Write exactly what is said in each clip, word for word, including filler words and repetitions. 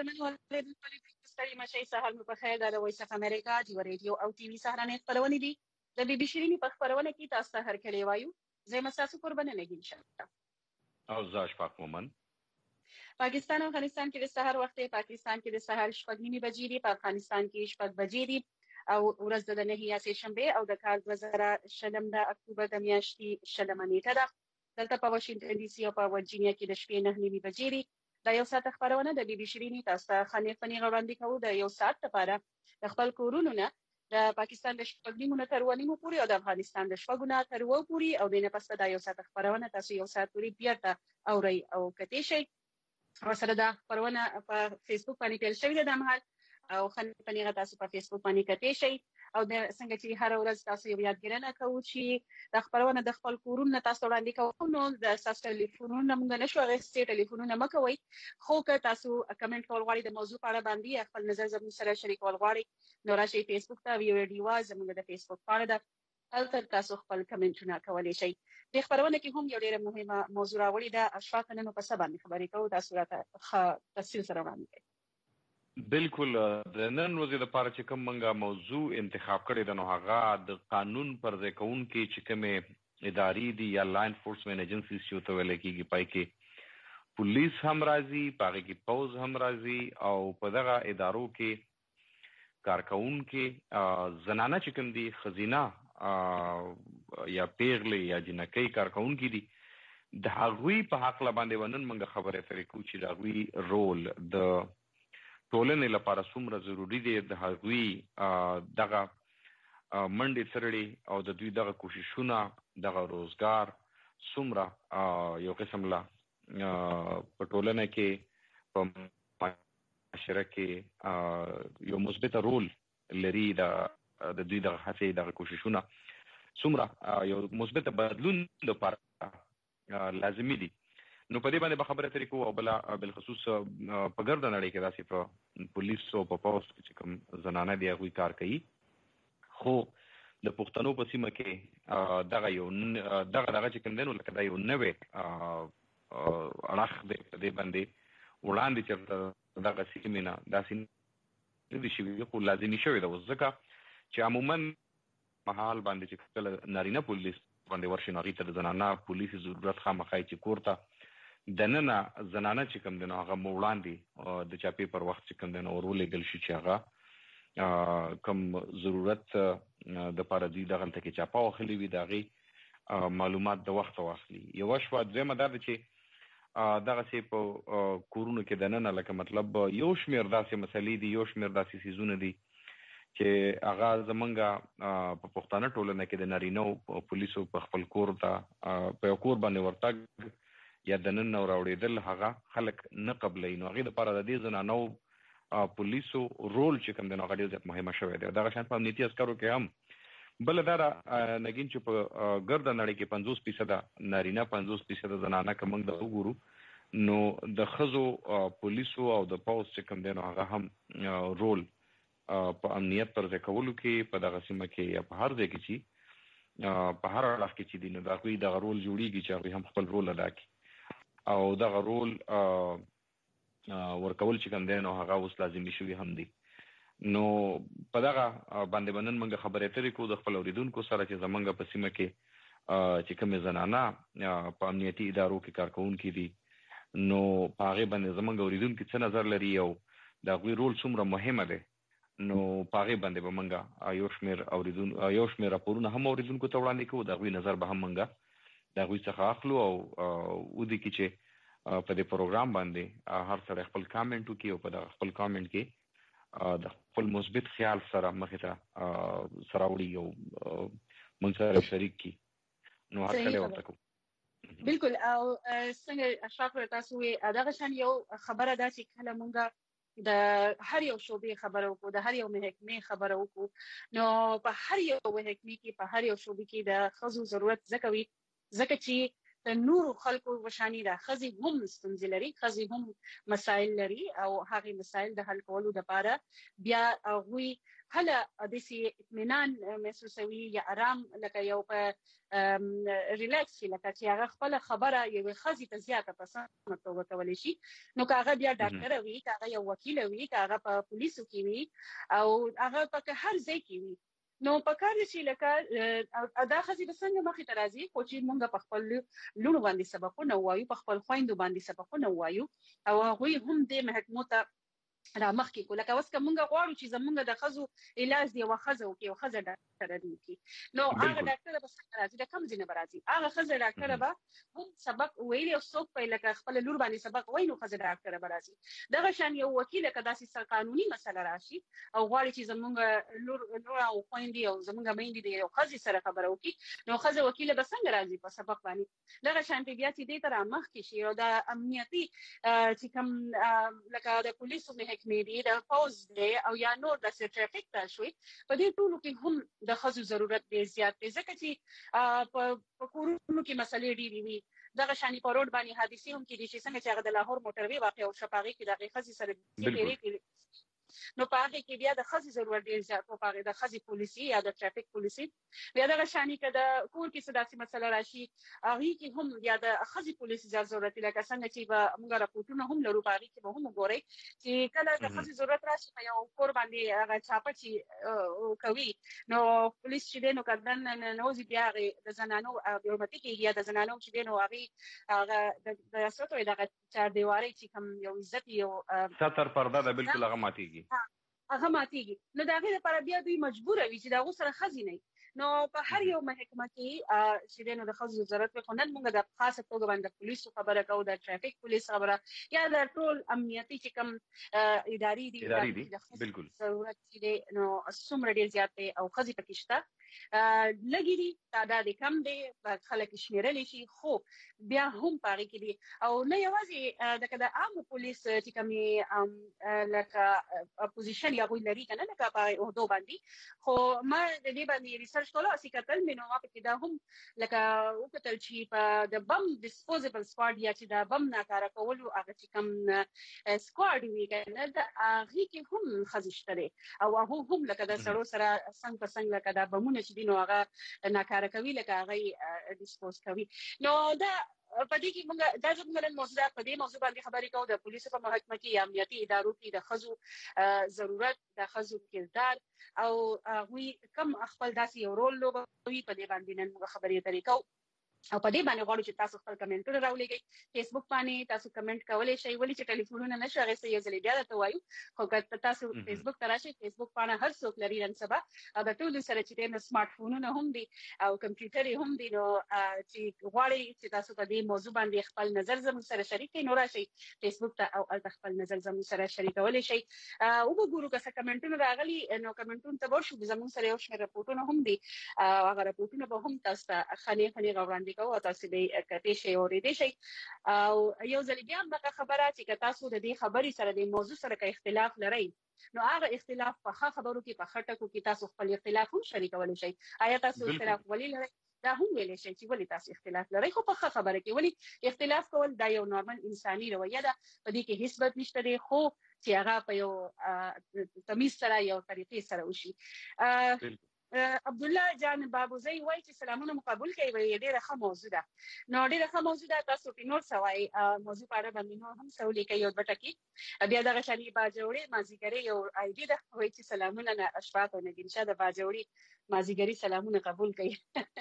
قدرمن اوریدونکو ستړي مشئ سهار مو په خیر. دا د وایس اف امریکا د ریډیو او ټي وي سهارنۍ خپرونې دي. د بي بي شیرینی په خپرونه کې تاسو ته هر کله وایو زه مساسو قربانه نگین شم او زه اشفاق مومن. پاکستان او افغانستان کې د سحر وخت دی. پاکستان کې د سحر شپږ نیمې بجې دي، په افغانستان کې شپږ بجې دي او ورځ د نهي یا سه شنبه او د کال دوه زره شلم د اکتوبر د میاشتې شلمه نیټه ده. دلته په واشنگټن ډي سي او په ورجینیا کې د شپې نه نیمې بجې دي. دا یو ساعت خبرونه د بي بي شیرینی تاسو ته خنې فني غوړاندې کوو د یو ساعت لپاره د خپل کورونو نه د پاکستان د شپږ نیمو تر ونیمو پورې او د افغانستان د شپږو نه تر وو پورې او د نه پس دا یو ساعت خبرونه تاسو یو ساعت پورې بیرته اوري او کتئ شي. او سره دا خبرونه په فیسبوک باندې پیل شوې ده د مهال او خنې فني تاسو په فیسبوک باندې کتئ شي. او د څنګه چې هر ورځ تاسو یو یادګیرنه کوو چې د خبرونه د خپل کورونو تاسو وړاندې کوو نو د تاسو ټلیفونونو موږ نشو غوښتي ټلیفونونه مکوئ، خو که تاسو کمنټ کول غواړئ د موضوع په اړه باندې خپل نظر زموږ سره شریکول غواړئ نو راشئ فیسبوک ته ویو ریډیو زموږ د فیسبوک پاڼه ده، هلته تاسو خپل کمنټونه کولی شئ. د خبرونه کې هم یو ډیره مهمه موضوع راوړې ده. اشفاق نن په سبا باندې خبرې کوو، تاسو راته تفصیل سره وړاندې کړئ. بالکل د نن ورځې لپاره چې کوم منګه موضوع انتخاب کړی د نو هغه د قانون پر ځای کوونکې چې کومې ادارې دي یا لا انفورسمنت ایجنسیز چې ورته ویل کېږي پای کې پولیس هم راځي، په هغې کې پوځ هم راځي او په دغه ادارو کې کارکوونکې زنانه چې کوم دي ښځینه یا پیغلې یا جنکۍ کارکوونکي دي د هغوی په هکله باندې به نن موږ خبرې اترې کوو چې د هغوی رول د ټولنې لپاره څومره ضروري دی، د هغوی دغه منډې څرړې او د دوی دغه کوششونه دغه روزګار څومره یو قسم له په ټولنه کې په معاشره کې یو مثبت رول لري. د دوی دغه هڅې دغه کوششونه څومره یو مثبت بدلون لپاره لازمي دي. نو په دې باندې به خبره اترې کوو او بله بالخصوص په ګرده نړۍ کې داسې په پولیسو او په پوځ کې چې کوم زنانه دي هغوی کار کوي، خو د پښتنو په سیمه کې دغه یو دغه دغه چې کوم دی نو لکه دا یو نوی اړخ دی په دې باندې وړاندې چې دغه سیمې نه داسې نه دي شوي خو لازمي شوې ده اوس ځکه چې عموما مهال باندې چې کله نارینه پولیس باندې ورشي نو هغوی ته د زنانه پولیسي ضرورت خامخا چې کور ته دننه زنانه چې کوم دی نو هغه مو وړاندې د چاپې پر وخت چې کوم دی نو ورولېږل شي چې هغه کوم ضرورت دپاره دوی دغلته کې چاپه واخلي وي د هغې معلومات د وخته واخلي. یوه شوه. دویمه دا ده چې دغسې په کورونو کې دننه لکه مطلب یو شمېر داسې مسلې دي، یو شمېر داسې څیزونه دي چې هغه زمونږ په پښتانه ټولنه کې د نارینهو پولیسو په خپل کور ته په یو کور باندې ورتګ یا دننه راوړېدل هغه خلک نه قبلوي. نو هغې دپاره د دې زنانو پولیسو رول چې کوم دی نو هغه ډېر زیات مهمه شوی دی. دغه شان په امنیتي عسکرو کې هم بله دا ده نګین چې په ګرده نړۍ کې پنځوس فیصده نارینه پنځوس فیصده زنانه که موږ د وګورو نو د ښځو پولیسو او د پوځ چې کوم دی نو هغه هم رول په امنیت پر ځای کولو کې په دغه سیمه کې یا په هر ځای کې چې په هر اړخ کې چې دي نو د هغوی دغه رول جوړېږي چې هغوی هم خپل رول ادا کړي او دغه رول ورکول چې کوم دی نو هغه اوس لازمي شوي هم دي. نو په دغه باندې به نن موږ خبرې اترې کوو د خپل اورېدونکو سره چې زموږ په سیمه کې چې کومې زنانه په امنیتي ادارو کې کارکوونکي دي نو په هغې باندې زموږ اورېدونکي څه نظر لري او د هغوی رول څومره مهمه دی. نو په هغې باندې به موږ یو شمېر اورېدون یو شمېر راپورونه هم اورېدونکو ته وړاندې کوو، د هغوی نظر به هم موږ د هغوی څخه اخلو او ودې کې چې په دې پروګرام باندې هر سړی خپل کامنټ وکړي او په دغه خپل کامنټ کې د خپل مثبت خیال سره مخې ته سره وړي او موږ سره شریک کړي نو هر کله ورته کوو. بالکل. او څنګه اشرف تاسو وایي دغه شان یو خبره ده چې کله موږ د هر یو شعبې خبره وکړو، د هر یو محکمې خبره وکړو نو په هر یو محکمې کې په هر یو شعبې کې د ښځو ضرورت ځکه وي ځکه چې د نورو خلکو وشاني د خزي هم ستونزې لري، خزي هم مسائل لري او هغه مسائل د حل کولو لپاره بیا غوي هله د سي اطمینان محسوسوي یا آرام لکه یو په ریلیکس لکه چې هغه خپل خبره یو خزي ته زیاته پسند توګه کولای شي. نو کاغه بیا ډاکټر وي، کاغه یو وکیل وي، کاغه په پولیسو کې وي او هغه په هر ځای کې وي. نو په کار دي چې لکه دا خزي د څنګه مخې ته راځي خو چې موږ په خپل لونو باندې سبقونه وایو، په خپل خويندو باندې سبقونه وایو او هغه هم د محکمو ته را مخ کې کوله. که اوس کومه غواړو چې زمونږ د خزو علاج دی وخزو کې او خزه ډاکټر دی کی نو هغه ډاکټر به څنګه راځي، د کم ځینه راځي هغه خزه ډاکټر به هم سبق ویلي او څوک په لکه خپل لور باندې سبق وای نو خزه ډاکټر به راځي. دغه شان یو وکیل کدا سي قانوني مسله راشي او غواړي چې زمونږ لور لور او خويندې او زمونږ میندې دی او خزي سره خبرو کې نو خزه وکیل به څنګه راځي په سبق باندې. دغه شان بیا چې دې تر مخ کې شي او د امنیتي چې کوم لکه د پولیسو محکمې دي، د فوز دی او یا نور د ټریفیک ته شوي، په دې ټولو کې هم د خزو ضرورت ډیر زیات دی ځکه چې په کورونو کې مسلې ډېرې وي. دغه شانی په روډ باندې حادثې هم کېدي چې څنګه چې هغه د لاهور موټروي واقع او شپاغي کې دغه خزي سره ډېرې نو په هغه کې بیا د خزي ضرورت ډیر زیات او په هغه د خزي پولیسي یا د ټریفیک پولیسي بیا دغه شانی کې د کور کې صداسي مسله راشي هغه کې هم بیا د خزي پولیسي ضرورت لکه څنګه چې به موږ راپورټونه هم لرو په هغه کې به هم ګوري چې کله د خزي ضرورت راشي په یو کور باندې هغه چاپه چې کوي نو پولیس چې نو کدن نو زی بیا د زنانو بیومټیک یا د زنانو چې نو هغه هغه د ساتو دغه چار دیواري چې کوم یو عزت یو ستر پرده ده بالکل هغه ماتيږي هغه ماتيږي. نو دا غیر لپاره بیا دوی مجبور وي چې دا غو سره خزي نه. نو په هر یو محکمه کې چې نو د خزو ضرورت په خنن موږ د خاصه توګه باندې پولیسو خبره کوو، د ټریفیک پولیس خبره یا د ټول امنیتي چې کوم اداري دي بالکل ضرورت دي نو څومره ډیر زیات دی او خزي پکې شته لګي دي تعداد کم دی خلک شمیرل شي خو بیا هم پاره کې دي او نه یوازې د د عام پولیس چې کومي لکه اپوزیشن یا غوي لري کنه لکه په اوردو باندې خو ما د دې باندې ریسرچ کوله چې کتل مې نو ما په کې دا هم لکه وکتل چې په د بم ډیسپوزیبل سکواډ یا چې دا بم ناکاره کولو هغه چې کوم سکواډ وی کنه دا هغه کې هم خزشتره او هغه هم لکه د سړو سره څنګه په څنګه لکه دا بمونه چې دینو هغه ناکاره کوي لکه هغه ډیسپوز کوي. نو دا په دې کې موږ د ځمګړن موضوع په دې موضوع باندې خبرې کوو د پولیسو په محکمه کې یا امنیتي ادارو کې د خزو ضرورت، د خزو کردار او وی کم خپل داسې یو رول لوبوي په دې باندې نن موږ خبرې اترې کوو او په دې باندې غواړو چې تاسو خپل کمنټونه راولېږئ. فیسبوک باندې تاسو کمنټ کولای شئ ولې چې ټلیفونونه نشو هغه یو ځل بیا درته وایو خو که تاسو فیسبوک ته راشئ فیسبوک باندې هر څوک لري نن سبا او د ټولو سره چې د سمارټ فونونه هم دي او کمپیوټر هم دي نو چې غواړئ چې تاسو په دې موضوع باندې خپل نظر زموږ سره شریک کړئ نو راشئ فیسبوک ته او البته خپل نظر زموږ سره شریکولای شئ او وګورو که څه کمنټونه راغلي نو کمنټونه ته ورشو زموږ سره یو شمېر راپورټونه هم دي او هغه راپورټونه به هم تاسو ته خني خني غوړاندې کوو تاسو به کته شي اورېدې شي او یو ځل بیا دغه خبره چې تاسو د دې خبرې سره د موضوع سره کې اختلاف لرئ نو هغه اختلاف په خبرو کې په خټکو کې تاسو خپل اختلاف هم شریکولای شئ. آیا تاسو اختلاف ولې لرئ دا هم ویل شي چې ولې تاسو اختلاف لرئ خو په خبره کې ولې اختلاف کول دا یو نورمال انساني رویه ده په دې کې هیڅ بد نشته دی خو چې هغه په یو تمیز سره یو طریقې سره وشي. عبد الله جان بابوزي وایي چې سلامونه مقبول کوي وي ډیره ښه موضوع ده نو ډیره ښه موضوع ده تاسو په نور سوای موضوع په اړه باندې نو هم سوالې کوي او بټکی بیا دغه شری باجوړي مازیګری یو آی ډی ده وایي چې سلامونه نه اشفاق او نګینشه د باجوړي مازیګری سلامونه قبول کوي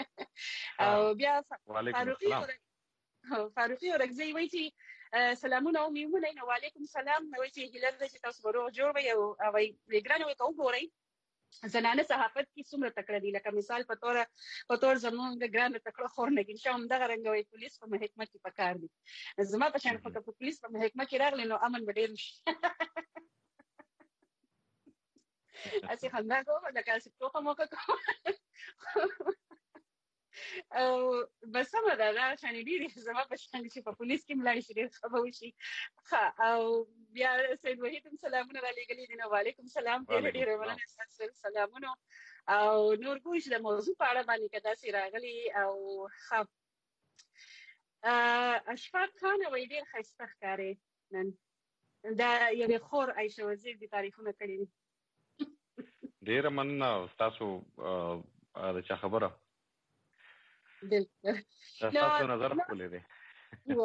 او بیا فاروقي فاروقي ورغزي وایي چې سلامونه او میمونه نو وعلیکم السلام وایي چې هلر چې تاسو ورو جوړ وي او وایي ګرانه وي کوم ګورئ زنانه صحافت کې څومره تکړه دي لکه مثال په تور په تور زمونږ ګرانه تکړه خور نه کین شوم دغه رنګوي پولیس په محکمه کې پکار دي زما په شان په پولیس په محکمه کې راغلی نو امن ډیر شي اسی خندا کوم لکه چې ټوخه موکه کوم او بس ما دا عشان دي زما په شان چې په پولیس کې ملای شي ډیر خبر وشي ها او بیا سید وحید سلامونه را لګلې دي نو وعلیکم السلام ډیر ډیر مننه سلامونه او نور کوم چې د موضوع په اړه باندې کدا سي راغلي او خ اشفاق خان وای ډیر ښایسته ښکاري نن دا یو خور عائشه وزیر د تعریفونه کړی دي. ډیر مننه تاسو دا چا خبره بالکل تاسو نظر خپل دی و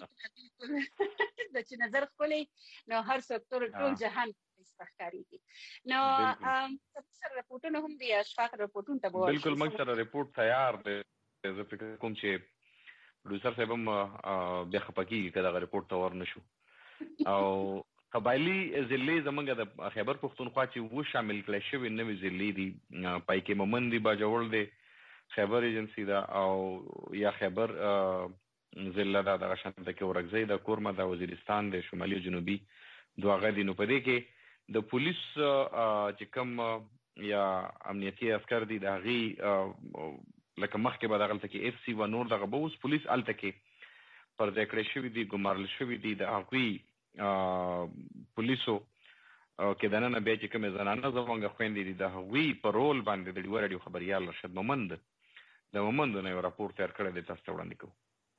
د چې نظر خپل نو هر څه ټول جهان استخکاریږي. نو سره رپورټونه هم دي اشفاق رپورټونه ته وایي. بالکل موږ سره رپورټ تیار دی. زه فکر کوم چې پروډوسر صاحب هم بیا خپکیږي که دغه رپورټ ته ورنشو. او قبایلي ضلعې زمونږ د خیبر پښتونخوا چې و شامل کړی شوي نوې ضلعې دي پای کې مومند دي، باجوړ دی، خیبر ایجنسي ده او یا خیبر ضلع ده، دغه شانته کې ورکزی ده، کورمه ده، وزیرستان دی، شمالي جنوبي دواغه دي. نو په دې کې د پولیس چې کوم یا امنیتي عسکر دي د هغې لکه مخکې به دغلته کې اف سی و نور دغه به اوس پولیس هلته کې پر ځای کړی شوي دي، ګمارل شوي دي. د هغوی پولیسو کې دننه بیا چې کومې زنانه زموږ خویندې دي د هغوی په رول باندې د ډیوه راډیو خبریال رشد مومند د مومندو نه یو راپور تیار کړی دی، تاسو ته وړاندې کوو.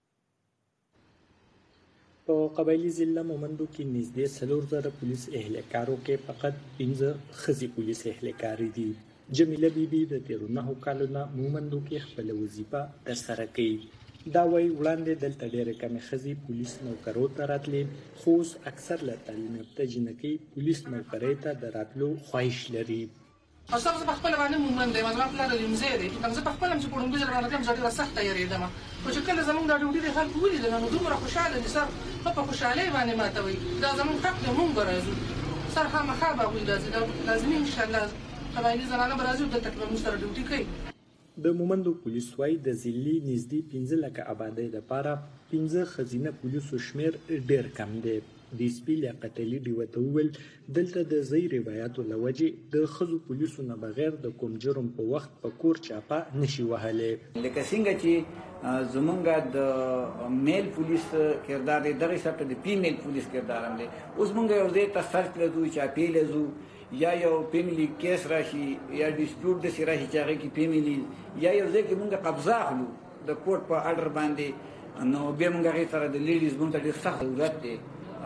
په قبایلي ضلع مومندو کې نږدې څلور زره پولیس اهلکارو کې فقط پنځه ښځې پولیس اهلکارې دي. جمیله بیبي د تیرو نهو کالو نه مومندو کې خپله وظیفه ترسره کوي. دا وایي وړاندې دلته ډېرې کمې ښځې پولیس نوکرو ته راتلې، خو اوس اکثر له تعلیم یافته جینکۍ پولیس نوکرۍ ته د راتلو خواهش لري. او زه په خپله باندې مومند یم، زما پلار لیمځی دی، زه په خپله هم چې په ړومبي ځل راتلم زه ډېره سخته یېرېدم. خو چې کله زموږ دا ډیوټي د خلکو ولیدل نو دومره خوشحاله دي سر په په خوشحالۍ باندې ماته وایي دا زموږ حق دی، موږ به راځو سر خامخا به هغوی راځي، دا لازمي انشاءالله قبایلي زنانه به راځي دلته کې به موږ سره ډیوټي کوي. د مومندو پولیس وایي د ضلعې نږدې پنځه لکه آبادۍ لپاره پنځه ښځینه پولیسو شمېر ډېر کم دی. د سپي لیاقت علي ډیوه ته وویل دلته د ځایي روایاتو له وجې د ښځو پولیسو نه بغیر د کوم جرم په وخت په کور چاپه نشي وهلی. لکه څنګه چې زمونږ د میل پولیس کردار دی دغه حساب ته د فیمیل پولیس کردار هم دی. اوس مونږ یو ځای ته سرچ لځو، چاپې لځو، یا یو فیملی کیس راشي یا ډیسپیوټ داسې راشي چې هغې کې فیملی یا یو ځای کې مونږ قبضه اخلو د کورټ په اډر باندې، نو بیا مونږ هغې سره د لیډیز مونږ ته ډېر سخت ضرورت دی.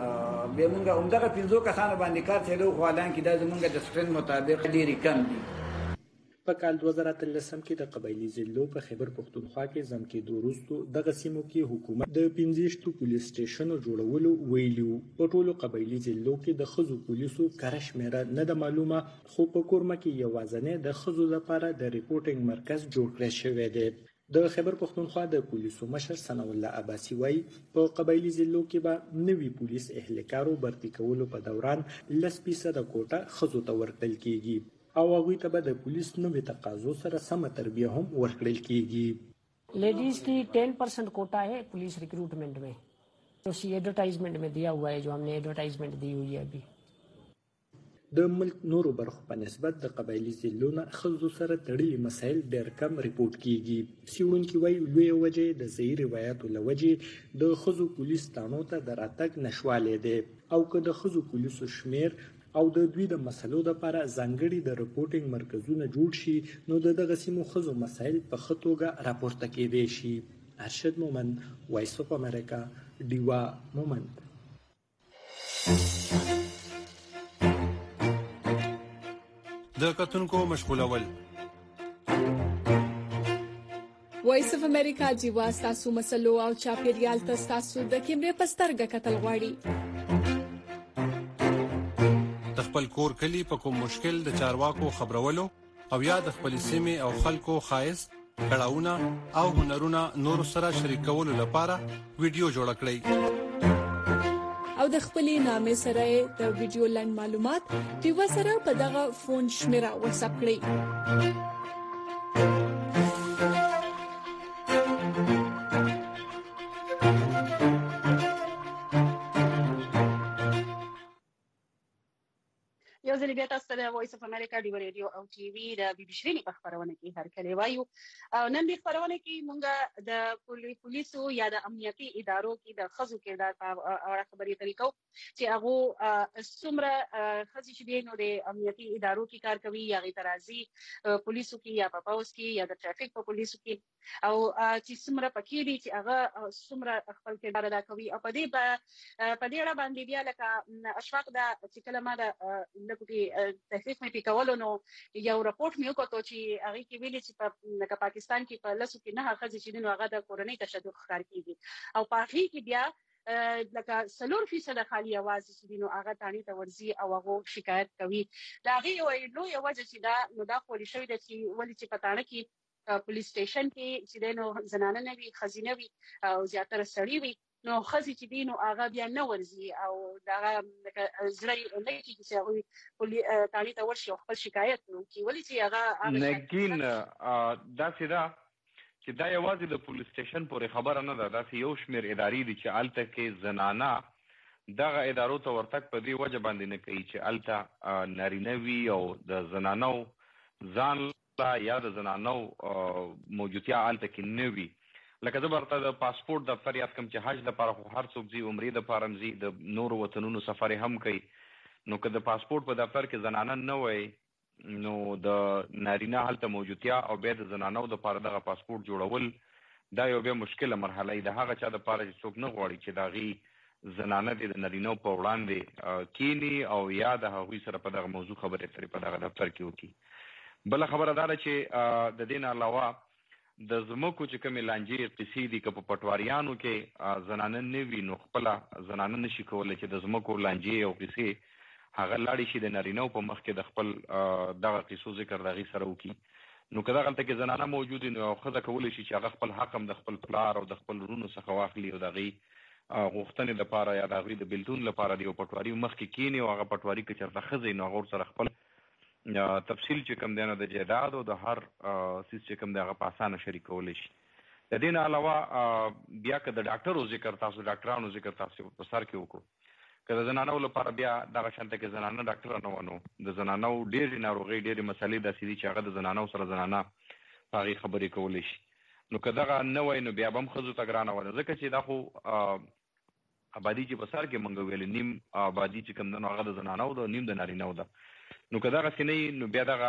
بیا مونږ همدغه پنځو کسانو باندې کار چلو، خو حالانکې دا زمونږ د سټرنث مطابق ډېرې کم دي. په کال دوه زره اتلسم کې د قبایلي ضلعو په خیبر پښتونخوا کې ضم کېدو وروستو دغه سیمو کې حکومت د پنځه پولیس سټیشنو جوړولو ویلي وو. په ټولو قبایلي ضلعو کې د ښځو پولیسو کره شمېره نه ده معلومه، خو په کورمه کې یوازینی د ښځو لپاره د ریپورټینګ مرکز جوړ کړی شوی دی. د خیبر پښتونخوا د پولیسو مشر ثناء الله عباسي وایي په قبایلي ضلعو کې به نوي پولیس اهلکارو برتي کولو په دوران لس فیصده کوټه ښځو ته ورکړل کېږي او هغوی ته به د پولیس نوې تقاضو سره سمه تربیه هم ورکړل کېږي. लेडीज की ten percent quota है police recruitment में, तो उसी एडवर्टाइजमेंट में दिया हुआ है जो हमने एडवर्टाइजमेंट दी हुई है अभी. د ملک نورو برخو په نسبت د قبایلي ضلعو نه ښځو سره تړلي مسایل ډېر کم ریپورټ کېږي. څېړونکي وایي لویه وجه د ځایي روایاتو له وجې د ښځو پولیس تاڼو ته د راتګ نشوالی دی، او که د ښځو پولیسو شمېر او د دوی د مسلو لپاره ځانګړي د رپورټینګ مرکزونه جوړ شي نو د دغه سیمو ښځو مسایل په ښه توګه راپورته کېدی شي. ارشد مومند، وایس اف امریکا، ډیوا مومند. د کتونکو مشغولول وایس اف امریکا ډیوا ستاسو مسلو او چاپیریال ته ستاسو د کیمرې په سترګه کتل غواړي. خپل کور کلی په کوم مشکل د چارواکو خبرولو او یا د خپل سیمې او خلکو خایس کړهونه او هنرونه نور سره شریکولو لپاره ویډیو جوړ کړئ او د خپل نامې سره د ویډیو لاند معلومات ډیوا سره په دغه فون شمیره واتساپ کړئ. یو ځل بیا تاسو ته وایس اف امریکا دی ریډیو او ټي وي د بي بي سي په خبرونه کې هر کله وایو او نن د خبرونه کې مونږ د پولیسو یا د امنیتي ادارو کې د خزو کردار په اړه خبرې طریقو چې هغه څومره خزي چې دي نو د امنیتي ادارو کې کار کوي یا غي ترازی پولیسو کې یا په پاوس کې یا د ټرافیک په پولیسو کې او چې څومره پکې دي چې هغه څومره خپل کردار ادا کوي او په دې په دې اړه باندې بیا لکه اشفاق دا چې کلمه د لکه تحقیق مې پکولو نو یو راپورټ مې وکړو چې هغه کې ویلي چې په پاکستان کې په لاسو کې نه خزي چې نو هغه د کورنۍ تشدد ښکار کیږي او په هغه کې بیا لکه سلور فیصد خالي आवाज چې نو هغه تانی ته ورزي او هغه شکایت کوي دا غي یو یو وجه چې دا نو دا خوري شوی د چې ولې چې پټانه کې پولیس سټیشن کې چې نو زنانه نه وي خزینه وي او زیاتره سړی وي نو خزي چې دینو هغه بیا نه ورزي او دا زړی نه کیږي چې هغه تانی ته ورشي خپل شکایت نو کی ولې چې هغه لیکن دا سیدا چې دا یوازې د پولیس سټیشن پورې خبره نه ده دا یو شمیر ادارې دي چې الته کې زنانه دغه ادارو ته ورتک په دې وجه باندې نه کوي چې الته نارینه وي او د زنانو ځان یا د زنانو موجودیت الته کې نه وي لکه زه برته د پاسپورت دفتر یاد کوم چې حج لپاره خو هر څوک ځي عمرې لپاره هم ځي د نورو وطنونو سفر هم کوي نو که د پاسپورت په دفتر کې زنانه نه وای نو د نارینه هلته موجودیت او بیا د زنانو لپاره دغه پاسپورت جوړول دا یو بیا مشکله مرحله ده هغه چا د لپاره چې څوک نه غواړي چې داغي زنانه د نارینه په وړاندې کینی او یا د هغوی سره په دغه موضوع خبرې اترې په دغه دفتر کې وکړي بل خبره دا ده چې د دین علاوه د زمکو چې کومې لانجې قصې دي که په پټواریانو کې زنانه نه وي نو خپله زنانه نشي کولی چې د زمکو لانجې او قصې هغه لاړې شي د نارینهو په مخ کې د خپل دغه قصو ذکر د هغې سره وکړي نو که دغلته کې زنانه موجود نو یو ښځه کولی شي چې هغه خپل حق هم د خپل پلار او د خپل ورونو څخه واخلي او د هغې غوښتنې لپاره یا د هغوی د بېلتون لپاره د یو پټواري مخ کې کښېني او هغه پټواري که چېرته ښځه نو هغه ورسره خپل تفصیل چې کوم دی نو د جایداد او د هر څیز چې کوم دی هغه په اسانه شریکولی شي د دې نه علاوه بیا که د ډاکټرو ذکر تاسو ډاکټرانو ذکر تاسو په سر کې وکړو که د زنانو لپاره بیا دغه شانته کې زنانه ډاکټره نه ونو د زنانو ډېرې ناروغۍ ډېرې مسلې داسې دي چې هغه د زنانو سره زنانه په هغې خبرې کولی شي نو که دغه نه وای نو بیا به هم ښځو ته ګرانه وه ځکه چې دا خو آبادي چې په سر کې موږ ویلې نیم آبادي چې کوم ده نو هغه د زنانو ده نیم د نارینهو ده نو که دغسې نه وي نو بیا دغه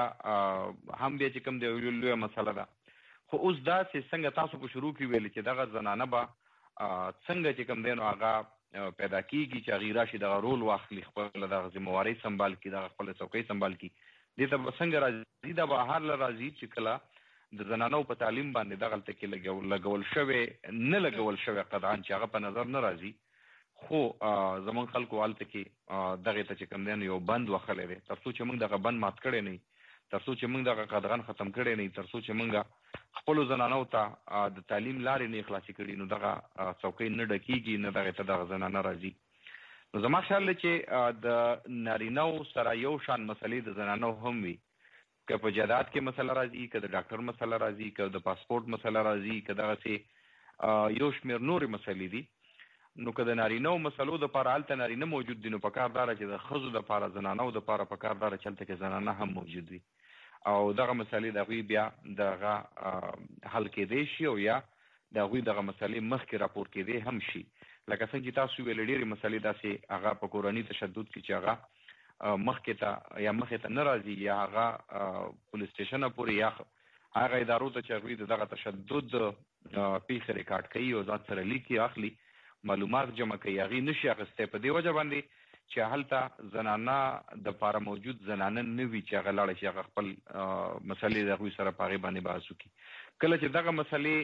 هم بیا چې کوم دی لویه مسله ده خو اوس داسې څنګه تاسو په شروع کې ویلې چې دغه زنانه به څنګه چې کوم دی نو هغه پیدا کېږي چې هغې راشي دغه رول واخلي خپله دغه ذمهوارۍ سنبال کړي دغه خپله څوکۍ سنبال کړي دې ته به څنګه راځي دا به هر له راځي چې کله د زنانو په تعلیم باندې دغلته کې لګول شوی نه لګول شوی قطعا چې هغه په نظر نه راځي خو زمون خلکو هلته کې دغې ته چې کوم دی نو یو بند وهلی دی تر څو چې موږ دغه بند مات کړی نه تر څو چې موږ دغه قدغن ختم کړی نه تر څو چې موږ خپلو زنانو ته د تعلیم لارې نه خلاصې کړي نو دغه څوکۍ نه ډکېږي نه دغې ته دغه زنانه راځي نو زما خیال دی چې د نارینهو سره یو شان مسلې د زنانو هم وي که په جایداد کې مسله راځي که د ډاکټر مسله راځي که د پاسپورت مسله راځي که دغسې یو شمېر نورې مسلې دي نو که د نارینهو مسلو دپاره هلته نارینه موجود دي نو په کار داره چې د ښځو دپاره زنانو دپاره په کار داره چې هلته کې زنانه هم موجود وي او دغه مسلې د هغوی بیا دغه حل کېدی شي او یا د هغوی دغه مسلې مخکې راپور کېدی هم شي لکه څنګه چې تاسو ویلې ډېرې مسلې داسې هغه په کورني تشدد کې چې هغه مخکې ته یا مخې ته نه راځي یا هغه پولیس سټیشنه پورې یا هغه ادارو ته چې هغوی د دغه تشدد پیښې ریکارډ کوي او ځان سره لیکي اخلي معلومات جمع کوي هغې نشي اخیستی په دې وجه باندې چې هلته زنانه دپاره موجود زنانه نه وي چې هغه لاړه شي هغه خپل مسلې د هغوی سره په هغې باندې بحث وکړي کله چې دغه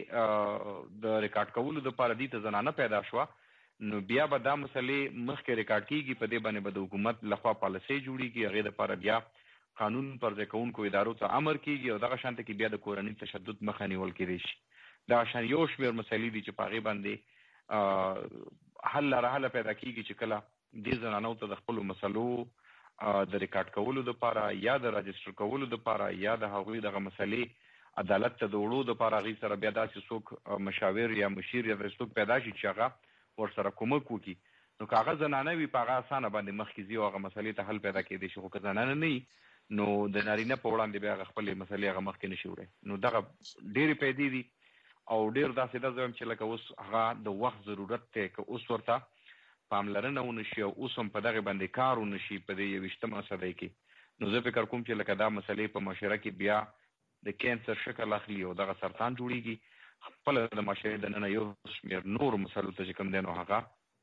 مسلې د ریکارډ کولو دپاره دې ته زنانه پیدا شوه نو بیا به دا مسلې مخکې ریکارډ کېږي په دې باندې به د حکومت لخوا پالیسۍ جوړېږي هغې دپاره بیا قانون پر ځای کوونکو ادارو ته امر کېږي او دغه شانته کې بیا د کورني تشدد مخه نیول کېدی شي دغه شان یو شمېر مسلې دي چې په هغې باندې حل لاره حله پیدا کېږي چې کله دې زنانو ته د خپلو مسلو د ریکارډ کولو دپاره یا د راجسټر کولو دپاره یا د هغوی دغه مسلې عدالت ته د وړو دپاره هغوی سره بیا داسې څوک مشاور یا مشیر یا داسې څوک پیدا شي چې هغه ورسره کومک وکړي نو کاغه زنانه وی په هغه اسانه باندې مخکې زی او هغه مسلې ته حل پیدا کېدی شي. خو که زنانه نه نو د نارینه په وړاندې بیا خپل مسلې هغه مخکې نشي وړي. نو دغه ډېرې پیدې دي او ډېر داسې ده زه چې لکه اوس هغه د وخت ضرورت دی که اوس ورته پاملرنه ونشي او اوس هم په دغې باندې کار ونشي په دې یویشتمه صدۍ کې، نو زه فکر کوم چې لکه دا مسلې په معاشره کې بیا د کینسر شکل اخلي او دغه سرطان جوړیږي. خپله د معاشرې دننه یو شمېر نورو مسلو ته چې کوم دی نو هغه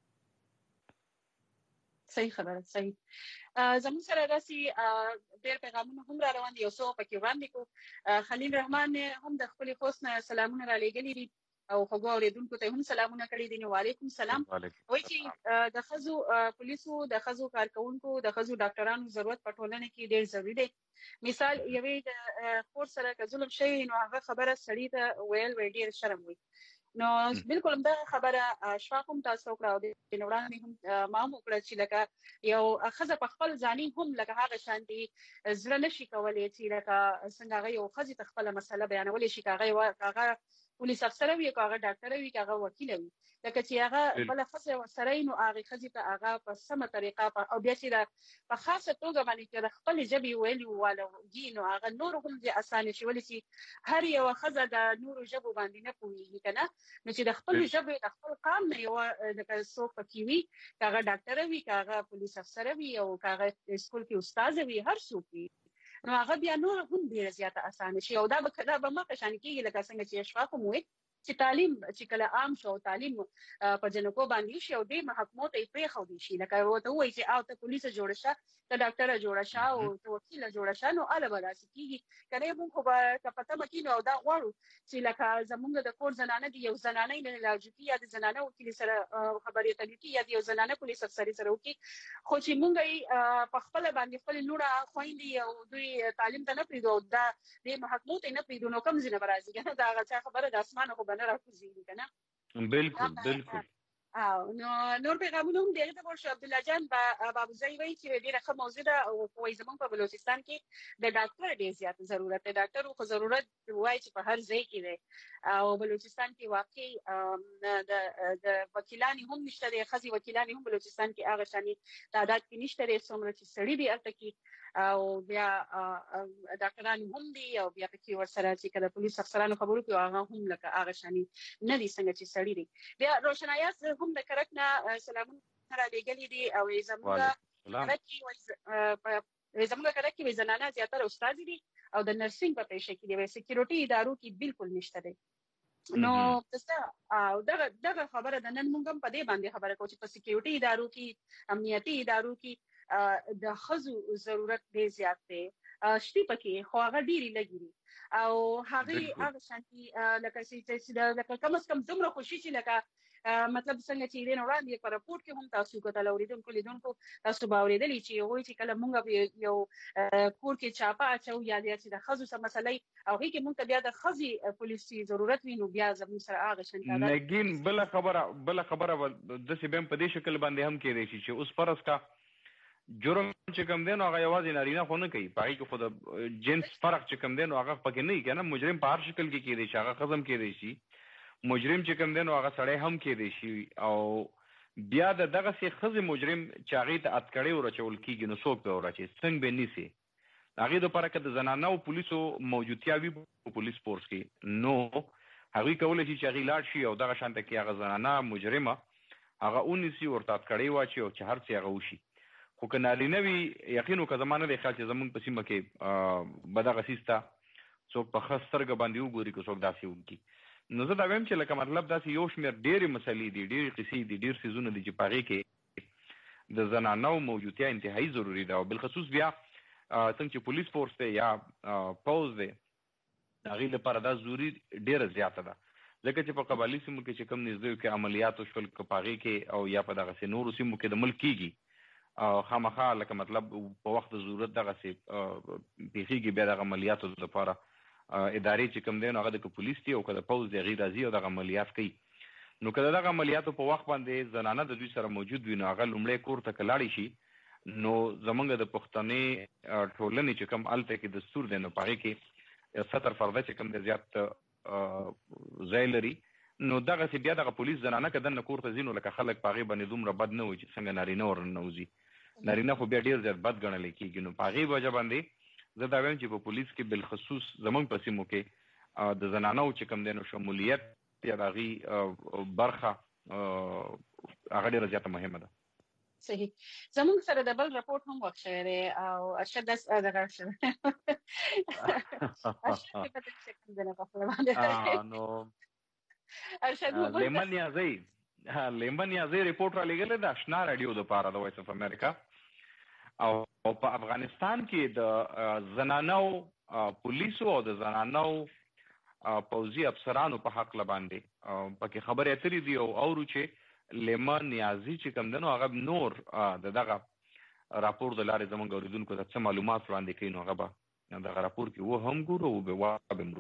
صحیح خبره. صحیح زموږ سره داسې ډېر پیغامونه هم را روان دي، یو څو پکې وړاندې کړو. خلیل رحمان هم د خپلې خوست نه سلامونه را لېږلي دي او خوږو اورېدونکو ته هم سلامونه کړي دي. نو وعلیکم سلام. وایي چې د ښځو پولیسو، د ښځو کارکوونکو، د ښځو ډاکټرانو ضرورت په ټولنه کې ډېر ضروري دی. مثال یوې د خور سره که ظلم شوی نو هغه خبره سړي ته ویل وی ډېر شرم وي. نو بالکل همدغه خبره شفاق هم تاسو وکړه او د وړاندې هم ما هم وکړه چې لکه یو ښځه په خپل ځاني هم لکه هغه شانتي زړه نشي کولی چې لکه څنګه هغه یو ښځې ته خپله مسله بیانولی شي، که هغه هغه پولیس افسر وي، که هغه ډاکټر وي، که هغه وکیل وي، لکه چې هغه بله ښځه ورسره وي نو هغې ښځې ته هغه په سمه طریقه او بیا چې په خاصه توګه باندې چې د خپلې ژبې ویلي والوږي نو هغه نور هم دې اسانه شي. ولې چې هر یوه ښځه د نورو ژبو باندې نه پوهېږي که نه، نو چې د خپلې ژبې د خپل قام نه یوه لکه څوک پکې وي، که هغه ډاکټره وي، که هغه پولیس افسره وي او که هغه سکول کې استاذه وي، هر څوک وي، نو هغه بیا نور هم ډېره زیاته اسانه شي. او دا به دا به مخه شان کېږي لکه څنګه چې اشفاق هم وویل چې تعلیم چې کله عام شو، تعلیم په جنکو باندې شي او دې محکمو ته یې پرېښودل شي، لکه ورته ووایي چې او ته پولیسه جوړه شه، ته ډاکټره جوړه شه او ته وکیله جوړه شه، نو هله به داسې کېږي. که نه موږ خو به که په تمه کېنو او دا غواړو چې لکه زموږ د کور زنانه دي، یو زنانه یې لاجوکي یا د زنانه وکیلې سره خبرې اترې وکړي یا د یو زنانه پولیس افسرې سره وکړي، خو چې موږ یې په خپله باندې خپلې لوڼه خویندې او دوی تعلیم ته نه پرېږدو او دا دې محکمو ته یې نه پرېږدو، نو کوم ځای نه به راځي که نه؟ د هغه چا خبره د اسمانه خو به نه راکوزېږي که نه؟ بالکل بالکل. او نو نور پیغامونه هم دغه ته ورشو. عبدالله جان بابوزی وایي چې ډېره ښه موضوع ده او وایي زموږ په بلوچستان کې د ډاکټر ډېر زیات ضرورت دی. ډاکټر خو ضرورت وایي چې په هر ځای کې دی او بلوچستان کې واقعي د وکیلانې هم نشته دی، ښځې وکیلانې هم بلوچستان کې هغه شانې تعداد کې نشته دی څومره چې سړي دي هلته کې، او بیا ډاکټران هم دي او بیا پکې ورسره چې کله پولیس افسرانو خبرو کوي هغه هم لکه هغه شانې نه دي څنګه چې سړي دي. بیا روشنایاز هم د کرک نه سلامونه را لېږلي دي او زموږ کرک کې زموږ کرک کې زنانه زیاتره استادې دي او د نرسنګ په پیشه کې دي، سکیورټي ادارو کې بالکل نشته دی. نو او دغه دغه خبره د نن موږ هم په دې باندې خبره کوو چې په سکیورټي ادارو کې، امنیتي ادارو کې د ښځو ضرورت ډېر زیات دی. شپې پکې خو هغه ډېرې لږې دي او هغې هغه شانتي لکه چې لکه کم از کم دومره خوشي چې لکه مطلب څنګه چې دې نه وړاندې په راپورټ کې هم تاسو کتل اورېدونکو لیدونکو تاسو به اورېدلي چې هغوی چې کله موږ یو کور کې چاپه اچوو یا چې د ښځو څه مسله او هغې کې موږ ته بیا د ښځې پولیسي ضرورت وي نو بیا زموږ سره هغه شان نګین بله خبره بله خبره داسې بیا هم په دې شکل باندې هم کېدی شي چې اوس فرض کا جرم چې کوم دی نو هغه یوازې نارینه خو نه کوي، په هغې کې خو د جنس فرق چې کوم دی نو هغه پکې نه وي که نه. مجرم په هر شکل کې کېدی شي، هغه ښځه هم کېدی شي، مجرم چې کوم دی نو هغه سړی هم کېدی شي او بیا د دغسې ښځې مجرم چې هغې ته اتکړۍ ورچول کېږي نو څوک به ورچوي، څنګه به نیسي؟ هغې دپاره که د زنانه او پولیسو موجودتیا وي په پولیس فورس کې نو هغوی کولی شي چې هغې لاړ شي او دغه شانته کې هغه زنانه مجرمه هغه ونیسي، ورته اتکړۍ واچي او چې هر څه هغه وشي. خو که نارینه وي یقین وکړه زما نه دی خیال چې زموږ په سیمه کې به دغه څیز ته څوک په ښه سترګه باندې وګوري که څوک داسې وکړي. نو زه دا وایم چې لکه مطلب داسې یو شمېر ډېرې مسلې دي، ډېرې قصې دي، ډېر څیزونه دي چې په هغې کې د زنانو موجودتیا انتهایي ضروري ده او بالخصوص بیا څنګه چې پولیس فورس دی یا پوز دی هغې لپاره دا ضروري ډېره زیاته ده، ځکه چې په قبایلي سیمو کې چې کوم نږدې کې عملیات وشول که په هغې کې او یا په دغسې نورو سیمو کې د ملک کېږي خامخا لکه مطلب په وخت د ضرورت دغسې پېښېږي بیا دغه عملیاتو لپاره ادارې چې کوم دی نو هغه د که پولیس دي او که د پوز دی هغې راځي او دغه عملیات کوي. نو که د دغه عملیاتو په وخت باندې زنانه د دوی سره موجود وي نو هغه لومړی کور ته که لاړې شي نو زموږ د پښتنې ټولنې چې کوم هلته کې دستور دی نو په هغې کې ستر فرده چې کوم دی زیات ځای لري نو دغه سی بیا دغه پولیس زنانه کدن کور ته زینو لکه خلک پاغي باندې دومره بد نه وي چې څنګه نارینه ورنوزي نارینه خو بیا ډیر زیات بد ګڼل کېږي نو پاغي وجه باندې زه دا وایم چې په پولیس کې بالخصوص زمونږ په سیمو کې د زنانو چې کم دینو شمولیت یا دغه برخه هغه ډیره زیاته مهمه ده. صحیح. زمونږ سره د بل راپورټ هم وخت شوی دی او ارشد داس دغه شوی ارشد په دې څه کوم نه په باندې نو ارشد لیمن یازي لیمن یازي ریپورټ را لګل د آشنا رادیو د پاره د وایس اف امریکا او په افغانستان کې د زنانو پولیسو او د زنانو پوځي افسرانو په حق لباندې پکې خبرې اترې دی او اورو چې لیمن نیازي چې کوم دنو هغه نور د دغه راپور د لارې زمونږ اوریدونکو ته څه معلومات وړاندې کوي نو هغه به دغه راپور کې و هم ګورو او به وابمرو.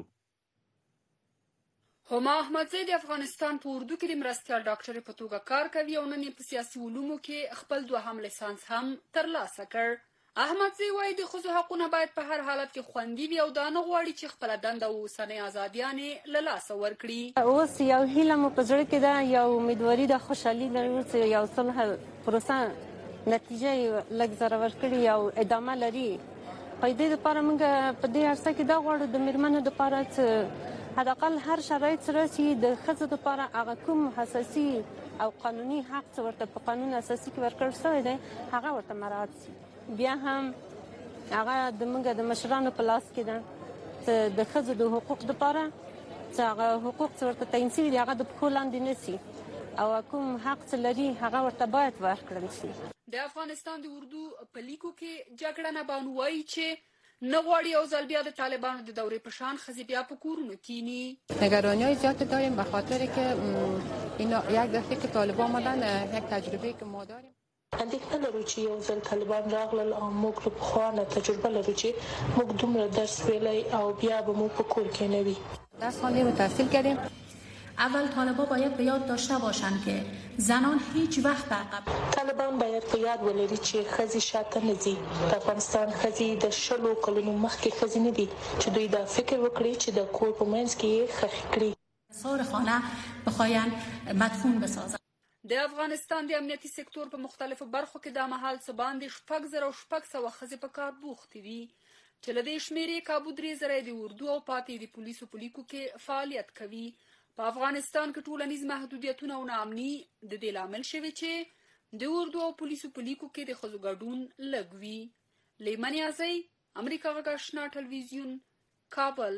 هما احمدزی د افغانستان په اردو کې د مرستیال ډاکټر په توګه کار کوي او نن په سیاسي علومو کې خپل دوهم لیسانس هم ترلاسه کړ. احمدزی وايي د ښځو حقونه باید په هر حالت کې خوندي وي او دا نه غواړي چې خپله دنده او اوسنۍ ازادیانې له لاسه ورکړي. اوس یو هیله مو په زړه کې ده، یو امیدواري ده، خوشحالي لرو چې یو صلح پروسه نتیجه یې لږ زره ورکړي او ادامه لري. په دې لپاره موږ په دې عرصه کې دا غواړو د مېرمنو دپاره چې حداقل هر شرایط سره چې د ښځو دپاره هغه کوم حساسي او قانوني حق چې ورته په قانون اساسي کې ورکړل شوی دی هغه ورته مراعات شي. بیا هم هغه د موږ د مشرانو په لاس کې ده چې د ښځو د حقوق دپاره چې هغه حقوق چې ورته تعین شوي دي هغه د پښو لاندې نه شي او کوم حق چې لري هغه ورته باید ورکړل شي. د افغانستان د اردو په لیکو کې جګړه نبان وایي چې نه غواړي یو ځل بیا د طالبانو د دورې په شان ښځې بیا په کورونو کینی. نگرانی‌های زیاد داریم به خاطر که اینا یک دفعه که طالبان آمدن یک تجربه که ما داریم اندېښنه لرو چې یو ځل طالبان راغلل او موږ له پخوا نه تجربه لرو چې موږ دومره درس ویلی او بیا به موږ په کور کې نه وي. درس خواندیم و تحصیل کردیم. اول طالبان باید به یاد داشته باشند که زنان هیچ وقت عقب طالبان باید په یاد ولري چې ښځې شاته نه ځي. د افغانستان ښځې د شلو کلونو مخکې ښځې نه دي چې دوی دا فکر وکړي چې د کور په منځ کې یې ښخې کړي. سار خانه بخواین مدفون بسازند. د افغانستان د امنیتي سکتور په مختلفو برخو کې د مهال څه باندې شپږ زره او شپږ سوه ښځې په کار بوختې دي چې له دې شمېرې کابو درې زره د اردو او پاتې د پولیسو په لیکو کې فعالیت کوي. په افغانستان کې ټولنیز محدودیتونه او ناامني د دې لامل شوي چې د اردو او پولیسو په لیکو کې د ښځو ګډون لږ وي. لیمن یازی، امریکا غږ آشنا ټلویزیون، کابل.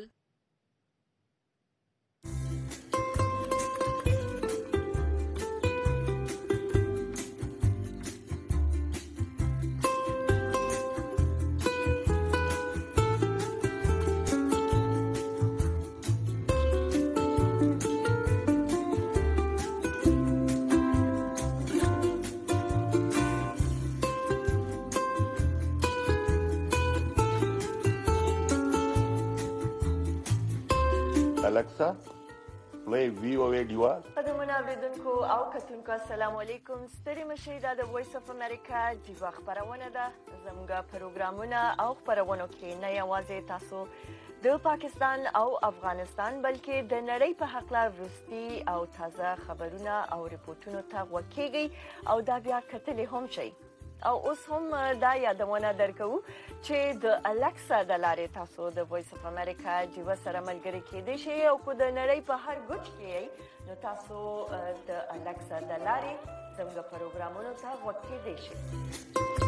Alexa, play V O A Dual. قدمونه اوریدونکو او کتونکو السلام علیکم. ستړي مشئ، دا د وایس اف امریکا ډیوا خبرونه ده. زموږ پروګرامونه او خبرونو کې نه یوازې تاسو د پاکستان او افغانستان بلکې د نړۍ په حق لا وروستي او تازه خبرونه او ریپورتونو ته غوږ کیږئ او دا بیا کتلې هم شئ. او اوس هم دا یادونه درکو چې د الکسا د لارې تاسو د وایس اف امریکا ډیوا سره ملګري کېدئ شئ او کو د نړۍ په هر ګوټ کې نو تاسو د الکسا د لارې زموږ پروګرامونو ته غوږ کېدئ شئ.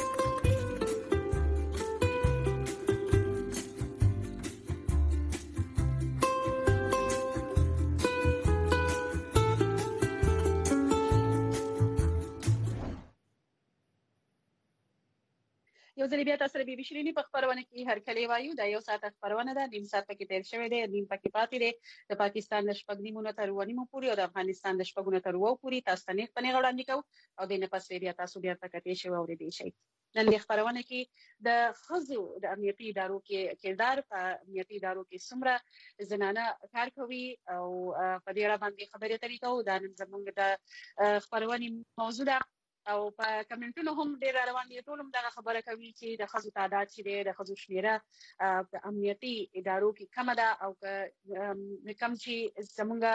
یو ځل بیا تاسو به بشرینی په خبرونه کې هر کله وایو دا یو ساعت خبرونه ده، نیم ساعت پکې تیر شوی دی، نیم پکې پاتې دی. د پاکستان د شپږ نیمونو تر اووه نیمو پورې او د افغانستان د شپږونو تر اووه پورې تاسو ته نه پنې وړاندې کوو او د نه پس بیا تاسو بیا پکې شی اورېدئ شئ. نن د خبرونه کې د ښځو د امنیتي ادارو کې کردار په امنیتي ادارو کې څومره زنانه کار کوي او په دې اړه باندې خبرې اترې کوو. دا نن زموږ د خبرونې موضوع ده او په کمنټونو هم ډیر روان دي. ټول هم دا خبره کوي چې د ښځو تعداد چې دی د ښځو شمیره په امنیتي ادارو کې کم ده او کم چې زموږ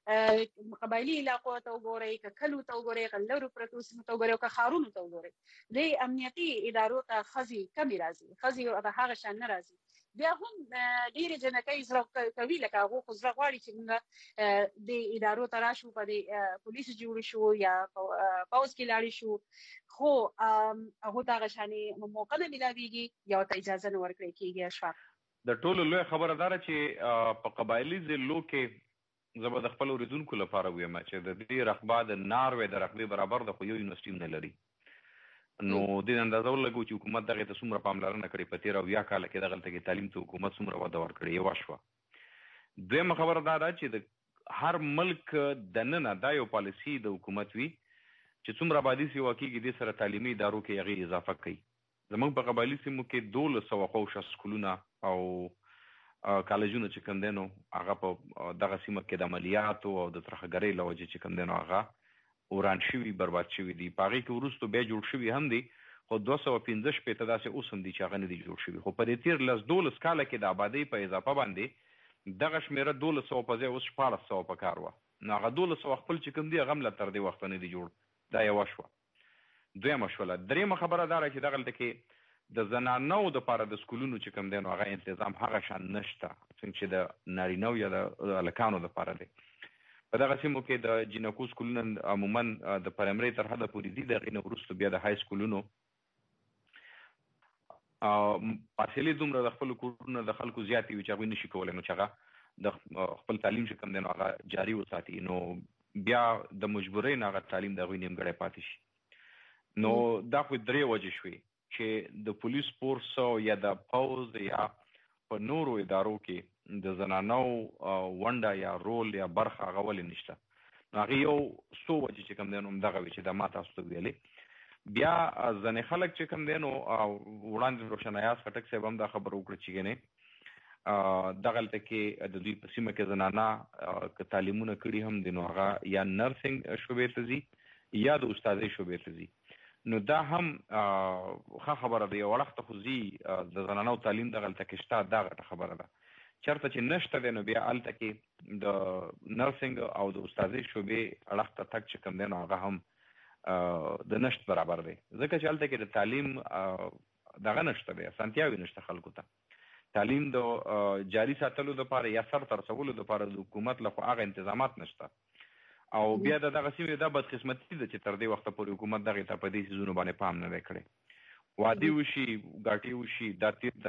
قبایلی علاقو ته وګورئ، که کلو ته وګورئ، که لرو پرتو سیمو ته وګورئ، که ښارونو ته وګورئ، د امنیتي ادارو ته ښځې کمې راځي، ښځې په هغه شان نه راځي. بیا هم ډېرې جنکۍ زړه کوي، لکه هغو خو زړه غواړي چې موږ د ادارو ته راشو، په د پولیسو جوړ شو یا پوځ کې لاړې شو، خو هغو ته هغه شانې موقع نه میلاویږي یا ورته اجازه نه ورکړی کېږي. اشفاق د ټولو لوی خبره داره چې په قبایلي ضلعو کې زه به د خپل اورېدونکو لپاره ویم چې د دې رقبه د ناروې د رقبې برابر د خو یو یونیورسټي نه لري. نو دې اندازه ولګو چې حکومت دغه ته څومره پاملرنه کړې په تیر اویا کاله کې دغلته کې تعلیم ته حکومت څومره وده ورکړې. یوه شوه. دویمه خبره دا ده چې د هر ملک دننه دا یو پالیسي د حکومت وي چې څومره آبادي سیوا کېږي دې سره تعلیمي ادارو کې هغې اضافه کوي. زموږ په قبایلي سیمو کې دولس سوه خوا سکولونه او کالجونه چې کوم دی نو هغه په دغه سیمه کې د عملیاتو او د ترهګرۍ له وجې چې کوم دی نو هغه وران شوي، برباد شوي دي. په هغې کې وروستو بیا جوړ شوي هم دي، خو دوه سوه پنځه شپېته داسې اوس هم دي چې هغه نه دي جوړ شوي. خو په دې تېر لس دولس کاله کې د آبادۍ په اضافه باندې دغه شمېره دولس سوه په ځای اوس شپاړس سوه په کار وه. نو هغه دولس سوه خپل چې کوم دي هغه هم لا تر دې وخته نه دي جوړ. دا یوه شوه. دویمه شوله. درېیمه خبره دا ده چې دغلته کې د زنانو دپاره د سکولونو چې کوم دی نو هغه انتظام هغه شان نشته څنګه چې د نارینهو یا د هلکانو دپاره دی. په دغه سیمو کې د جینکو سکولونه عموما د پرایمرۍ تر حده پورې دي، د هغې نه وروسته بیا د های سکولونو فاصلې دومره د خپلو کورونو د خلکو زیاتې وي چې هغوی نشي کولی نو چې هغه د خپل تعلیم چې کوم دی نو هغه جاري وساتي. نو بیا د مجبورۍ نه هغه تعلیم د هغوی نیمګړی پاتې شي. نو دا خو درې وجې شوې چې د پولیس فورس یا د پوځ یا په نورو ادارو کې د زنانو ونډه یا رول یا برخه هغه ولې نشته. نو هغې یو څو وجې چې کوم دی نو همدغه وي چې دا ما تاسو ته ویلې. بیا ځینې خلک چې کوم دی نو وړاندې روشن ایاز خټک صاحب هم دا خبره وکړه چې ګنې دغلته کې د دوی په سیمه کې زنانه که تعلیمونه کړي هم دي نو هغه یا نرسنګ شعبې ته ځي یا د استادۍ شعبې ته ځي. نو دا هم ښه خبره ده. یو وړخته خو ځي د زنانو تعلیم دغلته کې شته، دا غټه خبره ده. چېرته چې نشته دی نو بیا هلته کې د نرسنګ او د استادۍ شعبې اړخ ته تګ چې کوم دی نو هغه هم د نشت برابر دی، ځکه چې هلته کې د تعلیم دغه نشته دی، اسانتیاوې نشته خلکو ته. تعلیم د جاري ساتلو دپاره یا سر ته رسولو دپاره د حکومت لخوا هغه انتظامات نشته. او بیا د دغه سیمې دا بدقسمتي ده چې تر دې وخته پورې حکومت دغې ته په دې څیزونو باندې پام نه دی کړی. وعدې وشي، ګاټې وشي، دا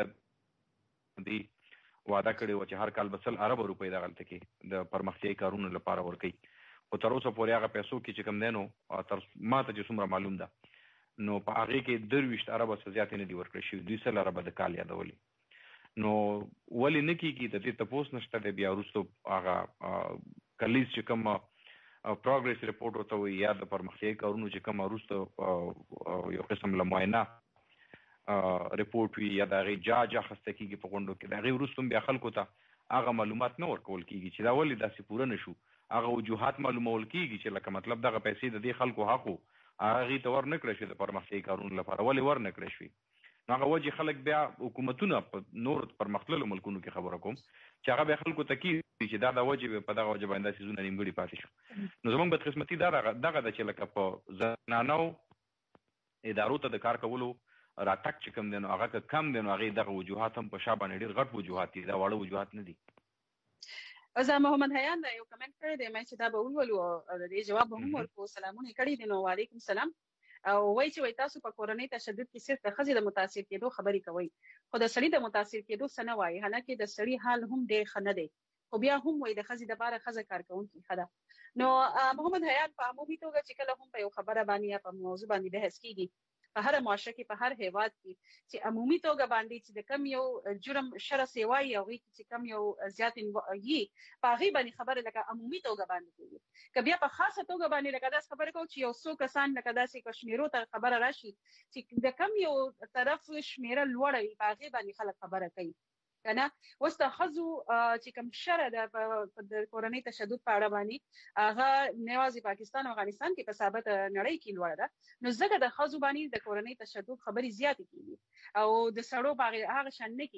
تیر دی وعده کړې وه چې هر کال به سل اربه روپۍ دغلته کې د پرمختیایي کارونو لپاره ورکوي، خو تر اوسه پورې هغه پیسو کې چې کوم دی نو تر ما ته چې څومره معلوم ده نو په هغې کې درویشت اربه څه زیاتې نه دي ورکړی شوي، دوی سل اربه د کال یادولي. نو ولې نه کېږي د دې تپوس نشته دی. بیا وروستو هغه کلیز چې کوم پروګرس ریپورټ ورته وایي یا د پرمختیایي کارونو چې کوم وروسته یو قسم له معاینه ریپورټ وي یا د هغې جاج اخیسته کېږي په غونډو کې، د هغې وروسته بیا خلکو ته هغه معلومات نه ورکول کېږي چې دا ولې داسې پوره نه شو. هغه وجوهات معلومول کېږي چې لکه مطلب دغه پیسې د دې خلکو حق و، هغې ته ور نه کړی شوې د پرمختیایي کارونو لپاره، ولې ور نه کړی شوې. نو هغه وجې خلک بیا حکومتونه په نور پرمختللو ملکونو کې خبره کوم چې هغه بیا خلکو ته کېږي چې دا د وجې په دغه وجه باندې دا څیزونه نیمګړي پاتې شو. نو زموږ بدقسمتي دا دغه ده چې لکه په زنانو ادارو ته د کار کولو راتګ چې کوم دی نو هغه که کم دی نو هغې دغه وجوهات هم په شا باندې ډېر غټ وجوهات دي، دا واړه وجوهات نه دي. زه محمد حیان یو کمنټ کړی دی چې دا به ولولو او د دې جواب به هم ورکړو. سلامونه یې کړي دي. نو وعلیکم السلام. او وایي چې وایي تاسو په کورنۍ تشدد کې صرف د ښځې د متاثر کېدو خبرې کوئ، خو د سړي د متاثر کېدو څه نه وایي، حالانکې د سړي حال هم ډېر ښه نه دی، خو بیا هم وایي د ښځې دپاره ښځه کارکوونکې ښه ده. نو محمد حیان په عمومي توګه چې کله هم په یو خبره باندې یا په موضوع باندې بحث کېږي په هر معاشره کې په هر هیواد کې چې عمومي توګه باندې چې د کم یو جرم شر سیوا یو هغې کې چې کم یو زیات وي په هغې باندې خبره لکه عمومي توګه باندې کوي. که بیا په خاصه توګه باندې لکه داسې خبره کوو چې یو څو کسان لکه داسې که شمېرو ته خبره راشي چې د کم یو طرف شمېره لوړه وي په هغې باندې خلک خبره کوي کنه. اوس د ښځو چې کوم شرع ده د کورنۍ تشدد په اړه باندې هغه نه یوازې پاکستان او افغانستان کې په ثابت نړۍ کې لوړه ده، نو ځکه د ښځو باندې د کورنۍ تشدد خبرې زیاتې کېږي او د سړو په هغه شان نه کېږي.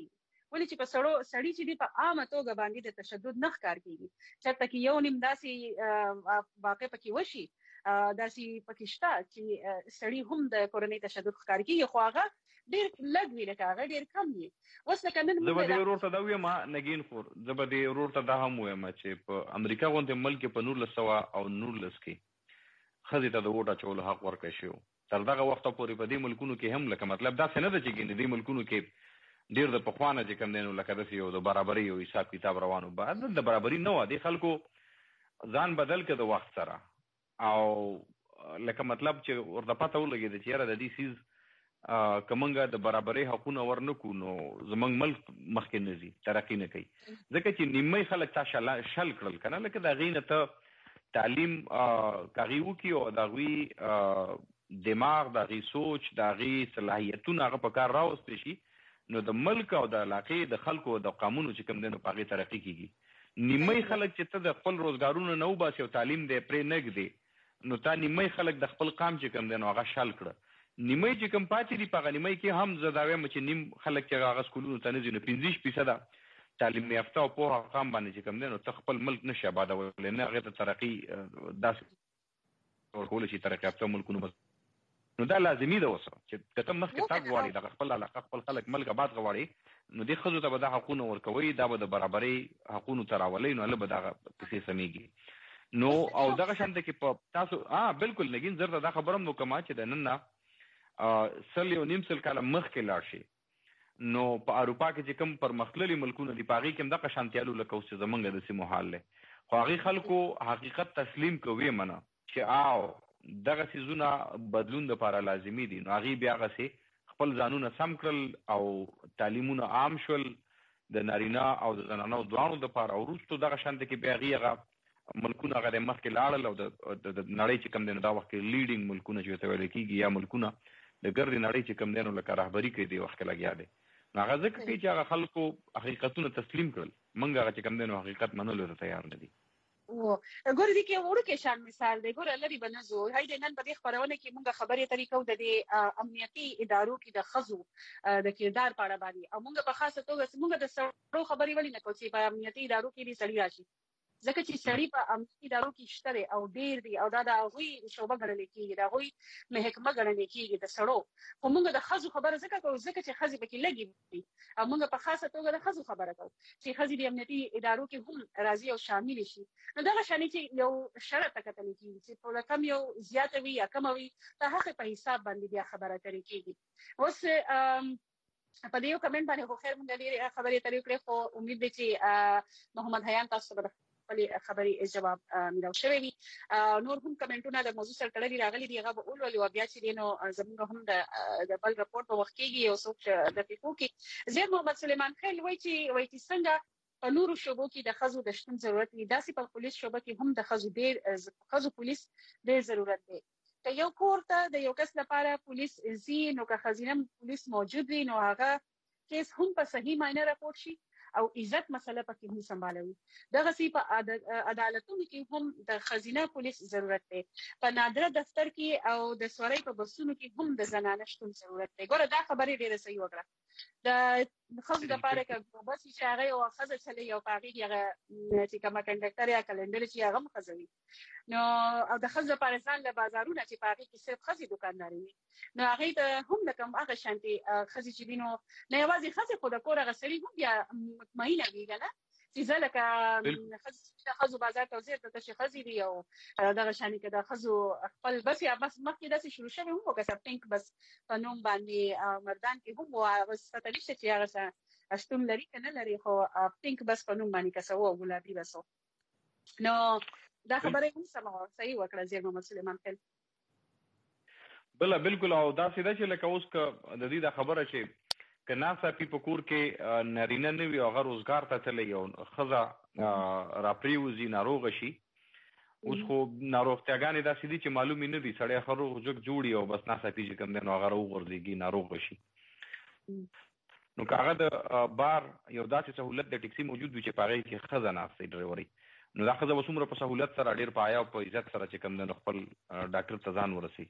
ولې چې په سړو سړی چې دی په عامه توګه باندې د تشدد نه ښکار کیږي چېرته کې یو نیم داسې واقع پکې وشي داسې پکې شته چې سړی هم د کورنۍ تشدد ښکار کیږي خو هغه ډېر لږ وي لکه هغه ډېر کم وي. اوس لکه نن زه به دې ورور ته دا ویم نګین خور زه به دې ورور ته دا هم ویم چې په امریکا غوندې ملک په نولس سوه او نولس کې ښځې ته د ووټ اچولو حق ورکړی شوی تر دغه وخته پورې په دې ملکونو کې هم لکه مطلب داسې نه ده چې ګینې دې ملکونو کې ډېر د پخوا نه چې کوم دی نو لکه داسې یو د برابرۍ یو حساب کتاب روان و بعد د برابري نه وه دې خلکو ځان بدل کړه د وخت سره او لکه مطلب چې ورته پته ولګېده چې یاره د دې سیز که موږ د برابرۍ حقونه ورنه کړو نو زموږ ملک مخکې نه ځي ترقي نه کوي ځکه چې نیمۍ خلک تا شل کړل که نه لکه د هغې نه ته تعلیم که هغې وکړي او د هغوی دماغ د هغې سوچ د هغې صلاحیتونه هغه په کار راوستی شي نو د ملک او د علاقې د خلکو او د قامونو چې کوم دی نو په هغې ترقي کېږي. نیمۍ خلک چې ته د خپل روزګارونه نه وباسي او تعلیم دی پرې نه ږدې نو تا نیمۍ خلک د خپل قام چې کوم دی نو هغه شل کړه. نیمۍ چې کوم پاتې دي په هغه نیمۍ کې هم زه دا وایم چې نیم خلک چې هغه سکولونو ته نه ځي نو پنځه ویشت فیصده تعلیم یافته او پوهه قام باندې چې کوم دی نو ته خپل ملک نشي آبادولی نه هغې ته ترقي داسې ورکولی شي ترقي یافته ملکونو بس نو دا لازمي ده اوس چې که ته مخکې تګ غواړې دغه خپل علاقه خپل خلک ملک آباد غواړې نو دې ښځو ته به دا حقونه ورکوئ دا به د برابرۍ حقونو ته راولئ نو هله به دغه کیسې سمیږي نو او دغه شانته کې په تاسو ها بالکل نګین زر ته دا خبره هم وکړم چې د نن نه سل یو نیم سل کاله مخکې لاړ شي نو په اروپا کې چې کوم پرمختللي ملکونه دي په هغې کې هم دغه شانتیالو لکه اوس چې زمونږ د سیمو حال دی خو هغې خلکو حقیقت تسلیم کوي منه چې آو دغه څیزونه بدلون دپاره لازمي دي نو هغې بیا هغسې خپل ځانونه سم کړل او تعلیمونه عام شول د نارینه او د زنانو دواړو دپاره او وروستو دغه شانته کې بیا هغې هغه ملکونه هغه د مخکې لاړل او د نړۍ چې کوم دی نو دا وخت کې لیډینګ ملکونه چې ورته ویل کېږي یا ملکونه د ګردې نړۍ چې کوم دی نو لکه رهبري کوي دې وخت کې لګیا دی نو هغه ځکه کوي چې هغه خلکو حقیقتونه تسلیم کړل موږ هغه چې کوم دی نو حقیقت منلو ته تیار نه دي. ګوره دې کې وړوکی شان مثال دی ګوره لرې به نه ځو هی د نن په دې خپرونه کې موږ خبرې اترې کوو د دې امنیتي ادارو کې د ښځو د کردار په اړه باندې او موږ په خاصه توګه موږ د سړو خبرې ولې نه کوو چې په امنیتي ادارو کې دې سړي راشي ځکه چې سړي په امنیتي ادارو کې شته دی او ډېر دی او دا د هغوی شعبه ګڼل کېږي د هغوی محکمه ګڼل کېږي د سړو خو موږ د ښځو خبره ځکه کوو ځکه چې ښځې پکې لږې وي او موږ په خاصه توګه د ښځو خبره کوو چې ښځې د امنیتي ادارو کې هم راځي او شاملې شي نو دغه شانې چې یو شرط ته کتل کېږي چې په کم یو زیاته وي یا کمه وي د هغې په حساب باندې بیا خبره اترې کېږي. اوس په دې یو کمنټ باندې خو خیر موږ ډېرې خبرې اترې وکړې خو امید دی چې محمد حیان تاسو به خپلې خبرې جواب میلاو شوی وي. نور هم کمنټونه د موضوع سره تړلي راغلي دي هغه به ولولو او بیا چې دی نو زموږ هم د بل رپورټ په وخت کېږي یو څوک چې دقیقو کې زیات محمد سلیمان خیل وایي چې وایي چې څنګه په نورو شعبو کې د ښځو د شتون ضرورت وي داسې په پولیس شعبه کې هم د ښځو ډېر ښځو پولیس ډېر ضرورت دی. که یو کور ته د یو کس لپاره پولیس ځي نو که ښځینه پولیس موجود وي نو هغه کیس هم په صحیح معنی راپورټ شي او عزت مسله پکې هم سمبالوي. دغسې په عدالتونو کې هم د ښځینه پولیس ضرورت دی. په نادره دفتر کې او د سورۍ په بسونو کې هم د زنانه شتون ضرورت دی. ګوره دا خبرې ډېره صحیح وکړه د ښځو دپاره که بس چې هغه یوه ښځه چلوي او په هغې کې هغه چې کومه کنډکټر یا کلنډر چې هغه هم ښځه وي نو او د ښځو دپاره ځان له بازارونه چې په هغې کې صرف ښځې دوکانداري وي نو هغې ته هم لکه هغه شانتې ښځې چې دي نو نه یوازې ښځې خو د کور هغه سړي هم بیا مطمئنه وي که نه چې زه لکه د ښځو بازار ته وځې ته تشې ښځې دي او دغه شانې که د ښځو خپل بس یا بس مخکې داسې شروع شوی هم وو که پینک بس په نوم باندې مردان کې هم وو هغه پته نشته چې هغه څه شتون لري که نه لري خو پینک بس په نوم باندې که څه وو ګلابي بس وو نو دا خبره هم سمه وه صحیح وکړه زیر محمد سلیمان خیل. بله بالکل او داسې ده چې لکه اوس که د دې دا خبره چې که ناڅاپي په کور کې نارینه نه وي او هغه روزګار ته تللی او ښځه راپرېوځي ناروغه شي اوس خو ناروغتیاګانې داسې دي چې معلومې نه دي سړی ښه روغ جوګ جوړي او بس ناڅاپي چې کوم دی نو هغه راوغورځېږي ناروغه شي نو که هغه د بار یو داسې سهولت د ټکسي موجود وي چې په هغې کې ښځه ناستئ ډریوري نو دا ښځه به څومره په سهولت سره ډېر په حیا او په عزت سره چې کوم دی نو خپل ډاکټر ته ځان ورسوي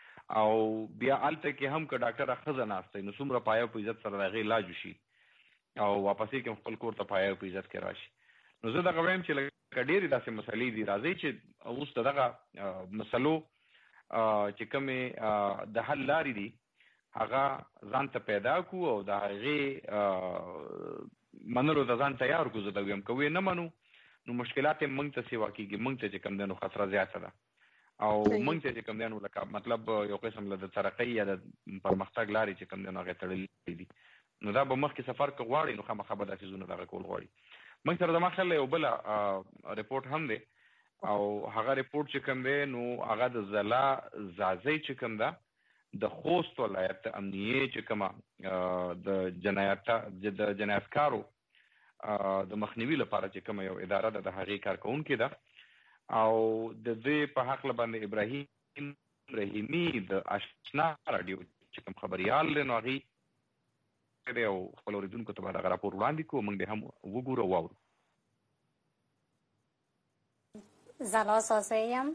او بیا هلته کې هم که ډاکټره ښځه ناسته نو څومره په حیا او په عزت سره د هغې علاج وشي او واپسې کې خپل کور ته پایه په عزت کې راشي. نو زه دغه وایم چې لکه ډېرې داسې مسلې دي، راځي چې اوس دغه مسلو چې کومې د حل لارې دي هغه ځان ته پیدا کړو او د هغې منلو ته ځان تیار کړو. زه دا وایم که ویې نه منو نو مشکلات یې موږ ته سیوا کېږي، موږ ته چې کوم دی نو خطره زیاته ده او موږ ته چې کوم دی نو لکه مطلب یو قسم له د ترقۍ یا د پرمختګ لارې چې کوم دی نو هغې تړلې دي. نو دا به مخکې سفر که غواړي نو خامخا به دا څیزونه دغه کول غواړي. موږ سره زما خیال یو بله رپورټ هم دی او هغه رپورټ چې کوم دی نو هغه د ځلا ځاځی چې کوم ده د خوست ولایت امنیې چې کومه د جنایت د جنایتکارو د مخنیوي لپاره چې کومه یو اداره ده د هغې کارکوونکې ده او د دې په هکله باندې ابراهیم رحیمي د اشنا راډیو چې کوم خبریال دی نو هغې دی او خپل اورېدونکو ته به دغه راپور وړاندې کړو، موږ دې هم وګورو او واورو. زلا زازه یم،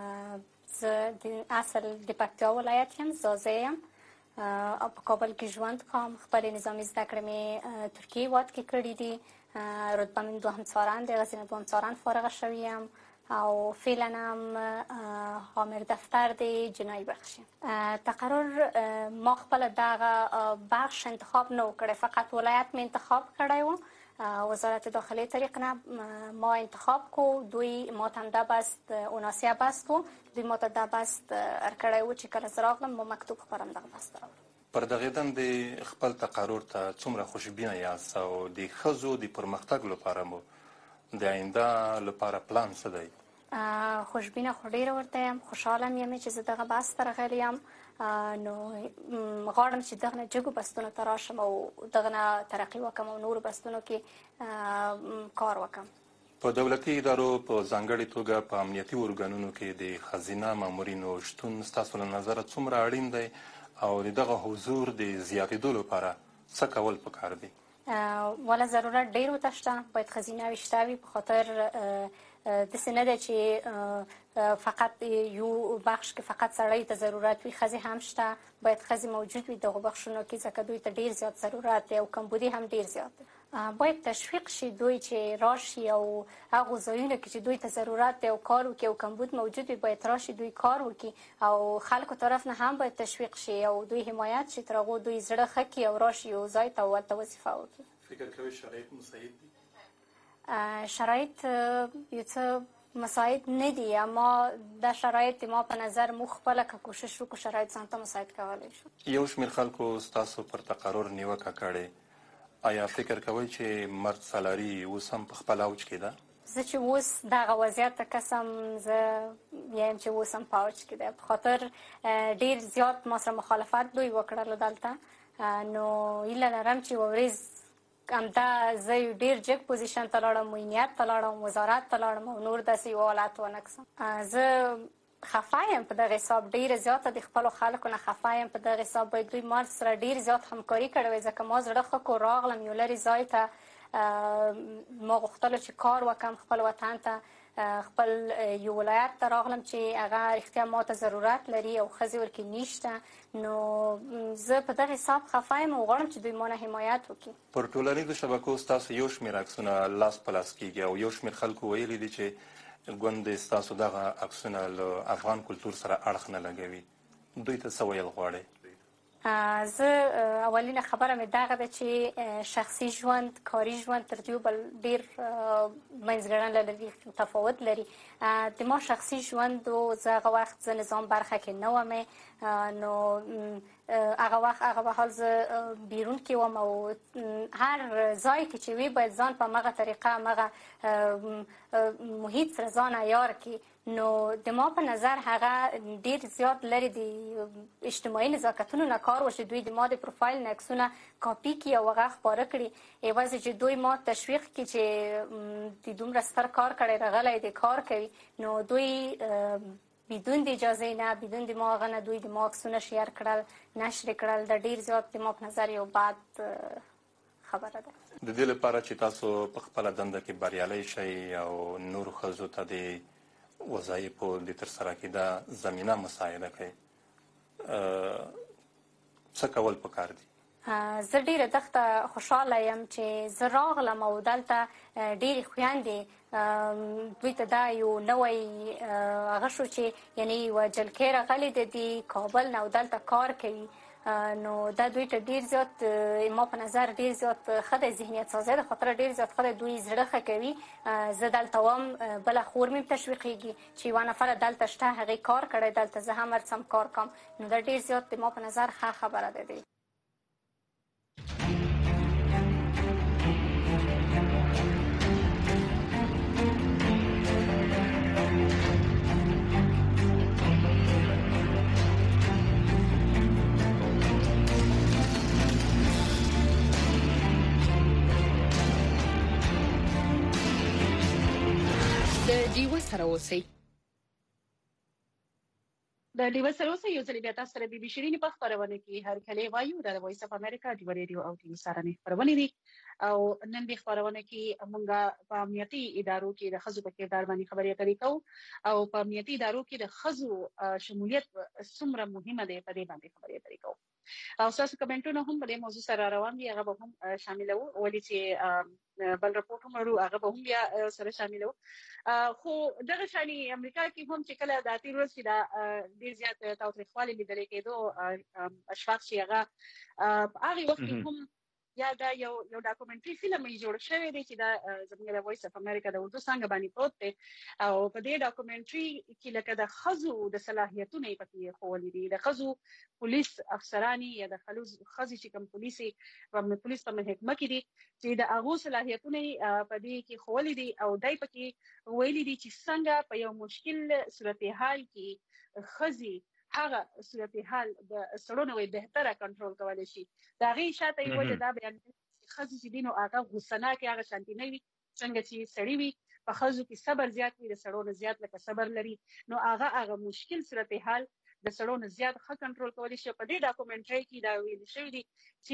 زه اصل د پکتیا ولایت یم، زازه یم او په کابل کې ژوند کوم. خپل نظامي زده کړې مې ترکیې هېواد کې کړي دي، رتبه مې دوهم څارن دی، هغسې نه دوهم څارن فارغه شوې یم او فعلا هم حامر دفتر دی جنایی بخش یم. تقرر ما خپل دغه بخش انتخاب نه کړی، فقط ولایت مې انتخاب کړی و. وزارت داخلی طریق نه ما انتخاب کو، دوی ما ته ده بست اوناسیه بست و، دوی ما ته ده بست ارکړی و چې کله زه راغلم ما مکتوب خپرم دغه بست راوړم. پر دغې دندې خپل تقرر ته څومره خوشبینه یاست او د ښځو د پرمختګ لپاره مو د آینده لپاره پلان څه دی؟ خوشبینه خو ډېره ورته یم، خوشحاله یم چې زه دغه بحث ته راغلی یم. نو غواړم چې دغه نه جګو بستونو ته راشم او دغه نه ترقي وکړم او نورو بستونو کې کار وکړم. په دولتي ادارو په ځانګړې توګه په امنیتي ارګانونو کې د ښځینه مامورینو شتون ستاسو له نظره څومره اړین دی او د دغه حضور د زیاتېدو لپاره څه کول پکار دي؟ والا ضرورت ډېر ورته شته، باید ښځینه وي شته وي، په خاطر داسې نه ده چې فقط یو بخش کې فقط سړی ته ضرورت وي، ښځې هم شته، باید ښځې موجود وي دغو بخشونو کې ځکه دوی ته ډېر زیات ضرورت دی او کمبودي هم ډېر زیات دی. باید تشویق شي دوی چې راشي او هغو ځایونو کې چې دوی ته ضرورت دی او کار وکړي او کمبود موجود وي باید راشي دوی کار وکړي او خلکو طرف نه هم باید تشویق شي او دوی حمایت شي تر هغو دوی زړه ښه کړي او راشي یو ځای ته ورته وظیفه وکړي. فکر کوئ شرایط مساعد دي؟ شرایط یو څه مساعد نه دي، اما دا شرایط ما په نظر موږ خپله که کوشش وکړو شرایط ځان ته مساعد کولی شو. یو شمېر خلکو ستاسو پر تقرر نیوکه کړې، آیا فکر کوئ چې مرد سالاري اوس هم په خپل اوج کې ده؟ زه چې اوس دغه وضعیت ته کسم زه یم چې اوس هم په اوج کې ده، په خاطر ډېر زیات ما سره مخالفت دوی وکړل دلته. نو هیله لرم چې یوه ورځ همدا زه یو ډېر جګ پوزیشن ته لاړم، امنیت ته لاړم، وزارت ته لاړم او نور داسې یو حالت ونه کړم. زه خفه یم په دغه حساب، ډېره زیاته د خپلو خلکو نه خفه یم په دغه حساب. باید دوی ما سره ډېر زیات همکاري کړې وای ځکه ما زړه ښه کړو راغلم یو لرې ځای ته، ما غوښتلو چې کار وکړم خپل وطن ته، خپل یو ولایت ته راغلم چې هغه رښتیا ما ته ضرورت لري او ښځې ورکې نشته. نو زه په دغه حساب خفه یم او غواړم چې دوی ما نه حمایت وکړي. پر ټولنیزو شبکو ستاسو یو شمېر عکسونه لاس په لاس کېږي او یو شمېر خلکو ویلي دي چې ګوندې ستاسو دغه عکسونه له افغان کلتور سره اړخ نه لګوي، دوی ته څه ویل غواړئ؟ زه اولینه خبره مې دغه ده چې شخصي ژوند کاري ژوند تر دې بل ډېر منځګړنه لري، تفاوت لري. د ما شخصي ژوند و زه هغه وخت زه نظام برخه کې نه وم، نو هغه وخت هغه مهال زه بیرون کې وم او هر ځای کې چې وي باید ځان په همغه طریقه همغه محیط سره ځان عیار کړي. نو د ما په نظر هغه ډېر زیات لرې د اجتماعي نزاکتونو نه کار وشي، دوی د ما د پروفایل نه عکسونه کاپي کړي او هغه خپاره کړي، یوازې چې دوی ما تشویق کړي چې د دومره ستر کار کړی راغلی دی کار کوي. نو دوی بدون د اجازه نه بدون د ما هغه نه دوی د ما عکسونه شیر کړل نشر کړل، د ډېر زیات د ما په نظر یو بد خبره ده. د دې لپاره چې تاسو په خپله دنده کې بریالی شئ او نورو ښځو ته د وظایفو د ترسره کېدا زمینه مساعده کوي، څه کول پکار دي؟ زه ډیره دغه خوشاله یم چې زه راغلم او دلته ډیرې خویندې دوی ته دا یو نوی هغه شو چې یعنی یوه جلکۍ راغلې ده د کابل نه او دلته کار کوي، نو دا دوی ته ډیر زیات ما په نظر ډیر زیات ښه دی ذهنیت سازی د خاطره ډیر زیات ښه دی، دوی زړه ښه کوي. زه دلته وم، بله خور مې تشویقیږي چې یوه نفره دلته شته هغې کار کړی دلته، زه هم ورڅم کار کوم، نو دا ډیر زیات ما په نظر ښه خبره ده دی. د ډیوه سره اوسئ. د ډیوه سره اوسئ یو ځل بیا تاسو سره بي بي شیرینې په خپرونه کې هر کله وایو د وایس اف امریکا ډیوه ریډیو او ټي وي سره نه خپرونه دي او نن د خپرونه کې موږ په امنیتي ادارو کې د خزو په کردار باندې خبرې اترې کوو او په امنیتي ادارو کې د خزو شمولیت څومره مهمه ده په دې باندې خبرې اترې کوو او تاسو کومنټونه هم په دې موضوع سره روان دي، هغه به هم شاملو ولې چې بل رپورټ هم ورو هغه به هم بیا سره شاملو. خو دغه شانی امریکا کې هم چې کله د تیر ورځ د ډیر زیات تاوتریخوالي لیدل کېدو اشفاق چې هغه هغه وخت هم یا دا یو یو ډاکومنټري فلم یې جوړ شوی دی چې دا زموږ د وایس اف امریکا د اردو څنګه باندې پروت دی او په دې ډاکومنټري کې لکه د خزو د صلاحیتونو په کې خولې دي، د خزو پولیس افسرانی یا د خلوز خزي چې کوم پولیسي په پولیس په محکمه کې دي چې د هغه صلاحیتونه په دې کې خولې دي او دای په کې ویلي دي چې څنګه په یو مشکل صورتحال کې خزي هغه صورتحال د سړونو وي بهتره کنټرول کولای شي. دا غي شاته یو وجه دا بیان خزي چې دینو هغه غوسنه کې هغه شانتي نه وي، څنګه چې سړی وي په خزو کې صبر زیات وي، د سړونو زیات لکه صبر لري، نو هغه هغه مشکل صورتحال د سړونو زیات ښه کنټرول کولی شي. په دې ډاکومنټري کې دا ویل شوی دی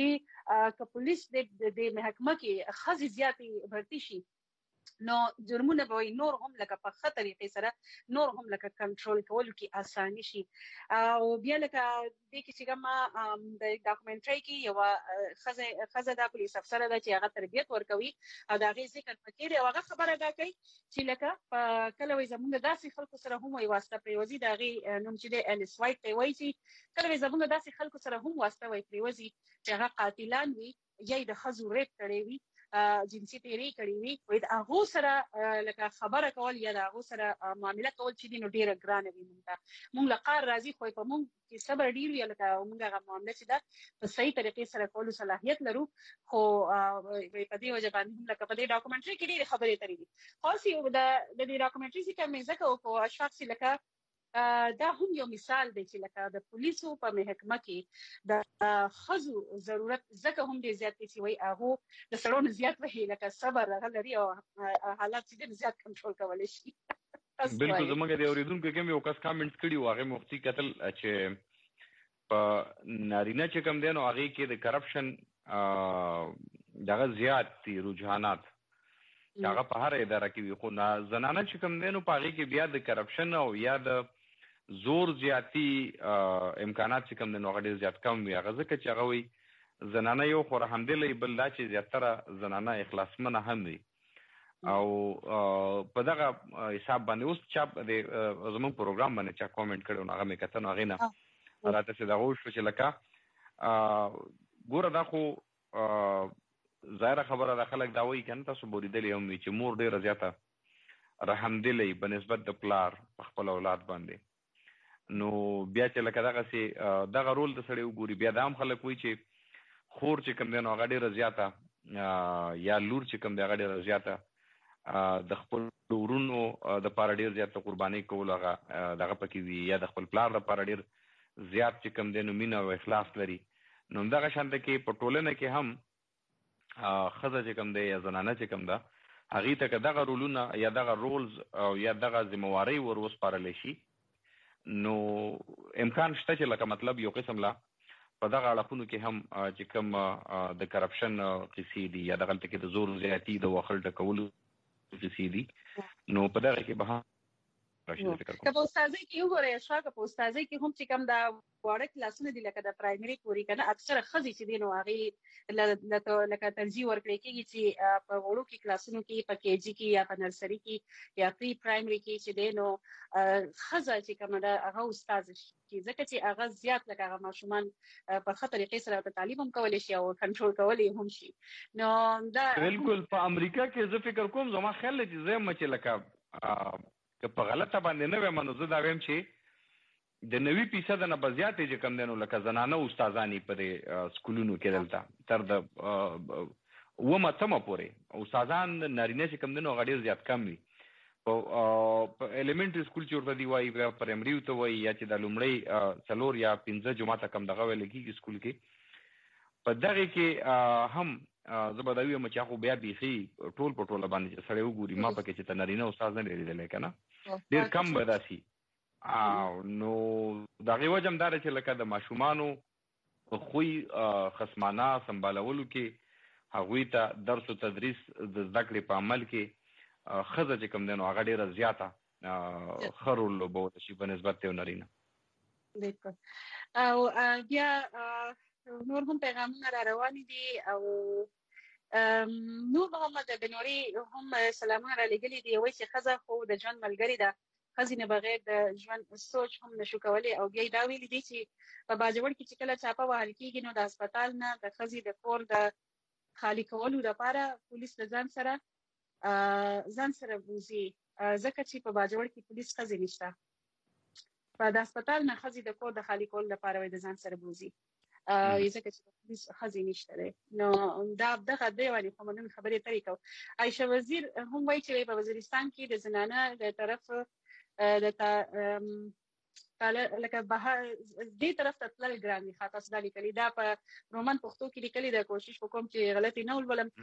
چې که پولیس د محکمه کې خزي زیاتې بھرتي شي نو جرمونه به نور هم لکه په ښه طریقې سره نور هم لکه کنټرول کولو کې اساني شي. او بیا لکه دې کې چې کوم د ډاکومنټري کې یو خزه خزه د پولیس افسر ده چې هغه تربیت ورکوي او دا غي ذکر پکې دی او هغه خبره ده کوي چې لکه په کله وي زموږ داسې خلکو سره هم وي واسطه پریوزي دا غي نوم چې د الیس وایټ ته وایي چې کله وي زموږ داسې خلکو سره هم واسطه وي پریوزي چې هغه قاتلان وي یا د خزو ریپ کړي وي جنسي تیری کړی وي وي د هغه سره لکه خبره کول یا د هغه سره معامله کول چې دینو ډیره ګرانه وي. مونږ مونږ لقار راځي خو په مونږ کې صبر ډیر وي لکه مونږ هغه معامله چې دا په صحیح طریقې سره کولو صلاحیت لرو، خو په دې وجه باندې لکه په دې ډاکومنټري کې ډیره خبرې اترې دي. خاص یو د دې ډاکومنټري چې کوم ځکه او اشفاق لکه دا هم یو مثال دی چې لکه د پولیسو په محکمه کې د خزو ضرورت ځکه هم ډیر زیات چې وي هغه د سړونو زیات وي لکه صبر لري او حالات چې زیات کنټرول کولای شي. بالکل زموږ د اوریدونکو کوم یو کس کامنټ کړي و هغه مفتي قتل چې په نارینه چې کوم دی نو هغه کې د کرپشن دغه زیات دي رجحانات هغه په هر اداره کې وي، خو زنانه چې کوم دی نو په هغه کې بیا د کرپشن او یا د زور زیاتی امکانات چې کوم دی نو هغه ډیر زیات کم وي. هغه ځکه چې هغه وي زنانه یو خو الحمدلله بل دا چې زیاتره زنانه اخلاصمنه هم وي او په دغه حساب باندې اوس چې د زموږ پروګرام باندې چې کومنټ کړو هغه مې کتن هغه نه راته چې دا وښه چې لکه ګوره دا خو ظاهره خبره د خلک دا وایي کنه تاسو بوریدلې هم چې مور ډیره زیاته رحم دلی بنسبت د پلار په خپل اولاد باندې، نو بیا چې لکه دغه سي دغه رول د سړی وګوري بیا د عام خلک وایي چې خور چې کوم دی نو هغه ډیره زیاته یا لور چې کوم دی هغه ډیره زیاته د خپل ورونو د پاره ډیر زیاته قرباني کول هغه دغه پکې وي یا د خپل پلار لپاره ډیر زیات چې کوم دی نو مینه او اخلاص لري. نو دغه شانته کې په ټولنه کې هم خزه چې کوم دی یا زنانه چې کوم ده هغې ته که دغه رولونه یا دغه رولز او یا دغه ذموارۍ ور وسپارلی شي نو امکان شته چې لکه مطلب یو قسم لا په دغه اړخونو کې هم چې کوم د کرپشن قصې دي یا دغلته کې د زور زیاتي د وخل ډکولو قصې دي نو په دغه کې به راشد فکر کوم که په استادۍ کې وګورئ شاګه په استادۍ کې هم چې کوم دا وړه کلاسونه دي لکه د پرایمري پورې کنه اکثره خزي چې دي نو هغه لکه ترجیح ورکړي کېږي چې په وړو کې کلاسونو کې په کې جی کې یا په نرسري کې یا پری پرایمري کې چې دي نو خزه چې کوم دا هغه استاد شي ځکه چې هغه زیات لکه هغه ماشومان په خطر طریقې سره په تعلیم هم کولای شي او کنټرول کولای هم شي نو دا بالکل په امریکا کې زه فکر کوم زما خیال دی زه مچ لکه که په غلطه باندې نه وایم نو زه دا وایم چې د نوي فیصد نه بزیات چې کم دنو لکه زنانه استادانی په سکولونو کې دلته تر د و متمه پورې استادان نارینه چې کم دنو غډیر زیات کم وي په الیمنټری سکول چې ورته دی وایي په پرایمري ته وایي یا چې د لومړی څلور یا پنځه جماعت کم دغه ویل کېږي سکول کې په دغه کې هم زبردوی هم چې خو بیا بيخي ټول په ټول باندې سړی وګوري ما پکې چې تنارینه استاد نه لیدل کنه ډیر کم بداسي نو دغه وجم دار چې لکه د ماشومانو خوې خصمانه سمبالولو کې هغوی ته درس او تدریس د زده کړې په عمل کې خزه چې کوم دنو هغه ډیره زیاته خرول بوت شي په نسبت ته نارینه بالکل او بیا نور هم پیغامونه را روان دي او نور محمد بنوري هم سلامونه را لګلي دي وایي چې خزه خو د ژوند ملګری ده خزینه بغیر د ژوند سوچ هم نشو کولای او بیا دا ویلي دي چې په باجوړ کې چې کله چاپه وهل کېږي نو د هسپتال نه د خزي د کور د خالی کولو لپاره پولیس ځان سره ځان سره بوزي ځکه چې په باجوړ کې پولیس خزي نشته په د هسپتال نه خزي د کور د خالی کولو لپاره د ځان سره بوزي ځکه چې پولیس خزي نشته نو دا دغه دی وایي په منن خبرې طریقو عائشه وزیر هم وایي چې په وزیرستان کې د زنانه د طرف د تا لکه به دې طرف ته تلل ګران دي خاطر صدا لیکلي دا په رومان پښتو کې لیکلي دا کوشش وکوم چې غلطي نه ولولم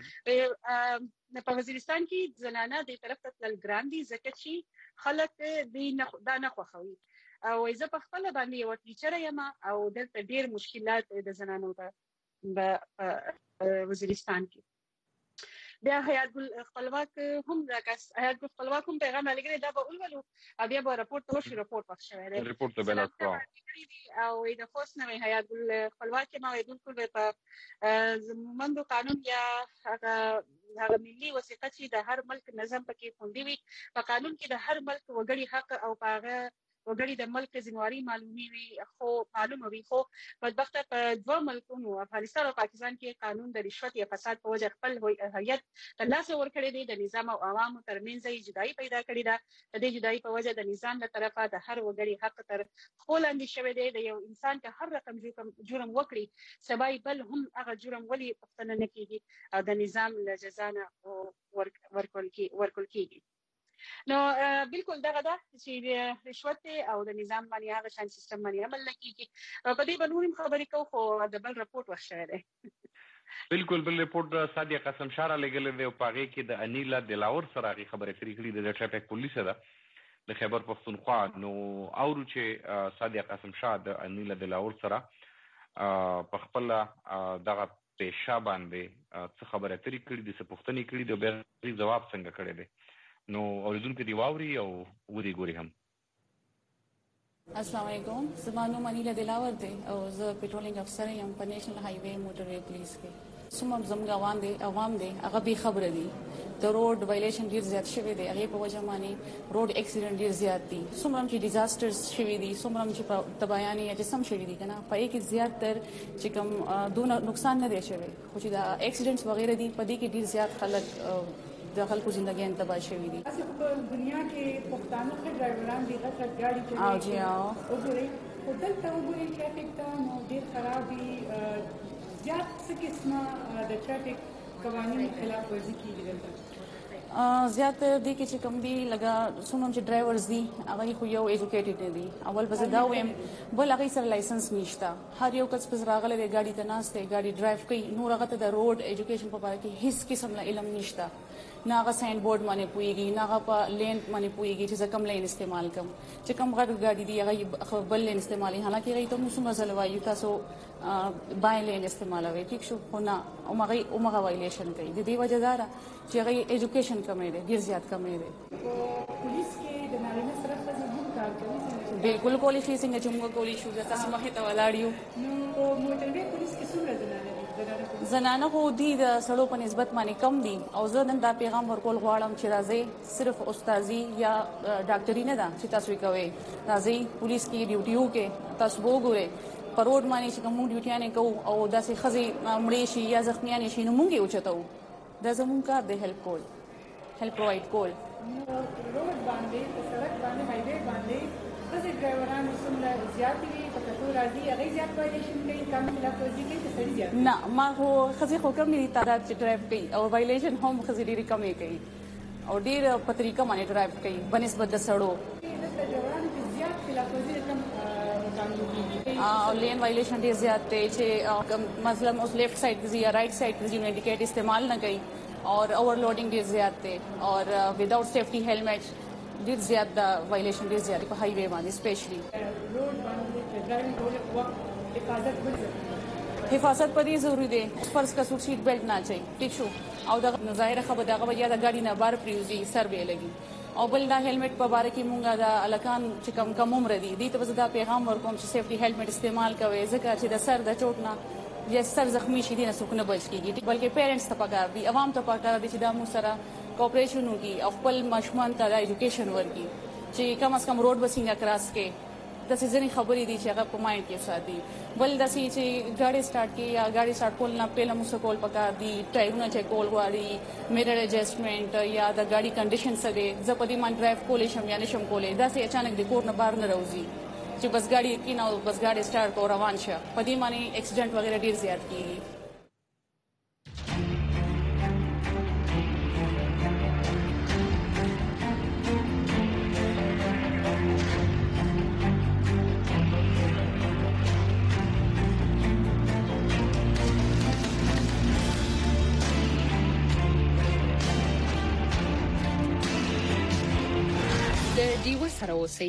په وزیرستان کې زنانه دې طرف ته تلل ګران دي ځکه چې خلک دې دا نه خوښوي او زه په خپل باندې یو ټیچر یم او دلته ډیر مشکلات د زنانو ته په وزیرستان کې بیا حیات ګل خپلواک هم راکاس حیات ګل خپلواک هم پیغام لګړي دا به اولولو بیا به راپورټ وشي راپورټ پخ شوی دی راپورټ ته بل راځو او د خوست نوې حیات ګل خپلواک ما وې بالکل په زموږ قانون یا هغه ملي وثیقه چې د هر ملک نظم پکې خوندي وي په قانون کې د هر ملک وګړي حق او پاغه وګړي د ملک ځینواري معلومي وي خو معلومه وي خو بدبخت په دوه ملکونو افغانستان او پاکستان کې قانون د رشوت یا فساد په وجه خپل هویت ترلاسه ورکړي دي د نظام او عوامو ترمنځ جدایي پیدا کړې ده د دې جدایي په وجه د نظام له طرفه د هر وګړي حق تر خپل اندي شوی دی د یو انسان که هر رقم جرم وکړي سبای بل هم هغه جرم ولي پښتنه نه کیږي او د نظام له جزا نه ورکول کیږي نو بالکل دغه ده چې رشوت او د نظام باندې هغه شان سیستم باندې عمل نکېږي په دې باندې خبرې کوو خو د بل رپورټ وښه دی بالکل بل رپورټ صادق قسم شاره لګل دی او پاغه کې د انیلا دلاور سره غي خبرې کړې کړې د ټریفیک پولیس ده د خیبر پختونخوا نو اورو چې صادق قسم شاه د انیلا دلاور سره په خپل دغه پېښه باندې څه خبرې ترې کړې دي څه پوښتنې کړې دي او به جواب څنګه کړی دی نو اوریدونکو دی واوري او ودی ګوري هم السلام علیکم زمانو منیلا دلاور دی او زه پټرولینګ افسر یم په نېشنل های وی موټر وی پولیس کې څومره زموږ عوام دي عوام دي هغه به خبره دي د روډ وایلیشن ډیر زیات شوی دی هغه په وجه باندې روډ اکسیډنټ ډیر زیات دي څومره چې ډیزاسترز شوی دي څومره چې په تباہی یا جسم شوی دي کنه په یک زیات تر چې کوم دونه نقصان نه دی شوی خو چې دا اکسیډنټس وغیرہ دي په دې کې ډیر زیات خلک د خلکو ژوندۍ تباہ شوی دي په دنیا کې پښتانه ښه ډرایوران دي غټ غټ ګاډي چلوي او جی او وګورئ خو دلته وګورئ ټرافیک ته نو ډېر خراب دي زیات څه قسمه د ټرافیک قوانینو خلاف ورزي کېږي دلته زیات دي کې چې کوم دي لګا څومره چې ډرایورز دي هغه خو یو ایجوکیټډ نه دي اول به دا وایم بل هغه سره لایسنس نشته هر یو کس په راغله د ګاډي ته ناشته ګاډي ډرایو کوي نور هغه ته د روډ ایجوکیشن په اړه کې هیڅ قسم علم نشته نه هغه ساين بورډ باندې پويږي نه هغه په لین باندې پويږي چې کوم لین استعمال کوم چې کوم غټ ګاډي دی هغه بل لین استعمالي حالکه غي ته موږ مسله وایو تاسو بای لین استعمالوي ټیک شو خو نه او مغه او مغه وایلیشن کوي د دې وجه دارا چې هغه ایجوکیشن کمې ده ډیر زیات کمې ده پولیس کې د نارینه سره بالکل کولی شي څنګه چې موږ کولی شو تاسو مخې ته ولاړ یو. نو په موټروي پولیس کې څومره زنانه دي؟ زنانه خو دي د سړو په نسبت باندې کم دي او زه نن دا پیغام ورکول غواړم چې راځي صرف استادي یا ډاکټري نه ده چې تاسو یې کوئ. راځي پولیس کې ډیوټي وکړئ، تاسو وګورئ په روډ باندې چې کوم ډیوټیانې کوو او داسې ښځې مړې شي یا زخمیانې شي نو موږ یې اوچتوو. دا زموږ کار دی، هیلپ کول، هیلپ پرووایډ کول. روډ باندې په سړک باندې هایوې باندې ښځې ډرایوران څومره زیاتې وي په کتو راځي هغې زیات وایلیشن کوي کم خلافورزي کوي که سړي زیات؟ نه ما خو ښځې خو کم دي تعداد چې ډرایو کوي او وایلیشن هم ښځې ډېرې کمې کوي او ډېر په طریقه باندې ډرایو کوي بنسبت د سړو. دلته ډرایورانو کې زیات خلافورزي کم او لین وایلیشن ډېر زیات دی چې مثلا اوس لیفټ سایډ ته ځي یا رائټ سایډ ته ځي نو انډیکیټ استعمال نه کوي اور اوورلوډینګ ډېر زیات دی اور وداؤټ سیفټي هیلمټ ډېر زیات دا وایلیشن ډېر زیات په هایوې باندې سپیشلی. روډ باندې ډرایوینګ کولو په وخت حفاظت بل حفاظت په دې ضروري دی. فرض کا څوک سیټ بیلټ نه اچوي ټیک شو او دا ظاهره خبره دغه وجه د ګاډي نه بار پریوزي سر به لګي او بل دا هیلمټ په باره کې مونږه د الکان چې کم کم عمر دي دي ته دا پیغام ورکوم چې سیفټي هیلمټ استعمال کوي ځکه چې د سر د چوټ نه یا سر زخمی شي نه څوک نه بچ کیږي بلکې پیرنټس ته پکار دي عوام ته پکار دي چې دا مو سره کوپریشن وکړي او خپل ماشومان ته د ایجوکیشن ورکړي چې کم از کم روډ بسینګه کراس کې د ځینې خبرې دي چې هغه په مایند کې وساتي. بل داسې چې ګاډي سٹارټ کې یا ګاډي سٹارټ کول نه پهله مو سکول پکار دي ټایرونه چیک کول غواړي میرر ایڈجسټمنټ یا د ګاډي کنډیشن څه دی زه په دې باندې ډرایو کولې شم یا نشم کولې داسې اچانک د کور نه بار نه راوځي چې بس ګاډي کې نه بس ګاډي سٹارټ کو روان شه په دې باندې اکسیډنټ وغیرہ ډیر زیات کیږي. دیو سره اوسئ.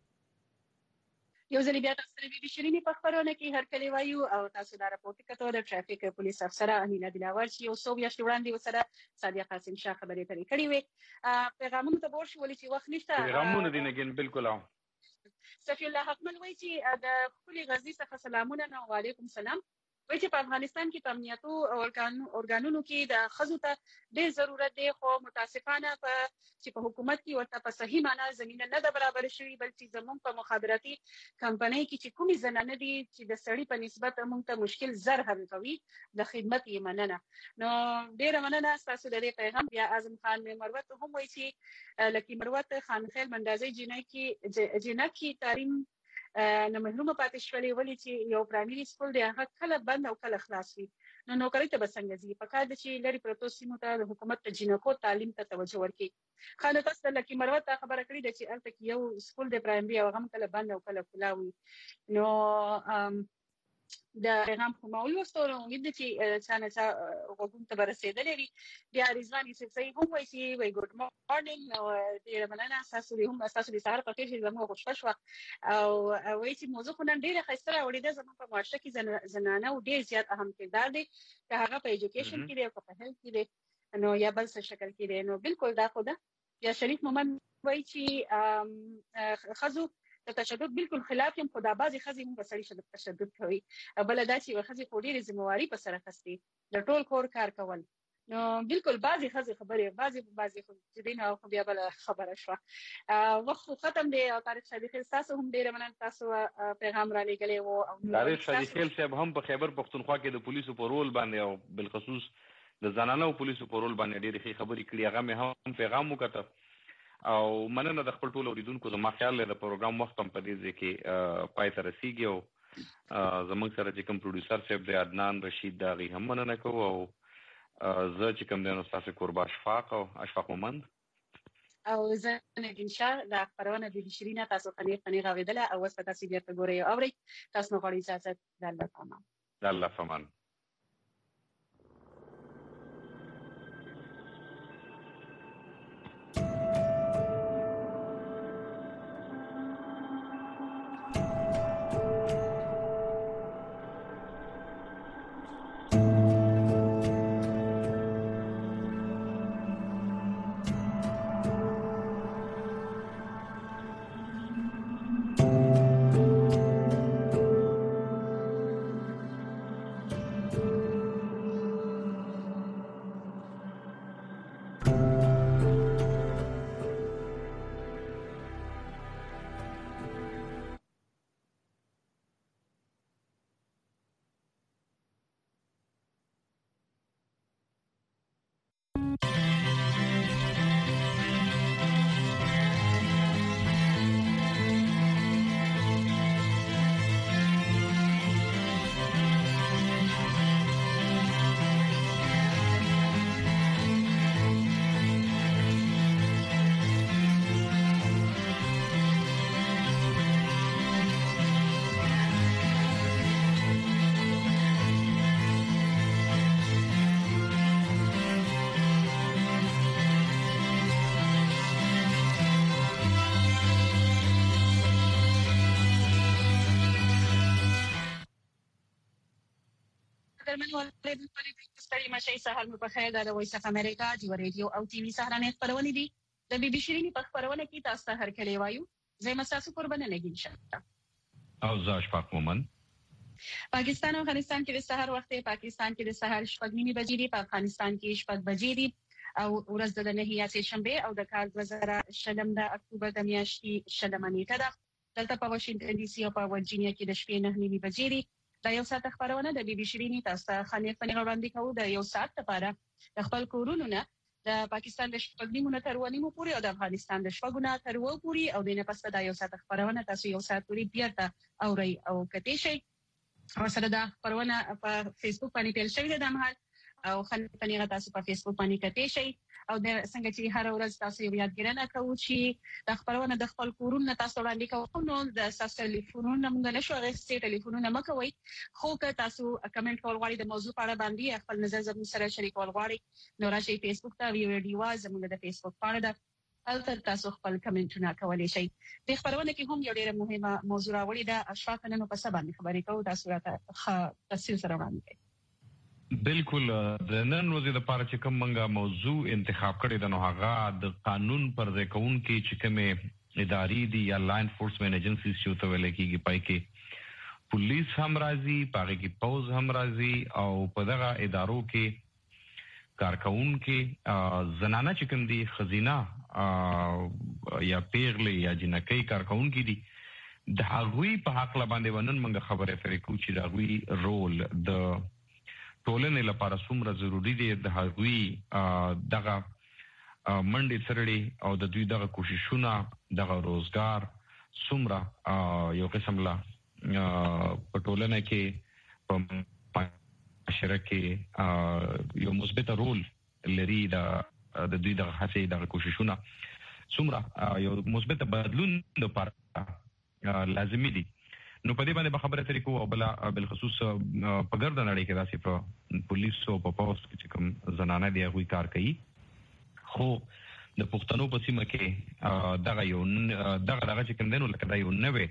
یو ځل بیا تاسو سره بي شيريني په خبرونه کې هر کلی وایو او تاسو دا راپورټ کړو د ټرافیک پولیس افسر امینه دلاور چې یو څو میاشتې وړاندې وسره صادق قاسم شاه خبرې پرې کړې وي. پیغامونه ته ورشي ولې چې وخت نشته پیغامونه دي نه ګن بالکل او صفی الله حکمل وایي چې د خپل غزي څخه سلامونه نو وعلیکم سلام. وایي چې په افغانستان کې په امنیتو او اورګانونو کې د خزو ته ډېر ضرورت دی خو متاسفانه په چې په حکومت کې ورته په صحیح معنا زمينه نه ده برابر شوې بلکې زموږ په مخابراتي کمپنۍ کې چې کومې زنانه دي چې د سړي په نسبت موږ ته مشکل زر حل کوي د خدمت یې مننه. نو ډېر مننه تاسو د دې پیغام. بیا اعظم خان مروت هم وایي چې لکه مروت خان خیل مندازي جنکی جنکی تعلیم نه محروم پاتې شولې ولې چې یو پرایمري سکول دی هغه کله بند او کله خلاص وي نو نوکری ته بسنګ زی په کار د چې لري پروتو سیمو ته د حکومت ته جنکو تعلیم ته توجه ورکړي. خانه تاسو لکه مروت خبره کړې د چې الته یو سکول دی پرایمري او هغه کله بند او کله خلاوي نو د پیغام خو مولوي ستورو امید چې څنګه چې وګون ته رسیدلې وي. بیا رضوان یوسف صاحب هم وایي چې وای ګډ مارنینګ او ډیر مننه تاسو هم تاسو د سهار په کې چې زموږ خوشحال شو او وایي چې موضوع خو نن ډیره خسته راوړې ده زموږ په معاشره کې زنانه او ډیر زیات اهم کردار دی که هغه په ایجوکیشن کې دی او په هیلث کې دی نو یا بل څه شکل کې دی. نو بالکل دا خو ده. یا شریف مومن وایي چې خزو د تشدد بالکل خلاف یم خو دا بعضې ښځې هم په سړي شدت تشدد کوي بله دا چې یوه ښځې خو ډېرې ذمهواري په سره اخیستې د ټول کور کار کول نو بالکل بعضې ښځې خبرې بعضې بعضې خو چې دی نو خو بیا بله خبره شوه. وخت خو ختم دی او طارق شادیخیل تاسو هم ډېره مننه تاسو پیغام را لېږلی و او طارق شادیخیل صاحب هم په خیبر پښتونخوا کې د پولیسو په رول باندې او بالخصوص د زنانو پولیسو په رول باندې ډېرې ښې خبرې کړي هغه مې هم پیغام وکړه او مننه د خپل ټول اوریدونکو زما خیال دی د پروګرام وخت هم په دې ځای کې پای ته رسیږي او زموږ سره چې کوم پروډوسر صاحب دی عدنان رشید د هغې هم مننه کوو او زه چې کوم دی نو ستاسو کوربه اشفاق او اشفاق مومند او زه نګین شاه د خبرونه د شیرینه تاسو خنیق خنیق اورېدله او اوس به تاسو بیرته ګورئ او اورئ تاسو نو غواړئ اجازه د الله په امان د الله په امان. you ارمن ولې په ستړي مشي سهار مو په خیر د وایس اف امریکا دی رادیو او ټي وي سهارنه خبرونه دي د بي بي شيرینی په خبرونه کې تاسو ته هر کله وایو زه مساسو قربانه نه ګینشه او زاش پاک مومن پاکستان او افغانستان کې د سحر وخت پاکستان کې د سحر شپږ نیمه بجې دي په افغانستان کې شپږ بجې دي او ورځ د نهي یا شنبه او د کال دوه زره شلم د اکتوبر د میاشتې شلمه نیټه ده دلته په واشنگټن ډي سي او په ورجینیا کې د شپې نه نیمه بجې دي دا یو ساعت خبرونه د بي بي شيرینی تاسو ته خنې فنې وړاندې کوو د یو ساعت لپاره د خپل کورونو نه د پاکستان د شپږ نیمو تر ونیمو پورې او د افغانستان د شپږو نه تر وو پورې او د نه پس د یو ساعت خبرونه تاسو یو ساعت پورې بیرته اوري او کته شي او سره دا خبرونه په فیسبوک باندې پیل شوې ده د مهال او خلک پنیغه تاسو په فیسبوک باندې کته شي او د څنګه چې هر ورځ تاسو یو یادګرنه کوو چې د خبرونه د خپل کورونو تاسو وړاندې کوو نو د تاسو ټلیفونونو موږ نشو غوښتي ټلیفونونه مکوئ خو که تاسو کمنټ کول غواړئ د موضوع په اړه باندې خپل نظر زموږ سره شریکول غواړئ نو راشئ فیسبوک ته ویو ریډیو زموږ د فیسبوک پاڼه ده البته تاسو خپل کمنټونه کولای شئ د خبرونه کې هم یو ډیره مهمه موضوع راوړې ده اشفاق نن په سبا باندې خبرې کوو تاسو راته تفصیل سره وړاندې بالکل د نن ورځې د پاره چې کوم منګه موضوع انتخاب کړی د نو هغه د قانون پر ځای کون کې چې کومه اداري دي یا لا انفورسمنت ایجنسیز چې ته ویل کېږي پای کې پولیس هم راځي پاره کې پوز هم راځي او په دغه ادارو کې کارکون کې زنانه چې کوم دي خزینه یا پیغلې یا جنکۍ کارکون کې دي د هغوی په حق باندې ونن منګه خبره فرې کو چې د هغوی رول د ټولنې لپاره څومره ضروری دی د هغوی دغه منډې ترړي او د دوی دغه کوششونه دغه روزګار څومره یو قسم لا په ټولنه کې په معاشره کې یو مثبت رول لري د د دوی دغه هڅې دغه کوششونه څومره یو مثبت بدلون لپاره لازمي دي نو په دې باندې خبره ترې کو او بل بل خصوص په ګرد نړۍ کې داسې په پولیس او په پولیس کې کوم زنانه دی هغه کار کوي خو د پښتنو په سیمه کې دغه یو دغه دغه چې کوم دنو لکه دا یو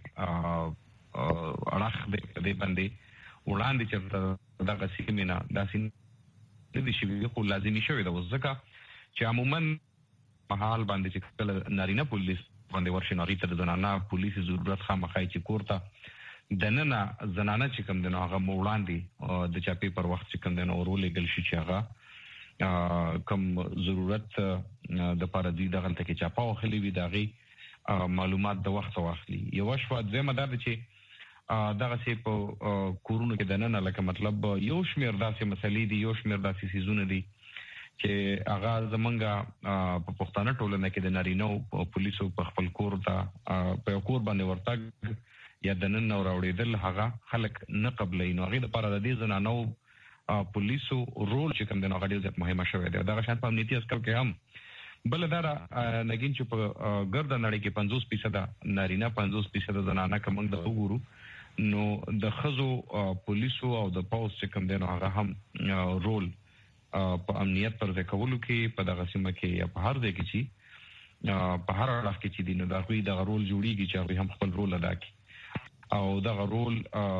نوې اړخ دې باندې وړاندې چې دغه سیمه نه داسې د شي خو لازمي شوی د وزکه چې عموما په حال باندې چې کله نارینه پولیس باندې ورشي ناری ته د زنانه پولیس ضرورت خامخای چې کوړه د نن زنانه چې کوم د هغه موړاندې د چاپی پر وخت چې کوم د نورو لګل شي چې هغه کوم ضرورت د پاره دی دغه ته کې چاپا خلی وی دغه معلومات د وخت واخلي یو شوا د مدار چې دغه سي په کورونو کې د نن لکه مطلب یو شمیر داسې مسلې دي یو شمیر داسې سيزونه دي چې هغه زمونږه په پښتانه ټولنه کې د نارینه پولیسو په خپل کور ته په کور باندې ورتګ یا د نن نور اوریدل هغه خلک نه قبلې نو هغه لپاره د دې زنانو پولیسو رول چې کوم د هغه ډیر مهمه شوی دی دا شان په امنیتي اسکل کې هم بل دا نګین چې په ګرد نړۍ کې پنځوس فیصد نارینه پنځوس فیصد زنانه کوم د وګورو نو د خزو پولیسو او د پولیس چې کوم د هغه هم رول په امنیت پر ځکولو کې په دغه سیمه کې یا په هر ځای کې چې په هر اړخ کې چې دینه دا کوي د رول جوړیږي چې هم خپل رول ادا کوي او دغه رول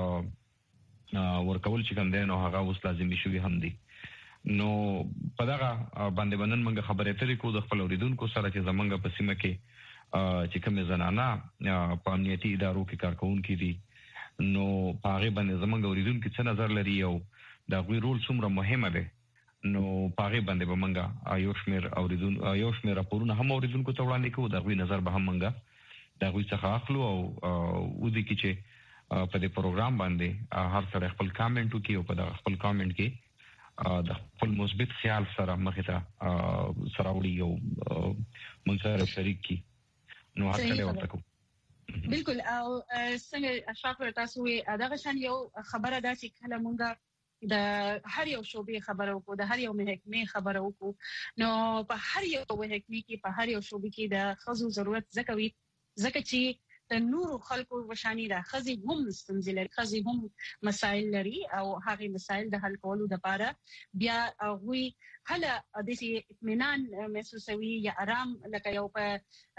ورکول چې کوم دی نو هغه اوس لازمي شوی هم دی نو په دغه باندې باندې موږ خبرې ترې کو د خپل اوریدونکو سره چې زمونږ په سیمه کې چې کوم زنانه په امنیتي ادارو کې کارکونکي دي نو په هغه باندې زمونږ اوریدونکو څه نظر لري او دا غوي رول څومره مهمه ده نو په هغه باندې به موږ یو شمیر اوریدون یو شمیر راپورونه هم اوریدونکو ته وړاندې کوو دا غوي نظر به هم موږ دا غوي څخه اخلو او و دې کې چې په دې پروګرام باندې هر سره خپل کامنټ وکي او په خپل کامنټ کې د خپل مثبت خیال سره مخه ته سره وړي او موږ سره شریک کی نو هر کله ورته بالکل او څنګه اشفاق تاسو دغه شان یو خبره ده چې کله مونږ د هر یو شوبې خبرو کو د هر یو محکمې خبرو کو نو په هر یو محکمې کې په هر یو شوبې کې د خزو ضرورت زکوي ځکه چې د نورو خلکو وشانی ده خزي هم ستونزې لري خزي هم مسائل لري او هغه مسائل د حل کولو لپاره بیا غوي هله د دې اطمینان محسوسوي یا آرام لکه یو په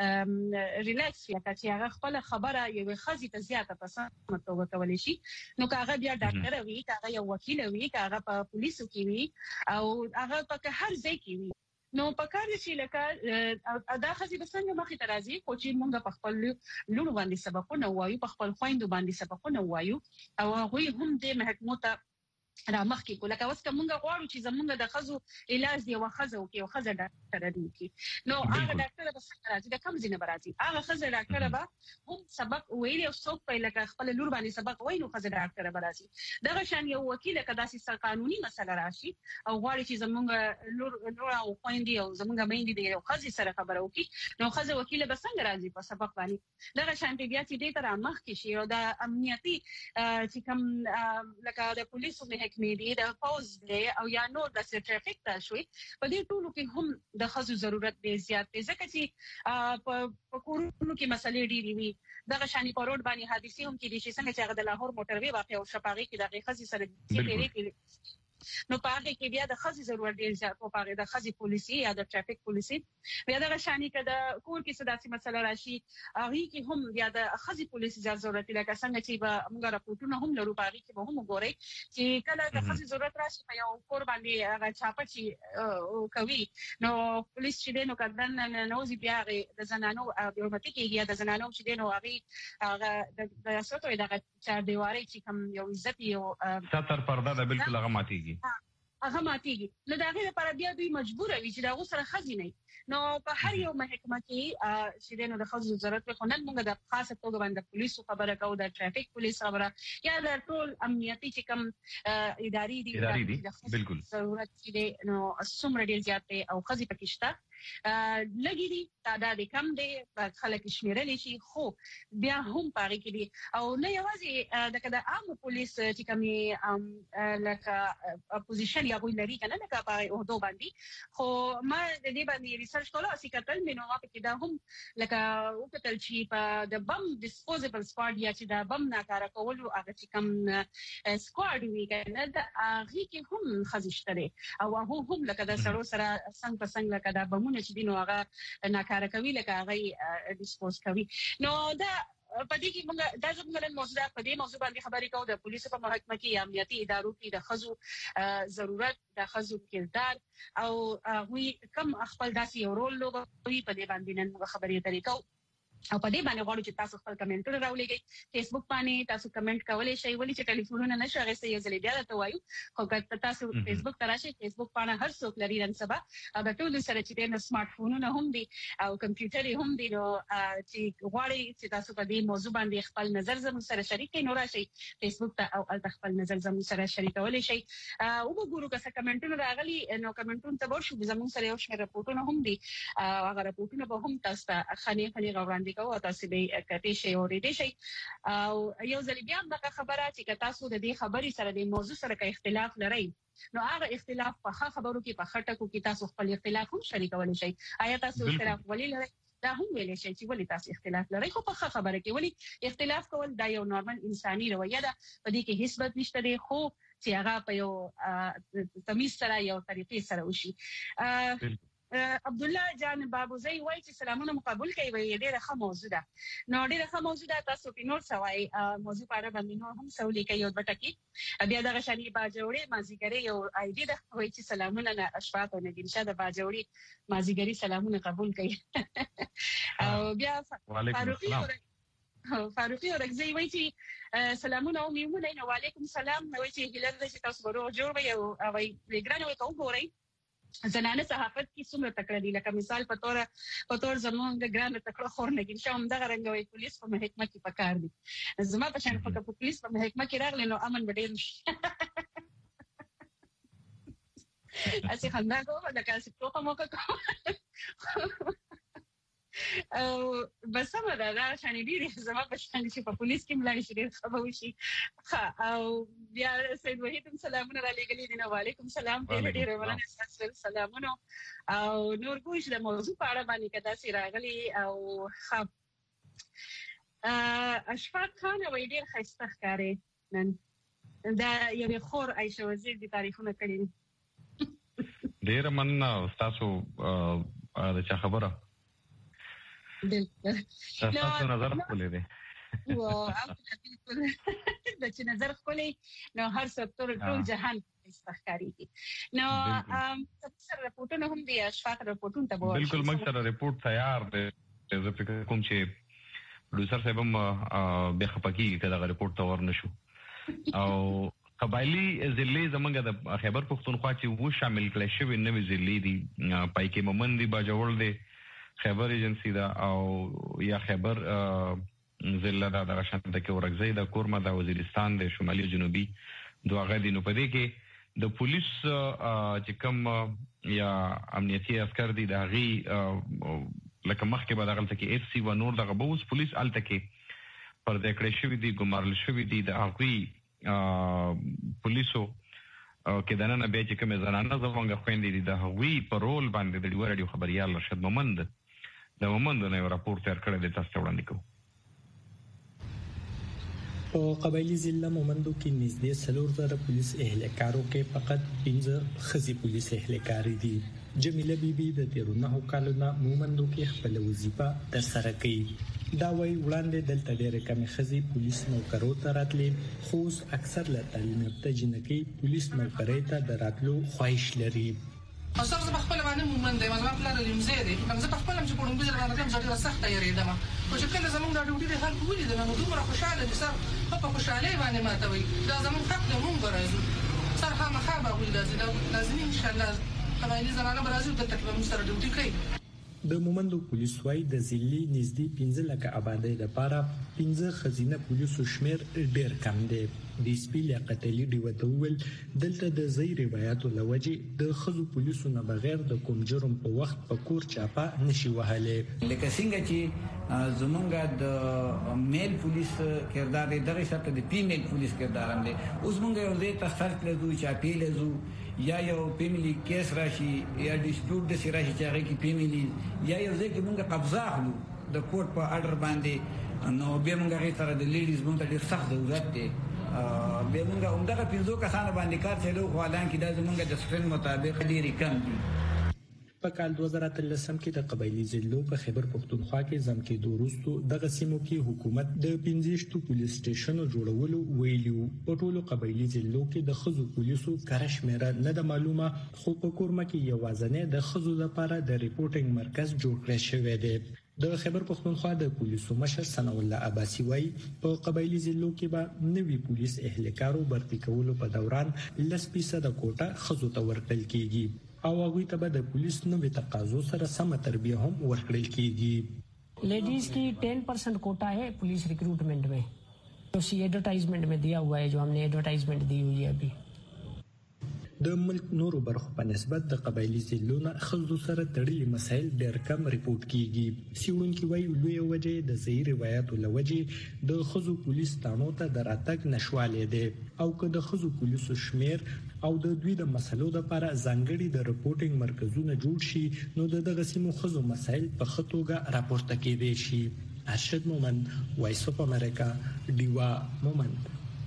ریلیکس لکه چې هغه خپل خبره یو خزي ته زیاته پسند توګه کولای شي نو کاغه بیا ډاکټر وي کاغه یو وکیل وي کاغه په پولیسو کې وي او هغه په هر ځای کې وي نو په کار چې لکه دا خزي بسنګ مخې ته راځي خو چې موږ په خپل لونو باندې سبقونه وایو په خپل خويندو باندې سبقونه وایو او هغه هم د محکمو ته را مخکې کوله که اوس کومه غواړو چې زمونږ د خزو علاج دی وخزو کې او خزه ډاکټر دی کې نو هغه ډاکټر به څنګه راځي د کم ځینې برازي هغه خزه ډاکټر به هم سبق ویلي او څوک په لکه خپل لور باندې سبق وایي نو خزه ډاکټر به راځي دغه شان یو وکیل کدا سي قانوني مسله راشي او غواړي چې زمونږ لور لور او خويندې او زمونږ میندې د یو خزي سره خبرو کې نو خزه وکیل به څنګه راځي په سبق باندې دغه شان بیا چې دې تر مخکې شي او د امنیتي چې کوم لکه د پولیسو محکمې دي د فوز دی او یا نور د ټریفیک ته شوي په دې ټولو کې هم د خزو ضرورت دی زیات دی ځکه چې په کورونو کې مسلې ډېرې وي دغه شانی په روډ باندې حادثې هم کېدي چې څنګه چې هغه د لاهور موټر وی واقع او شپاغي کې دغه خزي سره تیرې کېږي نو په هغه کې بیا د خزي ضرورت ډیر زیات او په هغه د خزي پولیسي یا د ټریفیک پولیسي بیا د شانی کې د کور کې صداسي مسله راشي هغه کې هم بیا د خزي پولیسي ضرورت لکه څنګه چې به موږ راپورټونه هم لرو په هغه کې به هم ګوري چې کله د خزي ضرورت راشي په یو کور باندې هغه چاپه چې کوي نو پولیس چې نو کدن نوځي بیا د زنانو بیومټیک یا د زنانو چې نو هغه هغه د سوتو دغه چار دیواري چې کوم یو عزت یو ستر پرده د بالکل هغه ماتيږي هغه ماتيږي نو دا غیر پر بیا دوی مجبور وي چې دا غوسره خزینه نو په هر یو محکمه کې چې نو د خزو ضرورت په خنن موږ د خاصه توګه باندې پولیسو خبره کوو د ټریفیک پولیس خبره یا د ټول امنیتي چې کوم اداري دي اداري دي بالکل ضرورت دي نو څومره ډیر زیات او خزي پکشته لګي دي تعداد کم دي خلک شمیرل شي خو بیا هم پاره کې دي او نه یوازې د کده عام پولیس چې کومي لکه اپوزیشن یا غوي لري کنه لکه په اوهدو باندې خو ما د دې باندې ریسرچ کوله چې کتل مې نو ما په کې دا هم لکه وکتل چې په د بم ډیسپوزیبل سکواډ یا چې د بم ناکاره کولو هغه چې کوم سکواډ وی کنه د هغه کې هم خزشتره او هغه هم لکه د سړو سره څنګه په څنګه لکه د بمونه چې دینو هغه ناکاره کوي لکه هغه ډیسپوز کوي نو دا په دې کې موږ د زموږ له موضوع په دې موضوع باندې خبرې کوو د پولیسو په محکمه کې امنیتي ادارو کې د خزو ضرورت د خزو کردار او وی کم خپل داسې یو رول لوبوي په دې باندې نن موږ خبرې درې کوو او په دې باندې غواړو چې تاسو خپل کمنټونه راولېږئ فیسبوک باندې تاسو کمنټ کولای شئ ولې چې ټلیفونونه نشو غوښتي یو ځل بیا ته وایو خو که تاسو فیسبوک ته راشئ فیسبوک باندې هر څوک لري نن سبا د ټول سره چې د سمارټ فونونو هم دي او کمپیوټر هم دي نو چې غواړئ چې تاسو په دې موضوع باندې خپل نظر زموږ سره شریک کړئ نو راشئ فیسبوک ته او ال خپل نظر زموږ سره شریکولای شئ او وګورو که څه کمنټونه راغلي نو کمنټونه ته ورشو زموږ سره یو شمېر راپورټونه هم دي هغه راپورټونه به هم تاسو ته خني خني غوړاندې کوو تاسو به کته شي او ریډي شي او یو ځل بیا د خبره چې تاسو د دې خبرې سره د موضوع سره کې اختلاف لرئ نو هغه اختلاف په خبرو کې په خټکو کې تاسو خپل اختلاف هم شریکولای شئ آیا تاسو اختلاف ولې لرئ دا هم ویل شي چې ولې تاسو اختلاف لرئ خو په خبره کې ولې اختلاف کول دا یو نورمال انساني رویه ده په دې کې هیڅ بد نشته دی خو چې هغه په یو تمیز سره یو طریقې سره وشي عبد الله جان بابوزي وایي چې سلامونه مقبول کوي وي ډیره ښه موضوع ده نو ډیره ښه موضوع ده تاسو په نور سوای موضوع په اړه باندې نور هم سوالي کوي او بټکی بیا دغه شانی باجوړي مازیګری یو آیډي ده وایي چې سلامونه نه اشفاق او نګین شاده باجوړي مازیګری سلامونه قبول کوي او بیا فاروقي فاروقي اورګزي وایي چې سلامونه او میمونه نو وعلیکم السلام وایي چې هلر چې تاسو ورو جوړ وي او وایي ګرانه وي کوم ګورئ زنانه صحافت کې څومره تکړه دي لکه مثال په تور په تور زمونږ ګرانه تکړه خور نګین شوم دغه رنګوي پولیس په محکمه کې پکار دي زما په شان په پولیس په محکمه کې راغلی نو امن ډېر شي اسی خندا کوم دا کاسې په موقع کوم او بس ما دا دا شان دي زما په شان چې په پولیس کې ملای شي ډېر خبر وشي او بیا سید وحید سلامونه را لګلې دي نو وعلیکم السلام ډېر ډېر ورنه سلامونه او نور کوم د موضوع په اړه باندې کدا سي راغلي او خب اشفاق خان وای ډیر خسته ښکاري نن دا یو خور عائشه وزیر د تاریخونه کړی ډیر مننه تاسو د چا خبره تاسو نظر خپلې دي او د چې نظر خپلې نو هر سکتور ټول جهان استخکاریږي نو سره رپورټونه هم دي اشفاق رپورټونه ته وایي بالکل موږ سره رپورټ تیار دی زه فکر کوم چې پروډوسر صاحب هم به خپکی کړه دا رپورټ تور نشو او قبایلی ضلع زمونږ د خیبر پښتونخوا چې وو شامل کړي شوی نوې ضلع دي پای کې مومندي باجوړ دي خیبر ایجنسی دا او یا خیبر ضلع دا د شانته کې ورغزي د کورما د وزیرستان د شمالي جنوبي دوه دي نو پدې کې د پولیس چې کوم یا امنیتي عسكر دي د غي لکه مخکې به دغه تکي اف سي و نور دغه بوس پولیس الته کې پر د کړې شوی دي ګمارل شوی دي د هغوی پولیسو کې دنه به چې کوم زنانه زمونږ خويندې دي د هغوی په رول باندې د ډیور رادیو خبريال رشد مومند د مومند نه راپور تیار کړی د تاسو وړاندې کوم په قبایلی ضلع مومندو کې نږدې څلور زره پولیس اهلکارو کې فقط پنځه خزي پولیس اهلکار دي جمیله بیبي د تیرونه کالونه مومندو کې خپل وظیفه ترسره کوي دا وایي وړاندې دلته ډېر کم خزي پولیس نوکرو ته راتلي خو اکثر له تعلیم یافته جنکۍ پولیس نوکرۍ ته د راتلو خواهش لري او سر زه په خپل باندې مومند دی ما خپل لرمزه دی کوم زه په خپل هم چې کوم ګزر باندې کوم ځای سخت یریدم او چې کله زمونږ د ډیوټي د خلکو ولیدل نو دومره خوشاله دي سر په خوشاله باندې ماته وي دا زمونږ حق دی مونږ راځو سر هم خابه ولازم لازم ان شاء الله قبایلی زنانه برازیل د تکلیف سره ډیوټي کوي د مومندو پولیس وايي د ضلع نږدې پنځه لکه آبادی لپاره پنځه خزینه پولیسو شمیر ډیر کم دی د سپیل قتلی دی وتول دلته د زی روایتو لوجه د خزو پولیسو نه بغیر د کوم جرم په وخت په کور چاپه نشي وهاله لکه څنګه چې زمونږ د میل پولیس کردار دغه شرط د فیمیل پولیس کردار هم دی اوس مونږ یو دې تخصص لزو چاپی لزو یا یو فیملی کیس راشي یا ډیسپیوټ د سراشي چې هغه کې فیملی یا یو ځکه مونږ قبضه اخلو د کوټ په اډر باندې نو به مونږ هغه سره د لیډیز مونږ ته ډیر سخت ضرورت دی به مونږ همدغه پنځو کسانو باندې کار چلو خو الان کې د زمونږ د سټرین مطابق ډیر کم دي په کال دوه زره اتلسم کې د قبایلی ضلعو په خیبر پښتونخوا کې ځمکې دوروستو دغه سیمو کې حکومت د پنځشتو پولیس سټیشنو جوړولو ویلیو په ټولو قبایلی ضلعو کې د خزو پولیسو کارشمیره نه د معلومه خو په کورما کې یوازنه د خزو لپاره د ریپورټینګ مرکز جوړ کړی شوی دی د خیبر پښتونخوا د پولیسو مشر ثنا الله عباسي وايي په قبایلی ضلعو کې به نوي پولیس اهلکارو برتي کولو په دوران لس فیصد کوټه خزو ته ورکړل کیږي او هغه ته به د پولیس نوې تقاضو سره سم تربیه هم ورکړل کیږي लेडीज की टेन परसेंट कोटा है पुलिस रिक्रूटमेंट में तो सी एडवर्टाइजमेंट में दिया हुआ है जो हमने एडवर्टाइजमेंट दी हुई है अभी د ملک نورو برخو په نسبت د قبایلی ضلعونو خزو سره تړلي مسایل ډېر کم ریپورت کیږي سیمونکي وایي لوی وجه د صحیح روایتو لوجه د خزو پولیس تانو ته دراتک نشواله دي او که د خزو پولیسو شمیر او د دوی د مسلو لپاره ځانګړي د ریپورټینګ مرکزونه جوړ شي نو دغه سیمو خزو مسایل په خطوګه راپورته کېدي شي ارشد مومند وایس اف امریکا دیوا مومند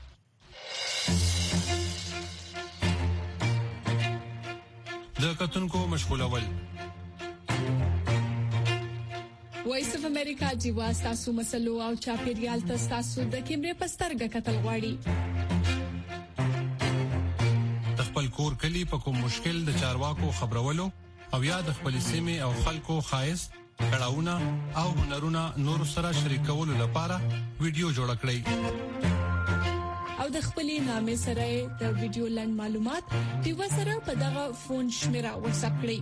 د کتونکو مشغولول وایس اف امریکا جیوا تاسو مسلو او چاپیریال تاسو د کیمرې پسترګه کتل غواړي د خپل کور کلی په کوم مشکل د چارواکو خبرولو او یا د خپل سیمه او خلکو خایس کړهونه او هنرونه نور سره شریکولو لپاره ویډیو جوړ کړئ او د خپلې نامې سره د ویډیو لاین معلومات دیو سره په دغه فون شمیره واتساپ کړئ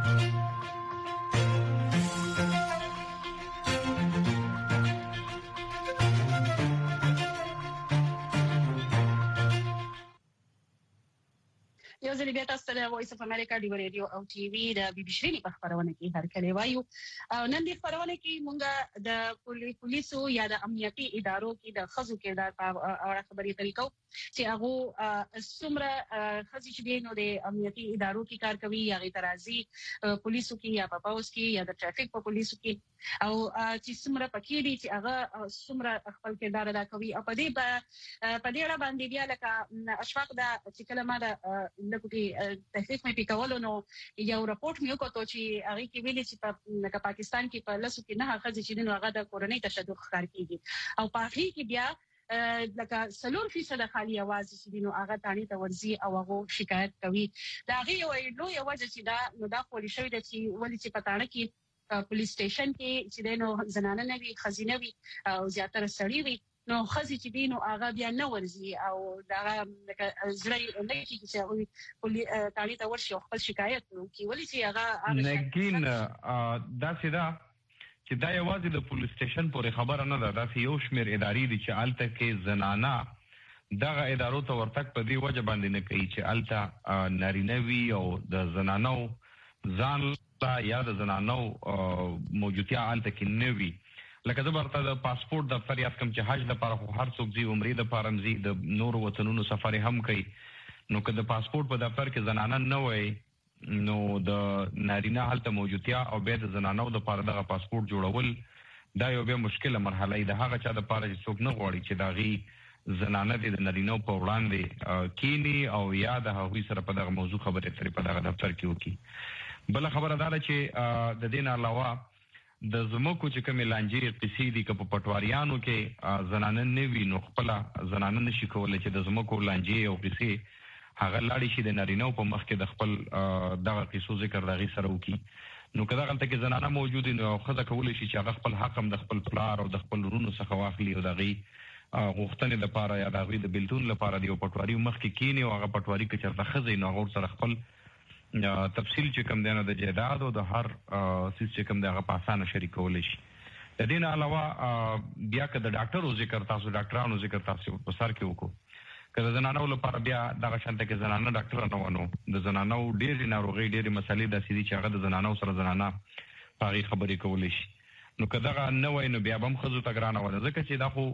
یو ځل بیا تاسو ته وایس اف امریکا دی رادیو او ټي وي د بي بي شرینی په خبرونه کې هر کله وایو او نن د خبرونه کې مونږ د پولیسو یا د امنیتي ادارو کې د خزو کردار په اړه خبرې طریقو چې هغه څومره خزي چې نو د امنیتي ادارو کې کار کوي یا غي ترازی پولیسو کې یا په پاوس کې یا د ټرافیک په پولیسو کې او چې څومره پکې دي چې هغه څومره خپل کردار ادا کوي او په دې په دې اړه باندې بیا لکه اشفاق دا چې کله ما د لکه تحقیق مې وکولو نو یو راپورټ مې وکړو چې هغه کې ویلي چې په پاکستان کې په لاسو کې نه هغه چې دین هغه د کورنۍ تشدد ښکار کیږي او په هغه کې بیا لکه سلور فیصد خالی आवाज چې دینو هغه تانی ته ورزي او هغه شکایت کوي دا غي یو لوی وجه چې دا نو دا خوري شوی د چې ولې چې پټانه کې پولیس سټیشن کې چې دینو زنانه نه وي خزینه وي او زیاتره سړی وي نو خزي چې دینو هغه بیا نه ورزي او دا لکه زړی نه کیږي چې هغه تانی ته ورشي خپل شکایت کوي ولې چې هغه لیکن دا سیدا چې دا یوازې د پولیس سټیشن پورې خبره نه ده دا یو شمیر ادارې دي چې الته کې زنانه دغه ادارو ته ورتک په دی وجه باندې نه کوي چې الته نارینه وي او د زنانو ځان یا د زنانو موجودیت الته کې نه وي لکه زه برته د پاسپورت دفتر یاد کوم چې حج لپاره خو هر څوک ځي عمرې لپاره ځي د نورو وطنونو سفر هم کوي نو که د پاسپورت په دفتر کې زنانه نه وي نو د نارینه حالت موجودیت او به د زنانو د لپاره دغه پاسپورت جوړول دا یو به مشکله مرحله ده هغه چا د لپاره چې څوک نه غواړي چې داغي زنانه د نارینه په وړاندې کینی او یا د هغوی سره په دغه موضوع خبرې اترې په دغه دفتر کې وکړي بل خبره ده چې د دین علاوه د زموکو چې کوم لانجې قصې دي په پټواریانو کې زنانه نه وي نو خپل زنانه نشي کولای چې د زموکو لانجې او قصې هغه لاړی شي د نارینه په مخ کې د خپل دغه قصو ذکر دغه سره وکي نو کله غلطه کې زنانه موجود نو خزه کولای شي چې هغه خپل حق هم د خپل پلار او د خپل ورونو څخه واخلي او دغه غوښتنې لپاره یا دغه د بلتون لپاره دی پټواری مخ کې کینی او هغه پټواری کې چرته خزه نو غور سره خپل تفصیل چې کوم دی نو د جیداد او د هر سیس چې کوم دی هغه په اسانه شریکول شي د دین علاوه بیا که د ډاکټرو ذکر تاسو ډاکټرانو ذکر تاسو په سر کې وکړو که د زنانو لپاره بیا دغه شانته کې زنانه ډاکټر نه ونو د زنانو ډېرې ناروغۍ ډېرې مسلې داسې دي چې هغه د زنانو سره زنانه په هغې خبرې کولی شي نو که دغه نه وای نو بیا به هم ښځو ته ګرانه وه ځکه چې دا خو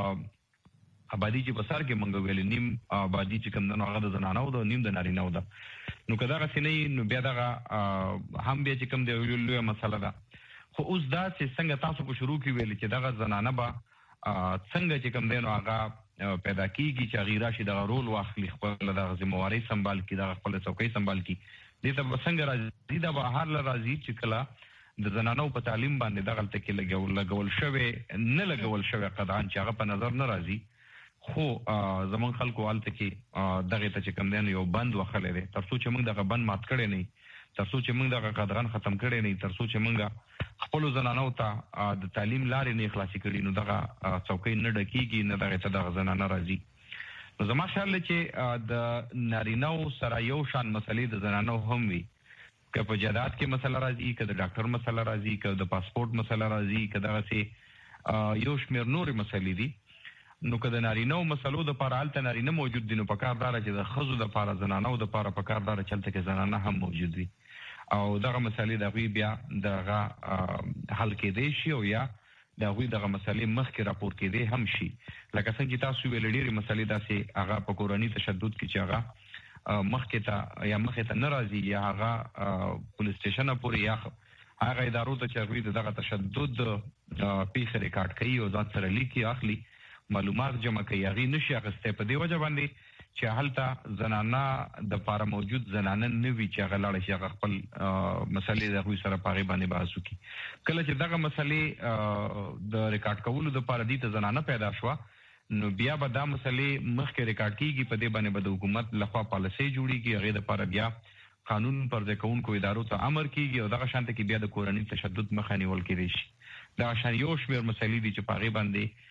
آبادي چې په سر کې موږ ویلې نیم آبادي چې کوم ده نو هغه د زنانو ده نیم د نارینهو ده نو که دغسې نه وي نو بیا دغه هم بیا چې کوم دی لویه مسله ده خو اوس دا چې څنګه تاسو په شروع کې ویلې چې دغه زنانه به څنګه چې کوم دی نو هغه پیدا کیږي چې غیره شي د رول واخلي خپل د ذمہواری سنبال کی د خپل څوکۍ سنبال کی دې ته څنګه راځي دا به هر راځي چې کله د زنانو په تعلیم باندې د غلطه کې لګول لګول شوی نه لګول شوی قدان چې هغه په نظر نه راځي خو زمون خلکو حالت کې دغه ته چې کوم دی یو بند وخلې دي ترڅو چې موږ دغه بند مات کړي نه ترڅو چې موږ دغه قدران ختم کړي نه ترڅو چې موږ خپل زنانو ته د تعلیم لارې نه خلاصي کړي نو دغه څوکۍ نه ډکیږي نه دغه ته دغه زنانه راځي نو زما خیال چې د نارینهو سره یو شان مسلې د زنانو هم وي که په جداد کې مسله راځي که د ډاکټر مسله راځي که د پاسپورت مسله راځي که دغسې یو شمېر نورې مسلې دي نو که د نارینهو مسلو دپاره هلته نارینه موجود دي نو په کار داره چې د ښځو دپاره زنانو دپاره په کار داره چې هلته کې زنانه هم موجود وي او دغه مسلې د هغوی بیا دغه حل کېدی شي او یا د هغوی دغه مسلې مخکې راپور کېدی هم شي لکه څنګه چې تاسو ویل ډېرې مسلې داسې هغه په کورني تشدد کې چې هغه مخکې ته یا مخې ته نه راځي یا هغه پولیس سټیشنه پورې یا هغه ادارو ته چې هغوی د دغه تشدد پیښې ریکارډ کوي او ځان سره لیکي اخلي معلومات جمع کوي هغې نشي اخیستی په دې وجه باندې چې هلته زنانه د پاره موجود زنانه نه وي چې هغه لاړه شي هغه خپل مسلې د هغوی سره په هغې باندې بحث وکړي کله چې دغه مسلې د ریکارډ کولو دپاره دې ته زنانه پیدا شوه نو بیا به دا مسلې مخکې ریکارډ کېږي په دې باندې به د حکومت لخوا پالیسۍ جوړېږي هغې دپاره بیا قانون پر ځای کوونکو ادارو ته امر کېږي او دغه شانته کې بیا د کورني تشدد مخه نیول کېدی شي دغه شان یو شمېر مسلې دي چې په هغې باندې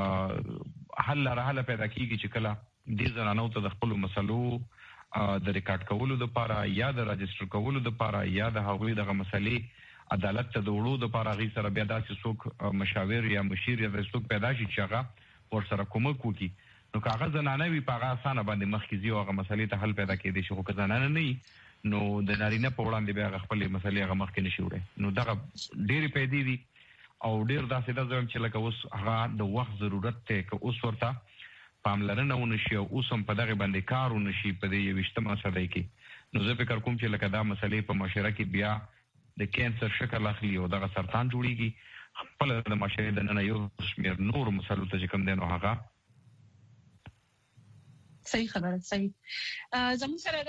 حل لاره حله پیدا کېږي چې کله دې زنانو ته د خپلو مسلو د ریکارډ کولو دپاره یا د راجسټر کولو دپاره یا د هغوی دغه مسلې عدالت ته د وړو دپاره هغې سره بیا داسې څوک مشاور یا مشیر یا داسې څوک پیدا شي چې هغه ورسره کومک وکړي نو که هغه زنانه وي په هغه اسانه باندې مخکې ځي او هغه مسلې ته حل پیدا کېدی شي خو که زنانه نه وي نو د نارینه په وړاندې بیا هغه خپلې مسلې هغه مخکې نه شي وړی نو دغه ډېرې پیدې دي او ډېر داسې ده زه وایم چې لکه اوس هغه د وخت ضرورت دی که اوس ورته پاملرنه ونه شي او اوس هم په دغې باندې کار ونه شي په دې یویشتمه صدۍ کې نو زه فکر کوم چې لکه دا مسلې په معاشره کې بیا د کینسر شکل اخلي او دغه سرطان جوړیږي خپل د معاشري د نن یو شمیر نور مسلو ته کوم دینو هغه صحیح خبره صحیح زموږ سره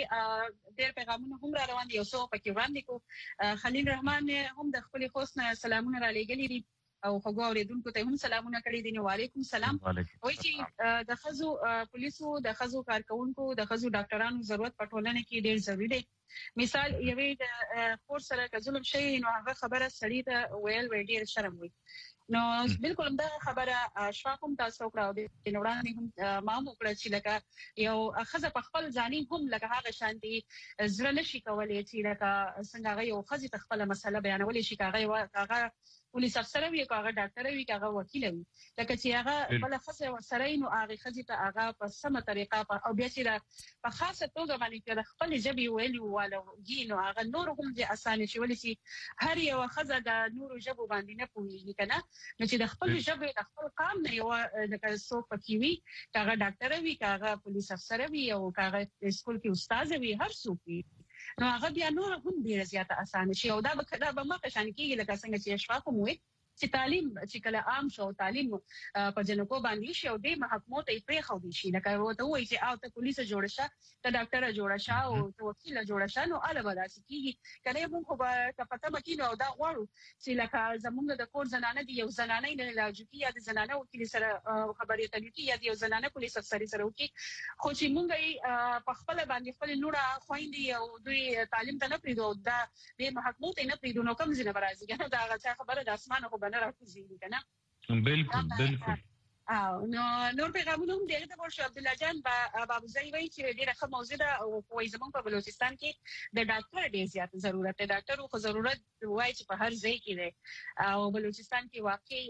داسې ډېر پیغامونه هم را روان دي او څو پکې وړاندې کو خلیل رحمان هم د خپل خوښ نه سلامونه را لېږلي دي او هغه اوریدونکو ته هم سلامونه کړي دي. وعلیکم السلام. وایي چې د خزو پولیسو د خزو کارکونکو د خزو ډاکټرانو ضرورت په ټولنه کې ډېر ضروری دی. مثال یوې د خور سره که ظلم شي نو هغه خبره سړی ته ویل وی ډېر شرم وي. نو بالکل هم دا خبره شواکم تاسو کړو د نوړانې هم ما مو کړی چې لکه یو خزه په خپل ځاني هم لکه هغه شانتي زړه نشي کولای چې لکه څنګه هغه یو خزه خپل مسله بیانول شي هغه هغه پولیس افسر وي هغه ډاکټر وي هغه وکیل وي لکه چې هغه بل خزه ورسره نو هغه خزه ته هغه په سمه طریقه او بیا چې په خاصه توګه باندې چې خپل ژبه ویلي واله ګینو هغه نور هم دي اسانه شي ولې چې هر یو خزه د نور ژبه باندې نه پوهیږي کنه نو چې د خپل ژبه د خپل قام نه یو د څو پکې وي هغه ډاکټر وي هغه پولیس افسر وي او هغه سکول کې استاد وي هر څوک وي نو هغه بیا نور هم ډیره زیاته اسانه شي او دا به دا به مخه شان کېږي لکه څنګه چې اشفاق مو وي چې تعلیم چې کله عام شو تعلیم په جنکو باندې شي او د محکمو ته پرې خو دي شي لکه وته وایي چې او ته پولیس جوړ شه ته ډاکټر جوړ شه او ته وکیل جوړ شه نو اله به داسې کېږي کله موږ خو به پته مکینو او دا غواړو چې لکه زمونږ د کور زنانه دي یو زنانه نه لاجوکي یا د زنانه وکیل سره خبرې اترې کوي یا د یو زنانه پولیس افسر سره وکي خو چې موږ په خپل باندې خپل نوره خويندې او دوی تعلیم ته نه پریدو دا د محکمو ته نه پریدو نو کوم ځنه برازي کنه دا هغه خبره د اسمانه خو بنه راځي کنه بالکل بالکل او نو نور پیغامونه هم دغه د ورشو عبد الله جان بابو زئی وایي چې ډیره ښه موضوع ده او په زمون په بلوچستان کې د ډاکټر ډیر زیات ضرورت دی ډاکټر خو ضرورت وایي چې په هر ځای کې دی او بلوچستان کې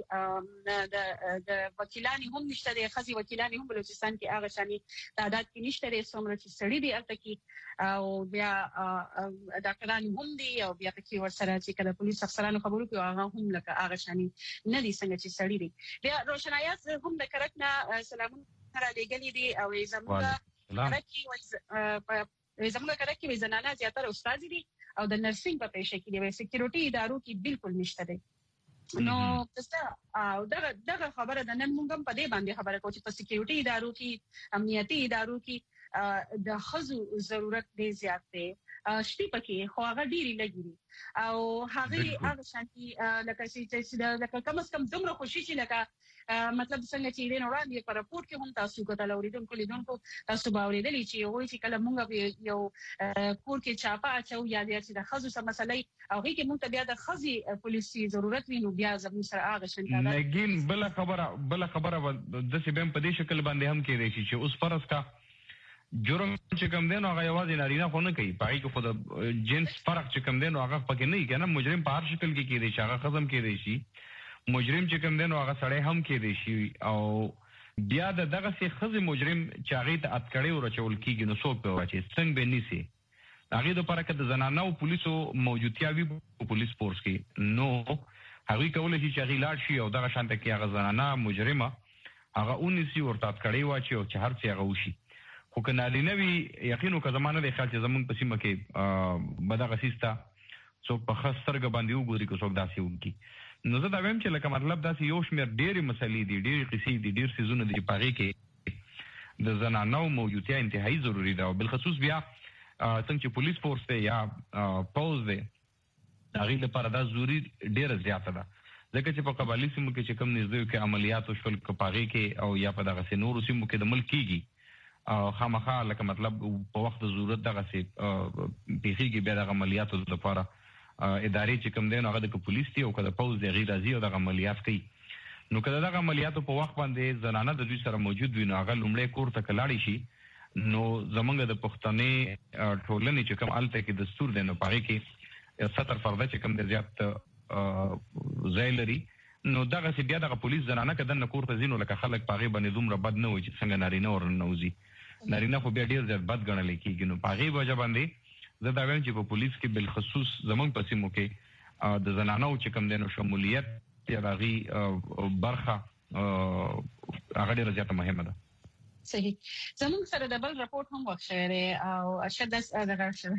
واقعي د د وکیلان هم نشته دي خزي وکیلان هم بلوچستان کې هغه شاني تعداد کې نشته دي څومره چې سړي دي البته کې او بیا ډاکټران هم دي او بیا پکې ورسره چې کله پولیس افسرانو خبرو کوي هغه هم لکه هغه شاني نه دي څنګه چې سړي دي بیا روشنایات هم د کرکنا سلامونه را لېږلي دي او زموږ کرکي وایي زموږ کرکي وایي زنانه زیاتره استاد دي او د نرسنګ په پیښه کې دی سکیورټي ادارو کې بالکل نشته دی نو تاسو او دغه دغه خبره د نن موږ په دې باندې خبره کوو چې په سکیورټي ادارو کې امنیتي ادارو کې د خزو ضرورت دی زیات دی شپې پکې خو هغه ډېری لګي او هغه هغه شانتي لکه چې لکه کم از کم دومره خوشي چې لکه مطلب څنګه چې دین وړاندې په راپور کې هم تاسو کو ته اوریدونکو لیدونکو تاسو باورېدلی چې وایي چې کله موږ یو کور کې چاپا اچو یا چې د خزو سم مسلې او هغه کې موږ ته بیا د خزي پولیسي ضرورت وینو بیا زموږ سره هغه شنه ده لګین بل خبره بل خبره د سیبم په دې شکل باندې هم کې دی چې اوس فرض کا جرم چې کوم دین هغه یوازې نارینه خو نه کوي پای کې خود جنس فرق چې کوم دین هغه پکې نه کنه مجرم په هر شکل کې کې دی هغه خزم کې دی شي مجرم چې کوم دین هغه سړی هم کې دی شي او بیا د دغه سي خزي مجرم چې هغه ته اتکړې ورچول کیږي نو څوک به واچي څنګه به نيسي هغه د پاره کې د زنانه او پولیسو موجودتیا وي په پولیس فورس کې نو هغه کولای شي چې هغه لاړ شي او دغه شانته کې هغه زنانه مجرمه هغه اونیسی ورته اتکړې واچي او چې هر څه هغه وشي خو کنالي نوي یقینو که زمانه د خیال چې زمونږ په سیمه کې بدغه سیستا څوک په خاص سترګه باندې وګوري که څوک داسې وکړي نو زه دا وایم چې لکه مطلب داسې یو شمېر ډېرې مسلې دي ډېرې قصې دي ډېر څیزونه دي چې په هغې کې د زنانو موجودتیا انتهایي ضروري ده او بالخصوص بیا څنګه چې پولیس فورس دی یا پوز دی هغې لپاره دا ضروري ډېره زیاته ده ځکه چې په قبایلي سیمو کې چې کوم نږدې کې عملیات وشول که په هغې کې او یا په دغسې نورو سیمو کې د ملک کېږي خامخا لکه مطلب په وخت د ضرورت دغسې پیښېږي بیا دغه عملیاتو لپاره ادارې چې کوم دی نو هغه د پولیس دي او که د پوز دی هغې راځي او دغه عملیات کوي نو که د دغه عملیاتو په وخت باندې زنانه د دوی سره موجود وي نو هغه لومړی کور ته که لاړې شي نو زمونږ د پښتنې ټولنې چې کوم هلته کې دستور دی نو په هغې کې ستر فرده چې کوم دی زیات ځای لري نو دغسې بیا دغه پولیس زنانه که دننه کور ته ځي نو لکه خلک په هغې باندې دومره بد نه وي چې څنګه نارینه ورننوځي نارینه خو بیا ډېر زیات بد ګڼلی کېږي نو په هغې وجه باندې زه دا وایم چې په پولیس کې بالخصوص زمونږ په سیمو کې د زنانو چې کوم دی نو شمولیت یا د هغې برخه هغه ډېره زیاته مهمه ده صحیح. زموږ سره د بل راپورټ هم وښه دی او اشد دغه شوی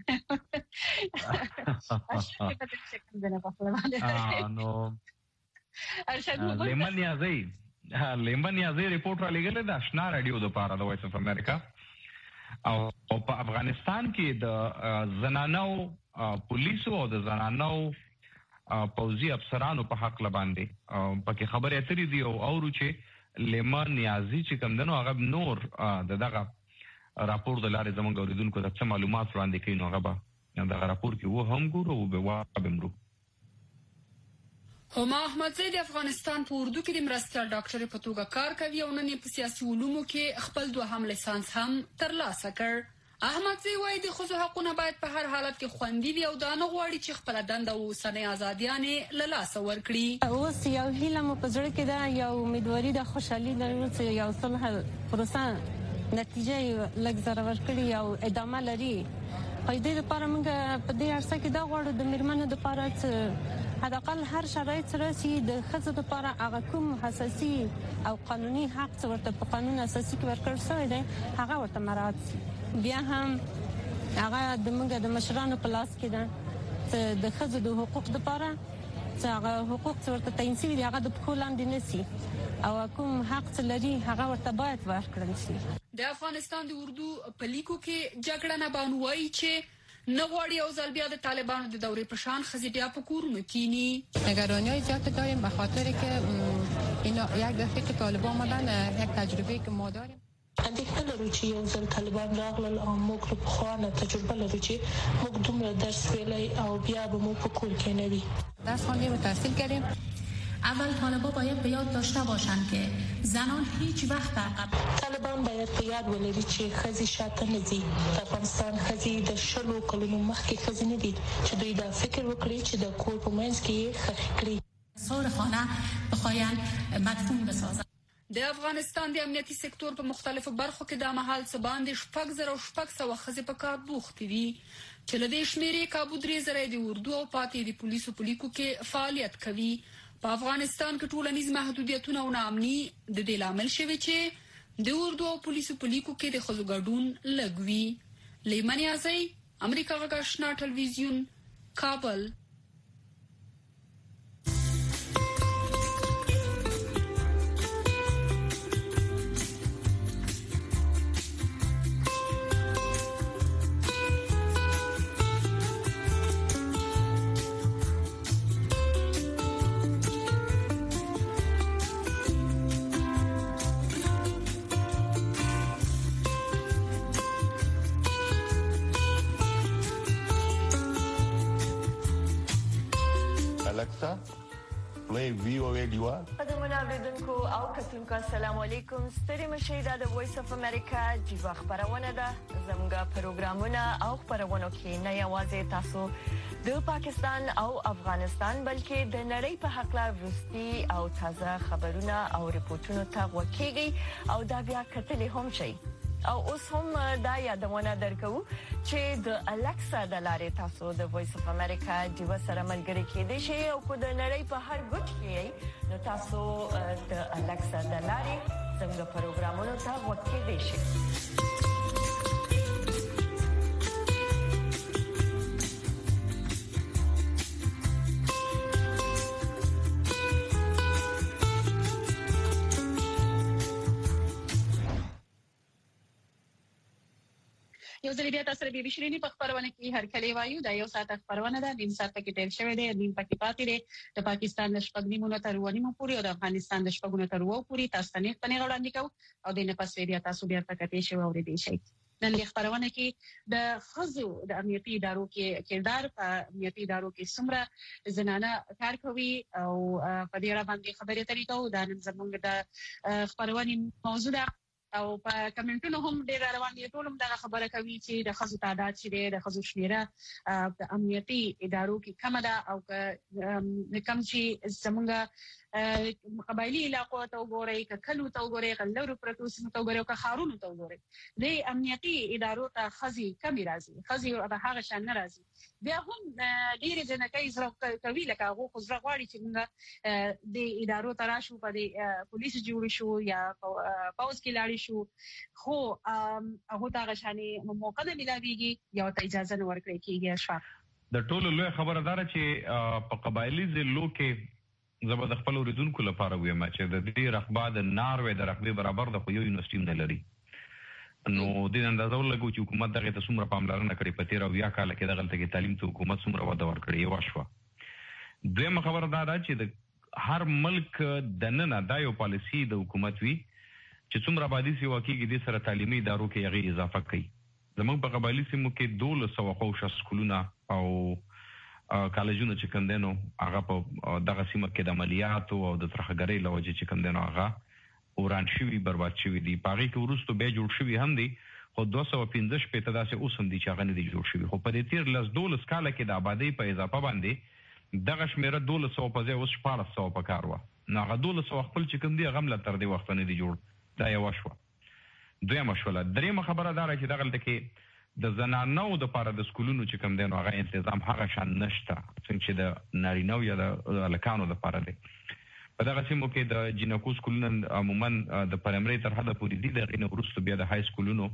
اشد په څه کې نه پخله نو ارشد لیمن یازي لیمن یازي ریپورټ را لګل د آشنا رادیو د پاره د وایس اف امریکا او په افغانستان کې د زنانو پولیسو او د زنانو پوځي افسرانو په حق لباندې پکې خبرې اترې دي او اورو چې لیمن نیازي چې کوم دنو هغه نور د دغه راپور د لارې زموږ اوریدونکو ته څه معلومات وړاندې کوي نو هغه به دغه راپور کې و هم ګورو او به وابمرو. هما احمدزی د افغانستان په اردو کې د مرستیال ډاکټر په توګه کار کوي او نن په سیاسي علومو کې خپل دوهم لیسانس هم ترلاسه کړ. احمدزی وايي د ښځو حقونه باید په هر حالت کې خوندي وي او دا نه غواړي چې خپل دنده او اوسنۍ ازادیانې له لاسه ورکړي. اوس یو هیله مو په زړه کې ده، یو امیدواري د خوشحالي لرو چې یو صلح پروسه نتیجه لږ زره ورکړي او ادامه لري. په دې لپاره موږ په دې عرصه کې دا غواړو د میرمنو لپاره چې حداقل هر شرایط سره چې د ښځو لپاره هغه کوم حساسي او قانوني حق چې ورته په قانون اساسي کې ورکړل شوی دی هغه ورته مراعات شي. بیا هم هغه د موږ د مشرانو په لاس کې ده چې د ښځو د حقوق لپاره چې هغه حقوق چې ورته تعین شوي دي هغه د پښو لاندې نه شي او کوم حق چې لري هغه ورته باید ورکړل شي. د افغانستان د اردو په لیکو کې جګړه نه بانو وایي چې نه غواړي او ځل بیا د طالبانو د دورې په شان ښځې بیا په کورونو کینی. نگرانی‌های زیاد داریم به خاطر که اینا یک دفعه که طالبان آمدن یک تجربه که ما داریم اندېښنه لرو چې یو ځل طالبان راغلل او موږ له پخوا نه تجربه لرو چې موږ دومره درس ویلی او بیا به مو په کور کې نه وي. درس خواندیم و تحصیل کردیم. اول طالبان باید به یاد داشته باشند که زنان هیچ وقت عقب طالبان باید په یاد ولري چې ښځې شاته نه ځي. د افغانستان ښځې د شلو کلونو مخکې ښځې نه دي چې دوی دا فکر وکړي چې د کور په منځ کې یې ښخې کړي. سار خانه بخواین مدفون بسازند. د افغانستان د امنیتي سکتور په مختلفو برخو کې د مهال څه باندې شپږ زره او شپږ سوه ښځې په کار بوختې دي چې له دې شمېرې کابو درې زره د اردو او پاتې د پولیسو په لیکو کې فعالیت کوي. په افغانستان کې ټولنیز محدودیتونه او ناامني د دې لامل شوي چې د اردو او پولیسو په لیکو کې د ښځو ګډون لږ وي. لیمن یازي، امریکا غږ آشنا ټلویزیون، کابل. Alexa, play V O A Diva. قدمونه اوریدونکو او کتونکو السلام علیکم. ستړي مشئ دا د وایس اف امریکا جیوا خبرونه ده. زموږ پروګرامونه او خبرونه کې نه یوازې تاسو د پاکستان او افغانستان بلکې د نړۍ په حق لا وروستي او تازه خبرونه او ریپورتونو ته وکیږي او دا بیا کتلې هم شي. او اوس هم دا یادونه درکو چې د الکسا د لارې تاسو د وایس اف امریکا جیوا سره ملګری کېدئ شئ او کو د نړۍ په هر ګوټ کې نو تاسو د الکسا د لارې زموږ پروګرامونو ته وکیدئ شئ. یو ځل بیا تاسو به بشرینی په خبرونه کې هر کله وایو دا یو ساعت خبرونه ده. نیم ساعت کې تیر شوی دی، نیم پکې پاتې دی. د پاکستان د شپږ نیمونو تر ونیمو پورې او د افغانستان د شپږونو تر وو پورې تاسو ته نه پنه وړاندې کوو او د نه پس بیا تاسو بیا پکې شوی اورېدئ شئ. نن د خبرونه کې د خزو د امنیتي ادارو کې کردار په امنیتي ادارو کې څومره زنانه کار کوي او په دې اړه باندې خبرې اترې کوو. دا نن زموږ د خبرونه موضوع ده او په کمنټونو هم ډېر روان دي. ټول هم دا خبره کوي چې د خزو تعداد چې دی د خزو شمیره په امنیتي ادارو کې کم ده او کم چې زموږ قبایلی علاقو ته وګورئ ک کلو ته وګورئ ک لورو پرتو سیمو ته وګورئ ک خارونو ته وګورئ د امنیتي ادارو ته خزي کمی راځي خزي به هغه شان نه راځي بیا هم ډیره جنکې زړه کوي لکه هغه خو زړه غواړي چې موږ د ادارو ته راشو په د پولیس جوړ شو یا پاوز کې لاړ شو خو هغه دا غشاني موقع نه ملاويږي یا ته اجازه نه ورکړي کیږي اشفاق د ټولو لوی خبردار چې په قبایلی ضلعو کې زبر د خپل اوریدونکو لپاره وایم چې د دې رقبه د ناروې د رقبې برابر د خو یو یونیورسيټي نه لري نو د دې اندازه ولګو چې حکومت دغه ته څومره پاملرنه کړې په تیر او یا کال کې دغه ته تعلیم ته حکومت څومره وده ورکړي یو شو دویمه خبردار چې د هر ملک د نن دا یو پالیسی د حکومت وی چې څومره آبادی سی واکیږي د سره تعلیمي ادارو کې هغه اضافه کوي زموږ په قبایلی سیمو کې دولس سوه او سکولونه او کالجونه چې کوم دي نو هغه په دغه سیمه کې د عملیات او د ترخګرۍ لوجه چې کوم دي نو هغه وران شوی برباد شوی دي پاره کې ورستو به جوړ شوی هم دي خو دوه سوه پنځه شپږ ته داسې اوس هم دي چې هغه نه دي جوړ شوی خو په دې تیر لس دولس کاله کې د آبادی په اضافه باندې دغه شمیره دولس سوه په ځای اوس شپاړس سوه په کار و نو هغه دولس سوه خپل چې کوم دي هغه هم لا تر دې وخت نه دي جوړ دا یو شو دویمه شوله دریمه خبره دا چې دغه کې د زنانو د پاره د سکولونو چې کوم دی نو هغه تنظیم هغه شان نشته څنګه چې د نارینو یا د الکانو د پاره دی په دغه سیمو کې د جنکو سکولونو عموما د پرایمري تر حده پورې دي د غینه ورستو بیا د های سکولونو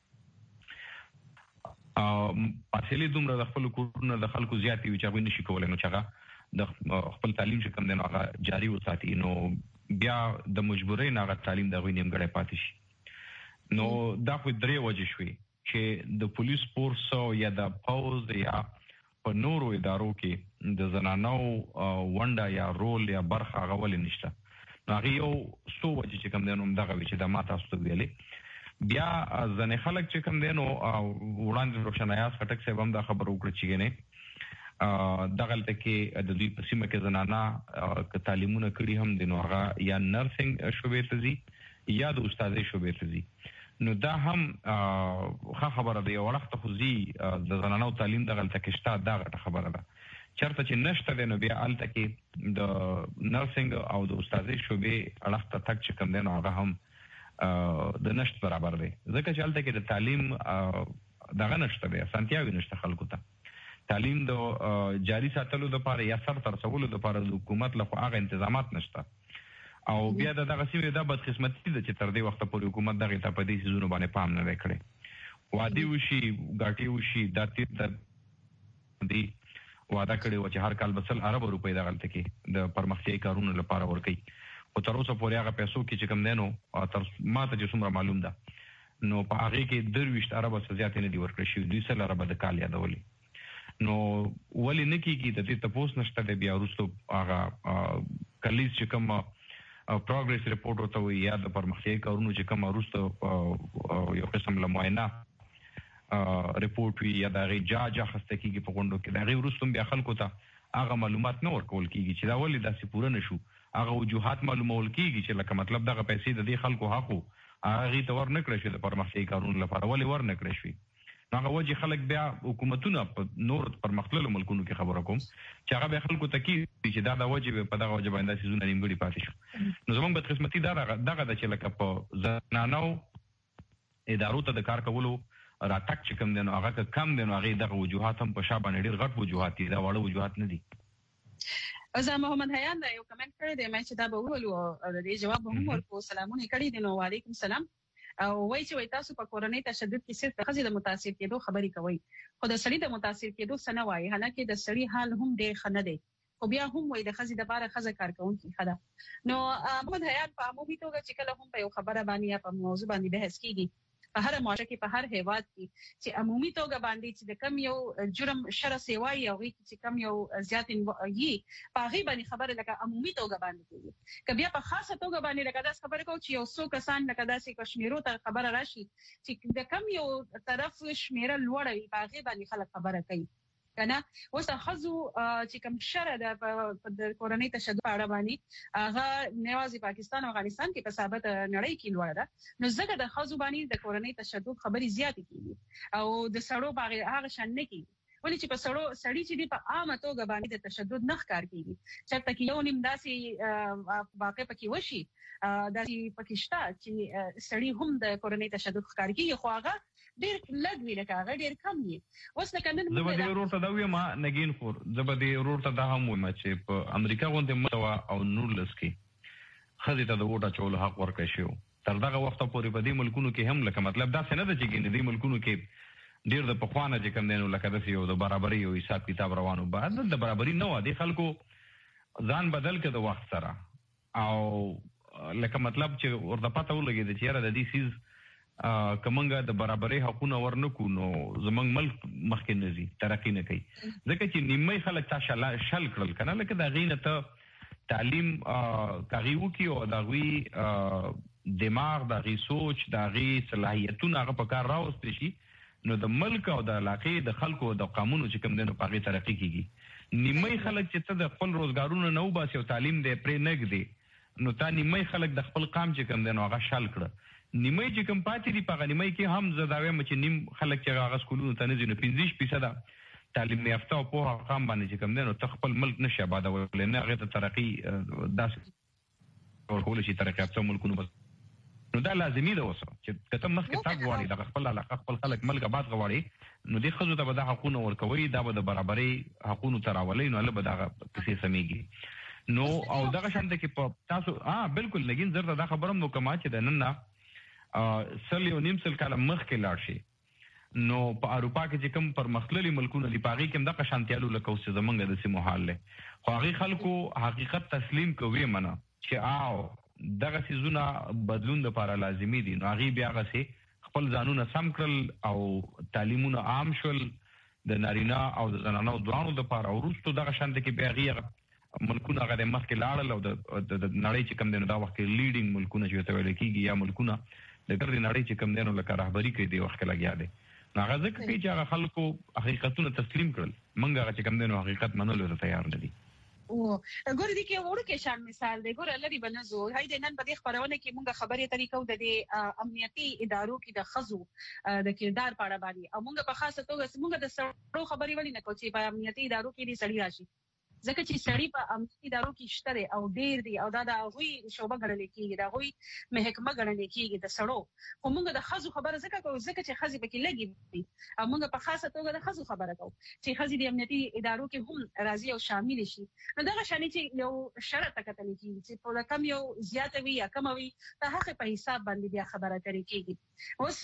ا اصلي دومره د خپل کورونو د خلکو زیاتې وي چې هغه نشي کولای نو چې هغه د خپل تعلیم چې کوم دی نو هغه جاری وساتي نو بیا د مجبورۍ نه هغه تعلیم د غوي نیمګړی پاتې شي نو دا په درې وجه شوي چې د پولیس فورس یا د پاوز یا په نورو ادارو کې د زنانو ونډه یا رول یا برخه غول نشته نو هغه یو څو وجه چې کوم دی نو دغه وی چې د ماته تاسو ویلې بیا ځنې خلک چې کوم دی نو وړاندې روشنایاس خټک صاحب هم دا خبر وکړي چې نه دغه لته کې د دوی په سیمه کې زنانه ک تعلیمونه کړي هم د نوغه یا نرسنګ شوبې ته زی یا د استادې شوبې ته زی نو دا هم ښه خبره ده یو وخت خو زی د زنانو تعلیم دغه تکشته دا غټه خبره ده چرته چې نشته د نو بیا الته کې د نرسنګ او د استادۍ شوبې اړخته تک چې کوم دی نو هغه هم د نشت برابر دی ځکه چې الته کې د تعلیم دغه نشته دی اسانتیاوي نشته خلکو ته تعلیم د جاری ساتلو لپاره یا سر تر څولو لپاره د حکومت لخوا هغه تنظیمات نشته او بیا د دغه سیمه د بد قسمتي ده چې تر دې وخت پورې حکومت دغه ته په دې سيزونو باندې پام نه وکړي وادي وشي غاټي وشي د تیر د دې وعده کړي و چې هر کال بسل ارب روپۍ دغه لته کې د پرمختیايي کارونو لپاره ورکړي او تر اوسه پورې هغه پیسو کې چې کم دینو تر ماته چې څومره معلوم ده نو په هغه کې درويشت ارب څخه زیات نه دی ورکړي شي دوی سره ارب د کال یادولي نو ولې نه کیږي د دې تاسو نشته بیا ورستو هغه کلیز چې کوم پروګرس ریپورت ورته وي یا د پرمختیايي کارونو چې کوم وروسته یو قسم له معاینه ریپورت وي یا د غي جاجه خسته کیږي په غونډو کې د غي وروسته بیا خلکو ته هغه معلومات نه ورکول کیږي چې دا ولې داسې پوره نشو هغه وجوهات معلومول کیږي چې لکه مطلب دغه پیسې د دې خلکو حقو هغه ته ور نه کړی شي د پرمختیايي کارونو لپاره ولې ور نه کړی شي هغه وجه خلک بیا حکومتونه په نور پرمختللو ملکونو کې خبره کوم چې هغه به خلکو ته کی چې دا د وجه په دغه وجه باندې سيزونه نیمګړي پاتې شو نو زمونږ په قسمتي دا دغه د چې لکه په زنانو ادارو ته د کار کولو راتک چې کوم دی نو هغه کم دی نو هغه دغه وجوهات هم په شابه ډېر غټ وجوهات دي دا وړه وجوهات نه دي ازا محمد حیان دا یو کمنټ کړی دی مې چې دا به ولولو او د دې جواب هم ورکو سلامونه کړی دي نو وعلیکم السلام او وای چې وای تاسو په کورنۍ تشدد کې صرف د خزې د متاثر کېدو خبرې کوي خو د سړي د متاثر کېدو سنه وای حالکه د سړي حال هم ډېر خنه دی خو بیا هم وای د خزې د بار خزه کار کوونکی خدا نو محمد حیات په عمومي توګه چې کله هم په یو خبره باندې یا په موضوع باندې بحث کیږي په هر معاشره کې په هر هیواد کې چې عمومي توګه باندې چې د کم یو جرم شر سیوای او چې کم یو زیات یي په هغه باندې خبره لکه عمومي توګه باندې کوي کبه په خاصه توګه باندې لکه داس خبره کو چې یو څو کسان لکه داسې کشمیرو ته خبره راشي چې د کم یو طرف شمیره لوړ وي په هغه باندې خلک خبره کوي کنه اوس خزو چې کوم شر د کورنۍ تشدد په اړه باندې هغه نوازي پاکستان او افغانستان کې په ثابت نړۍ کې لوړ ده نو زګه د خزو باندې د کورنۍ تشدد خبري زیات کیږي او د سړو باغ هغه شان نه کیږي ولې چې په سړو سړی چې دی په عامه توګه باندې د تشدد نه ښکار کیږي چېرته کې یو نیم داسې واقع پکې وشي داسې پکې شته چې سړی هم د کورنۍ تشدد ښکار کیږي خو هغه ډېر لږ وی لکه هغه ډېر کم وي اوس لکه نن زه به دې ورور ته دا وایم نګین خور زه به دې ورور ته دا هم وایم چې په امریکا غونډه متوا او نورلس کې خځې ته د ووټ اچولو حق ورکړی شو تر دغه وخته پورې په دې ملکونو کې هم لکه مطلب دا څه نه ده چې دې ملکونو کې ډېر د پخوانه چې کوم دی نو لکه داسې یو د برابرۍ یو حساب کتاب روانو بعد د برابرۍ نه و دې خلکو ځان بدل کړ د وخت سره او لکه مطلب چې ورته پته ولګېده چې یاره د دې سیز کمنګه د برابرۍ حقونه ورنکو نو زمنګ ملک مخکې نه ځي ترقي نه کوي ځکه چې نیمه خلک تا شل شل کړل کنه لکه دا غینه ته تعلیم کاغي وکي او دا غوي دماغ دا غي سوچ دا غي صلاحیتونه هغه په کار راوستي شي نو د ملک او د علاقې د خلکو د قانونو چې کوم دنه پاغي ترقی کیږي نیمه خلک چې ته د خپل روزګارونو نه وباسي او تعلیم دې پرې نه ګدي نو تا نیمه خلک د خپل قام چې کوم دنه هغه شال کړ نیمه چې کوم پاتې دي په نیمه کې هم زداوي چې نیم خلک چې هغه سکولونو ته نه ځي نو پنځه فیصد تعلیم یافته او په قام باندې چې کوم دنه ته خپل ملک نشه آبادول نه هغه ته ترقی داس ورکول شي ترقی یافته ملکونو نو دا لازمي ده اوسه چې کته مخکې تاګ غواړي د خپل علاقه خپل خلک ملک آباد غواړي نو د خزو ته به د حقوقو ورکوي دا به د برابرۍ حقوقو تراولي نو له به دا کیسې سميږي نو او دغه شانت کې په تاسو اه بالکل لګین زړه دا خبرم نو کما چې د نن نه سل یو نیم سل کاله مخکې لاړ شي نو په اروپا کې چې کوم پرمختللي ملکونه دی پاغي کې دغه شانتیالو لکه اوس زمونږ د سیمو حال له خو هغه خلکو حقیقت تسلیم کوي منه چې آو دغه سيزونه بدلون لپاره لازمي دي نو هغه بیا غسي خپل ځانونه سم کړل او تعلیمونه عام شول د نارینه او د زنانو دوانو لپاره او وروسته دغه شانت کې بیا غیر ملکونه هغه مخکې لاړل او د نړۍ چې کوم دنه دا وخت کې لیډینګ ملکونه چې ته ویل کېږي یا ملکونه د ګرځي نړۍ چې کوم دنه لکه رهبری کوي دی وخت لګیا دي هغه ځکه چې هغه خلکو حقیقتونه تسلیم کړل منګه چې کوم دنه حقیقت منلو ته تیار نه دي او ګور دي کې وړو کې شان مثال دی ګور لري بنزو هاي د نن په دې خبرونه کې موږ خبرې طریقو د امنیتي ادارو کې د خزو د کردار په اړه باندې او موږ په خاصه توګه موږ د سړو خبرې ولې نه کوو چې په امنیتي ادارو کې دي سړی راشي ځکه چې سړی په امنیتي ادارو کې شته او ډیر دی او دا د غوي شوبه غړل کېږي دا غوي محکمه غړل کېږي د سړو خو موږ د خزو خبره ځکه کوو ځکه چې خزي پکې لګي او موږ په خاصه توګه د خزو خبره کوو چې خزي د امنیتي ادارو کې هم راضي او شامل شي نو دا شانې چې یو شرط کتل کېږي چې په کم یو زیاته وي یا کم وي ته هغه په حساب باندې بیا خبره کوي کېږي اوس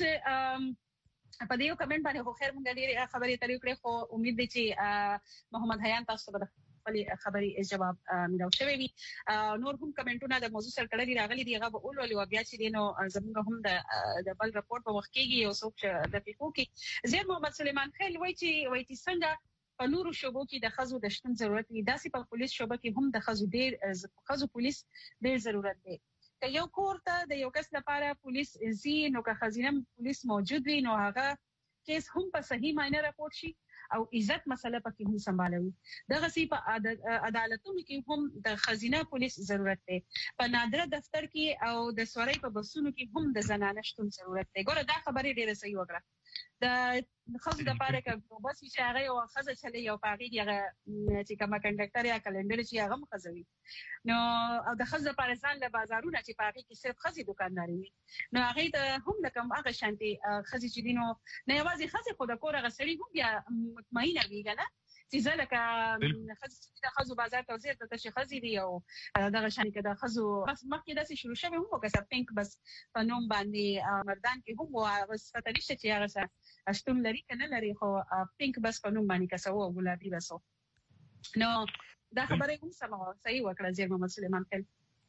په دې یو کمنټ باندې خو خیر موږ ډېر خبرې ترې کړې خو امید دي چې محمد حیان تاسو ته خبري جواب ملو شوی وي نور هم کمنټونه د موضوع سره تړلي راغلي دي هغه اول ولې بیا چې دینو زموږ هم د د بل رپورت په وخت کې یو څوک د فیکو کې زیر محمد سلیمان خیل وایي چې وایي چې څنګه په نورو شوبو کې د خزو د شتون ضرورت دی داسې په پولیس شوبه کې هم د خزو ډیر خزو پولیس ډیر ضرورت دی که یو کورته د یو کس لپاره پولیس زی نو که خزینه پولیس موجود وي نو هغه کیس هم په صحیح معنی راپورټ شي او عزت مسله پکې هم سمبالوي دغه سی په عدالتونو کې هم د خزینه پولیس ضرورت دی په نادره دفتر کې او د سوري په بسونو کې هم د زنانه شتون ضرورت دی ګوره دا خبره ډیره صحیح وکړه د خزو د پاره کې بس چې هغه او خزه چلی یو پاغي هغه چې کومه کنډکټر یا کلندر چې هغه مخزوي نو او د خزه لپاره ځان له بازارونو چې پاغي کې صرف خزي دکانداري نو هغه ته هم د کوم هغه شانتي خزي چې دینو نه یوازې خزه خو د کور غسړي هم بیا مطمئنه ویګا نه چې ځلکه خزي د خزو بازار ته وزیر ته چې خزي دی او دغه شان کې د خزو بس مخکې داسې شروع شوه هم وکړه پینک بس په نوم باندې مردان کې هم واس فتنشته چې هغه سره اشتون لري کنه لري خو پینک بس په نوم باندې کسو او ګلابي بسو نو دا خبره هم سم صحیح وکړه زیر محمد سلیمان خیل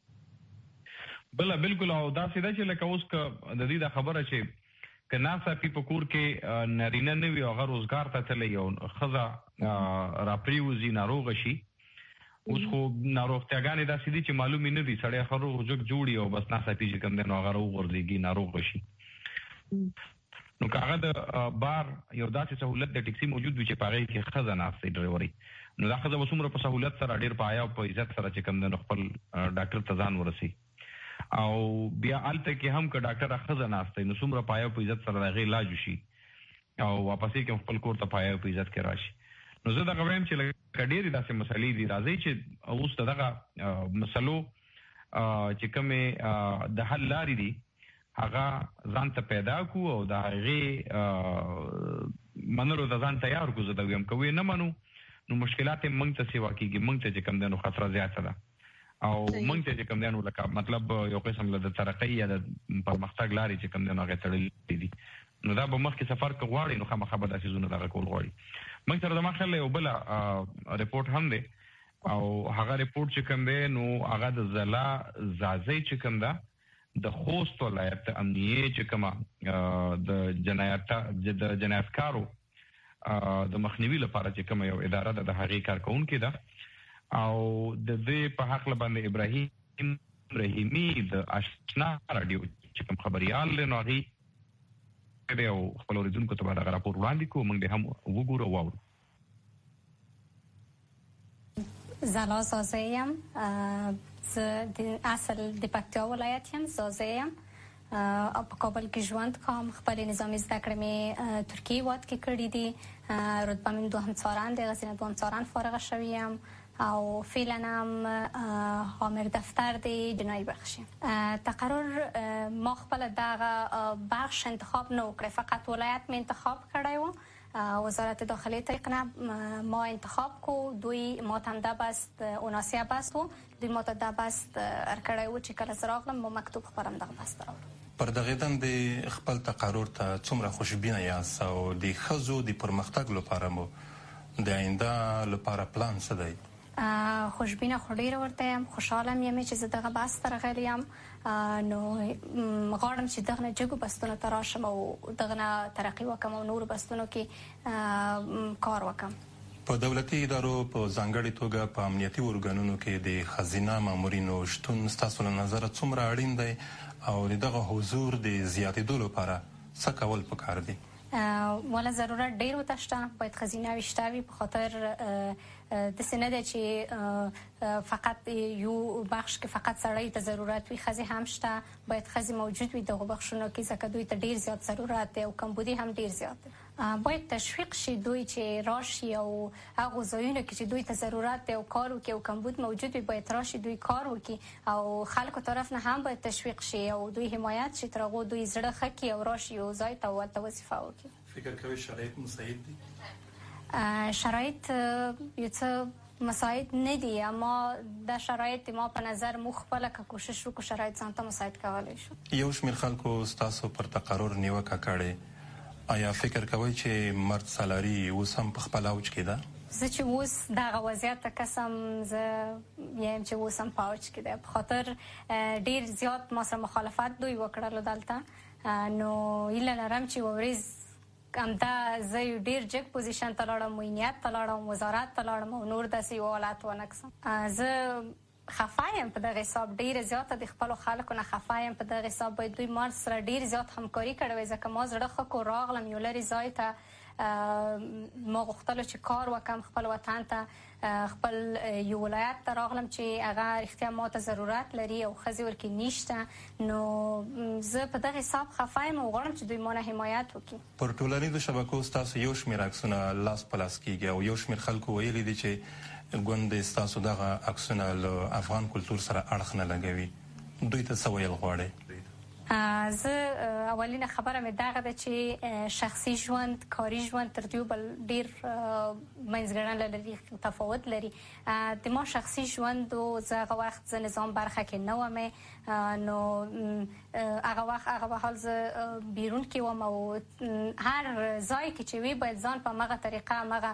بل بالکل او دا سیده چې لکه اوس ک د دې د خبره چې کنا صاحب په کور کې نارینه نه وي او غیر روزګار ته تللی او خزه راپریوزي ناروغ شي اوس خو ناروغتیاګانې دا سیدي چې معلومې نه دي سړی خرو جوړ جوړي او بس نه صاحب چې کوم نه غیر ورلېږي ناروغ شي نو کاغه د بار یو داسې سہولت د ټیکسي موجود وي چې پاره کې خزه نافسي ډرایوري نو دا خزه وسومره په سہولت سره ډیر پایا او په عزت سره چې کوم نه خپل ډاکټر تزان ورسي او بیا الته کې هم ک ډاکټر خزه نافسي نو سومره پایا په عزت سره غي علاج شي او واپسې کې خپل کور ته پایا په عزت کې راشي نو زه دا غواړم چې لکه ډېرې داسې مسلې دي راځي چې اوس دغه مسلو چې کومې د حل لارې دي هغه ځان ته پیدا کو او د هغې منلو د ځان تیار کو. زه دا وایم کوي نه منو نو مشکلات یې موږ ته سیوا کېږي، موږ ته چې کوم دی نو خطره زیاته ده او موږ ته چې کوم دی نو لکه مطلب یو قسم له د ترقۍ یا د پرمختګ لارې چې کوم دی نو هغې تړلې دي. نو دا به مخکې سفر که غواړي نو خامخا به دا څیزونه دغه کول غواړي. موږ سره زما خیال یو بله رپورټ هم دی او هغه رپورټ چې کوم دی نو هغه د ضلا ځاځی چې کوم ده د خوست ولایت امنیې چې کومه د جنایت د جنایتکارو د مخنیوي لپاره چې کومه یو اداره ده د هغې کارکوونکې ده او د دې په هکله باندې ابراهیم رحیمي د اشنا راډیو چې کوم خبریال دی نو هغې او خپل اوریدونکو ته به دغه راپور وړاندې کړو، موږ دې هم وګورو او واورو. زلا زازه یم، زه اصل د پکتیا ولایت یم، زازه یم او په کابل کې ژوند کوم. خپل نظامي زده کړې مې ترکیې هېواد کې کړي دي، رتبه مې دوهم څارن دی، هغسې نه دوهم څارن فارغه شوې یم او فعلا هم عامر دفتر دی جنایی بخش یم. تقرر ما خپل دغه بخش انتخاب نه وکړی، فقط ولایت مې انتخاب کړی و. وزارت داخلی طریق نه ما انتخاب کو، دوی ما ته هم دا بست اوناسی بست و دوی ما ته دا بست ارکړی و چې کله زه راغلم ما مکتوب خپرم دغه بست راوړم. پر دغې دندې خپل تقرر ته څومره خوشبینه یاست او د ښځو د پرمختګ لپاره مو د آینده لپاره پلان څه دی؟ خوشبینه خو ډېره ورته یم، خوشحاله یم چې زه دغه بست ته راغلی یم. نو غواړم چې دغه نه جګو بستونو ته راشم او دغه نه ترقي وکړم او نورو بستونو کې کار وکړم. په دولتي ادارو په ځانګړې توګه په امنیتي ارګانونو کې د ښځینه مامورینو شتون ستاسو له نظره څومره اړین دی او د دغه حضور د زیاتېدو لپاره څه کول پکار دي؟ والا ضرورت ډېر ورته شته، باید ښځینه وي شته وي، په خاطر داسې نه ده چې فقط یو بخش کې فقط سړی ته ضرورت وي، ښځې هم شته، باید ښځې موجود وي دغو بخشونو کې ځکه دوی ته ډېر زیات ضرورت دی او کمبودي هم ډېر زیات دی. باید تشویق شي دوی چې راشي او هغو ځایونو کې چې دوی ته ضرورت دی او کار وکړي او کمبود موجود وي باید راشي دوی کار وکړي او خلکو طرف نه هم باید تشویق شي او دوی حمایت شي تر هغو دوی زړه ښه کړي او راشي یو ځای ته ورته وظیفه وکړي. فکر کوئ شرایط مساعد دي؟ شرایط یو څه مساعد نه دي، اما دا شرایط ما په نظر موږ خپله که کوشش وکړو شرایط ځان ته مساعد کولی شو. یو شمېر خلکو ستاسو پر تقرر نیوکه کړې، آیا فکر کوئ چې مرد سالاري اوس هم په خپل اوج کې ده؟ زه چې اوس دغه وضعیت ته کسم زه یم چې اوس هم په اوج کې ده، په خاطر ډېر زیات ما سره مخالفت دوی وکړلو دلته. نو هیله لرم چې یوه ورځ همدا زه یو ډېر جګ پوزیشن ته لاړم، معینیت ته لاړم، وزارت ته لاړم او نور داسې یو حالت ونه کړم. زه خفه یم په دغه حساب، ډېره زیاته د خپلو خلکو نه خفه یم په دغه حساب. باید دوی ما سره ډېر زیات همکاري کړې وای ځکه ما زړه ښه کو راغلم یو لرې ځای ته، ما غوښتلو چې کار وکړم خپل وطن ته، خپل یو ولایت ته راغلم چې هغه رښتیا ما ته ضرورت لري او ښځې ورکې نشته. نو زه په دغه حساب خفه یم او غواړم چې دوی ما نه حمایت وکړي. پر ټولنیزو شبکو ستاسو یو شمېر عکسونه لاس په لاس کېږي او یو شمېر خلکو ویلي دي چې ګوندې ستاسو دغه عکسونه له افغان کلتور سره اړخ نه لګوي، دوی ته څه ویل غواړئ؟ زه اولینه خبره مې دغه ده چې شخصي ژوند کاري ژوند تر دوی بل ډېر منځګړنه لري، تفاوت لري. د ما شخصي ژوند و زه هغه وخت زه نظام برخه کې نه ومې، نو هغه وخت هغه وحال زه بیرون کې وم او هر ځای کې چې وي باید ځان په همغه طریقه همغه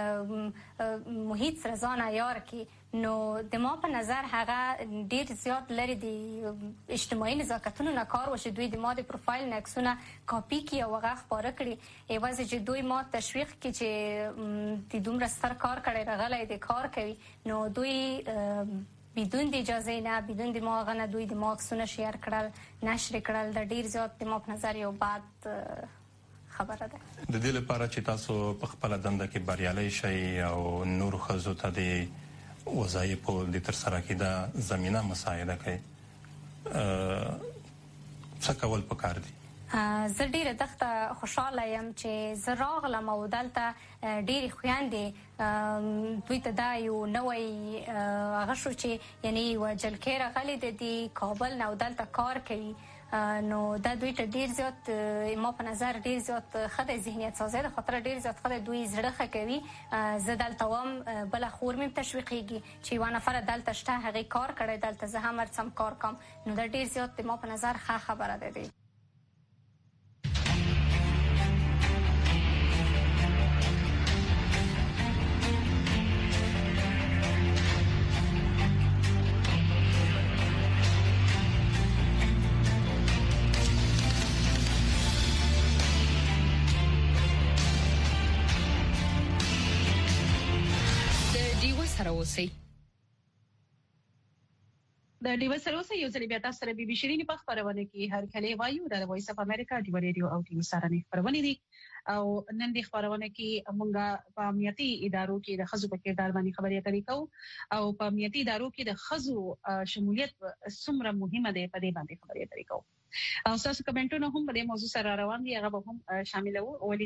محیط سره ځان عیار کړي. نو د ما په نظر هغه ډېر زیات لرې د اجتماعي نزاکتونو نه کار وشي، دوی د ما د پروفایل نه عکسونه کاپي کړي او هغه خپاره کړي، یوازې چې دوی ما تشویق کړي چې د دومره ستر کار کړی راغلی دی کار کوي. نو دوی بدون د اجازې نه بدون د ما هغه نه دوی د ما عکسونه شیر کړل نشر کړل، د ډېر زیات د ما په نظر یو بد خبره ده. د دې لپاره چې تاسو په خپله دنده کې بریالی شئ او نورو ښځو ته د وظایفو د ترسره کېدا زمینه مساعده کوي، څه کول پکار دي؟ زه ډیره دغه خوشاله یم چې زه راغلم او دلته ډېرې خویندې دوی ته دا یو نوی هغه شو چې یعنی یوه جلکۍ راغلې ده د کابل نه او دلته کار کوي نو دا دوی ته ډېر زیات ما په نظر ډېر زیات ښه دی ذهنیت سازی د خاطره ډېر زیات ښه دی دوی زړه ښه کوي زه دلته وم بله خور مې تشویقیږي چې یوه نفره دلته شته هغې کار کړی دلته زه هم ورڅم کار کوم نو دا ډېر زیات د ما په نظر ښه خبره ده دی اوسئ د ډیو سره اوسئ یو ځل بیا تاسو سره بي بي شيرين په خبرونه کې هر کله وایو د وایس اف امریکا ډیو ریډیو او ټي وي سره نه خبرونه دي او نن د خبرونه کې مونږه په امنیتي ادارو کې د خزو په کردار باندې خبرې اترې کوو او په امنیتي ادارو کې د خزو شمولیت څومره مهمه ده په دې باندې خبرې اترې کوو او تاسو کمنټونه هم په دې موضوع سره روان دي هغه به هم شامل وو ولې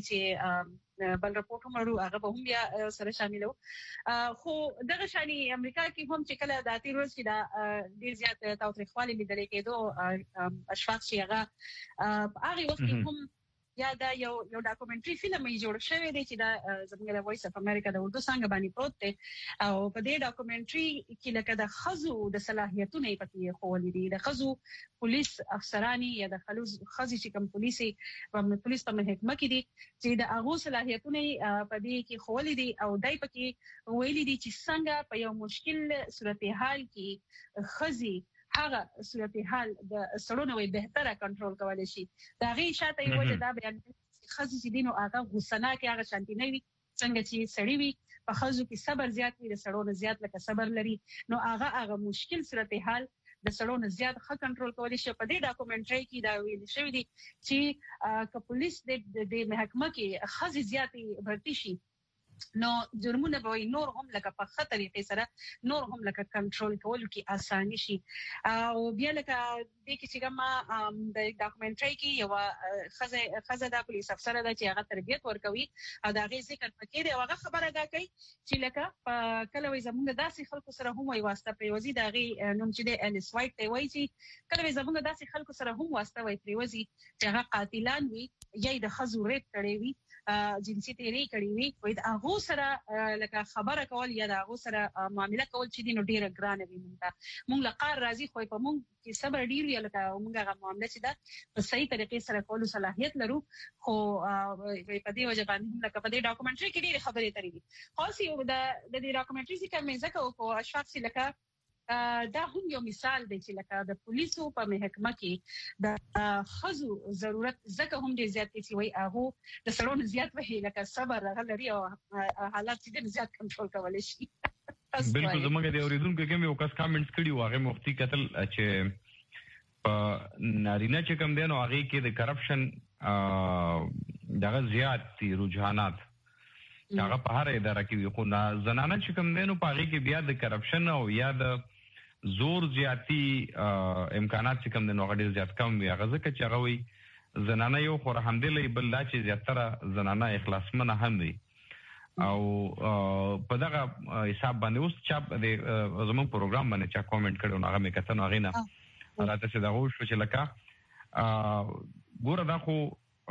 چې بل راپورټ هم ورو هغه به هم بیا سره شامل وو خو دغه شانی امریکا کې هم چې کله د اتیر ورځ کې دا ډیر زیات تاوتریخوالي لیدل کېدو اشفاق چې هغه هغه وخت هم یا دا یو یو ډاکومنټري فلم یې جوړ شوی دی چې دا زموږ د وایس اف امریکا د اردو څنګه باندې پروت دی او په دې ډاکومنټري کې لکه د خزو د صلاحیتونو په کې خولې دي د خزو پولیس افسرانی یا د خلوز خزي چې کوم پولیسي په پولیس په محکمه کې دي چې د هغه صلاحیتونه په دې کې خولې دي او دای په کې ویلي دي چې څنګه په یو مشکل صورتحال کې خزي هغه صورتحال د سړونو وي بهتره کنټرول کولای شي دا غي شاته یو وجه دا بیان خزي چې دینو هغه غوسنه کې هغه شانتي نه وي څنګه چې سړی وي په خزو کې صبر زیات وي د سړونو زیات لکه صبر لري نو هغه هغه مشکل صورتحال د سړونو زیات ښه کنټرول کولی شي په دې ډاکومنټري کې دا ویل شوی دی چې ک پولیس د محکمه کې خزي زیاتې بھرتي شي نو جرمونه به نور هم لکه په خطر طریقې سره نور هم لکه کنټرول کول کې اساني شي او بیا لکه د کې چې کوم د ډاکومنټري کې یو خزه خزه د پولیس افسر د چې هغه تربیت ورکوي او دا غي ذکر پکې دی هغه خبره دا کوي چې لکه کله وي زمونږ داسې خلکو سره هم وي واسطه پریوزي دا غي نوم چې د الیس وایټ دی وایي چې کله وي زمونږ داسې خلکو سره هم واسطه وي پریوزي چې هغه قاتلان وي یا د خزو ریپ کړي وي جنسي تیری کړی وي وای دا هغه سره لکه خبره کول یا دا هغه سره معاملې کول چې دینو ډیره ګرانه وي مونږ مونږ لقار راځي خو په مونږ کې صبر ډیر وی لکه مونږ هغه معاملې چې دا په صحیح طریقې سره کولو صلاحیت لرو خو په دې وجه باندې لکه په دې ډاکومنټري کې ډیره خبرې ترې دي خاص یو د دې ډاکومنټري چې کومه ځکه او اشفاق سي لکه دا هم یو مثال دی چې لکه د پولیسو په محکمه کې د خزو ضرورت زکه هم ډیر زیات دي وي هغه د سړونو زیات وهي لکه صبر غلري او حالات چې زیات کنټرول کولای شي بالکل زموږ د اوریدونکو کوم یو کس کامنټس کړي و هغه مفتي قتل چې په نارینه چې کوم دی نو هغه کې د کرپشن دغه زیات دي رجحانات هغه په هر اداره کې خو زنانه چې کوم دی نو په هغه کې بیا د کرپشن او یا د زور زیاتی امکانات چې کوم د نوغړي زیات کم وي هغه ځکه چې هغه وي زنانه یو خو الحمدلله بل لا چې زیاتره زنانه اخلاصمنه هم دي او په دغه حساب باندې اوس چې د زموږ پروګرام باندې چې کامنټ کړو هغه مې کتن هغه نه راته چې دا وو چې لکه ګوره دا خو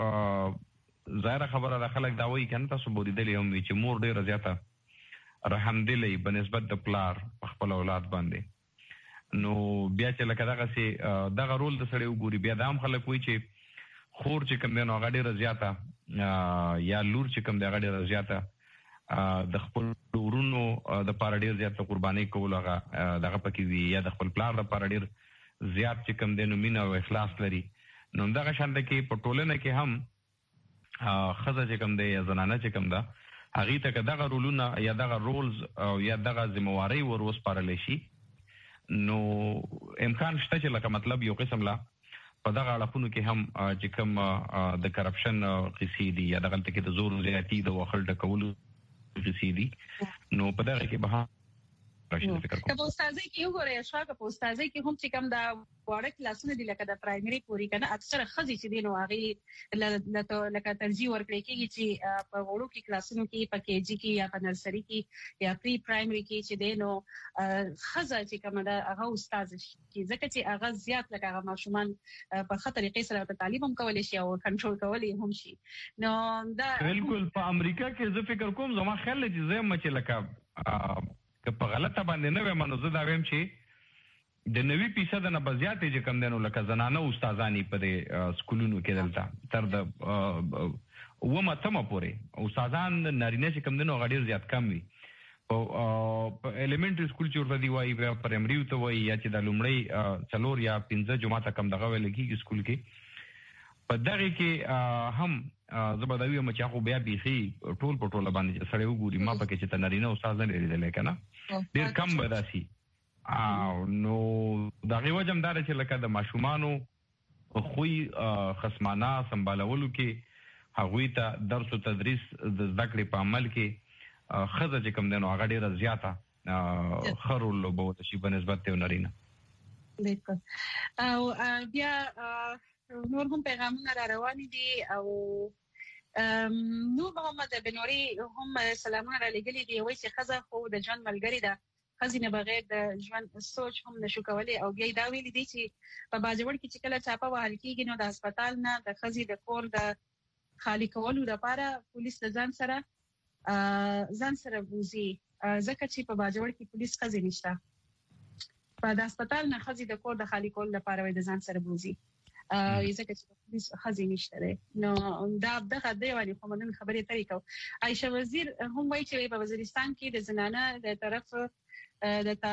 ظاهر خبره د خلک دا وایي کنه تاسو بودی دلی هم چې مور ډیره زیاته رحم دلی بنسبت د پلار خپل اولاد باندې نو بیا چې لکه دغه سي دغه رول د سړی وګوري بیا د هم خلک وایي چې خور چې کوم دی نو هغه ډیره زیاته یا لور چې کوم دی هغه ډیره زیاته د خپل ورونو د پاره ډیر زیاته قرباني کول هغه دغه پکې وي یا د خپل پلار د پاره ډیر زیات چې کوم دی نو مینه او اخلاص لري نو دغه شان د کې په ټولنه کې هم خزه چې کوم دی یا زنانه چې کوم ده هغه ته دغه رولونه یا دغه رولز او یا دغه ذمہواری ور وسپارل شي نو امکان شته چې لکه مطلب یو قسم لا په دغه اړخونو کې هم چې کوم د کرپشن قصې دي یا دغه کې د زور زیاتی د وخل ډکولو قصې دي نو په دغه کې به راشي فکر کوم که استادای کې وګورئ شاګه په استادای کې هم چې کوم دا وړه کلاسونه دي لکه د پرایمري پوری کنه اکثره خزي چې دي نو هغه لکه ترجیح ورکړي کېږي چې په وړو کې کلاسونو کې په کې جی کې یا په نرسري کې یا پری پرایمري کې چې دي نو خزه چې کوم دا هغه استاد شي ځکه چې هغه زیات لکه هغه ماشومان په خطر طریقې سره په تعلیم هم کولای شي او کنټرول کولای هم شي نو دا بالکل په امریکا کې زه فکر کوم زما خیال دی چې زه مچ لکه که په غلطه باندې نه ومنو زه دا ویم چې د نوي فیصد نه بزیاتې چې کم دنو لکه زنانه استادانی په سکولونو کې دلته تر د ومه تمه پورې استادان نارینه چې کم دنو غډیر زیات کم وي په الیمنټری سکول چې ورته دی وایي په پرایمري ته وایي یا چې د لومړی څلور یا پنځه جماعت کم دغه ویل کېږي سکول کې په دغه کې هم زبردوی هم چې خو بیا بيخي ټول په ټول باندې سړی وګوري ما پکې چې نارینه استاد نه لري کنه ډیر کم بداسي او نو دغه وجم دار چې لکه د ماشومانو خوې خصمانه سمبالولو کې هغوی ته درس او تدریس د زده کړې په عمل کې خزه چې کوم دنو هغه ډیره زیاته خرول بوت شي په نسبت ته نارینه بالکل او بیا نور هم پیغامونه را روان دي او نور محمد بنوري هم سلامونه را لګلي دي وایي چې خزه خو د ژوند ملګری ده خزینه بغیر د ژوند سوچ هم نشو کولای او بیا دا ویل دي چې په باجوړ کې چې کله چاپه وهل کېږي نو د هسپتال نه د خزي د کور د خالی کولو لپاره پولیس ځان سره ځان سره بوزي ځکه چې په باجوړ کې پولیس خزي نشته په د هسپتال نه خزي د کور د خالی کولو لپاره وي د ځان سره بوزي ځکه چې پولیس خزي نشته نو دا دغه دی وایي په مدن خبرې طریقو عائشه وزیر هم وایي چې په وزیرستان کې د زنانه د طرف د تا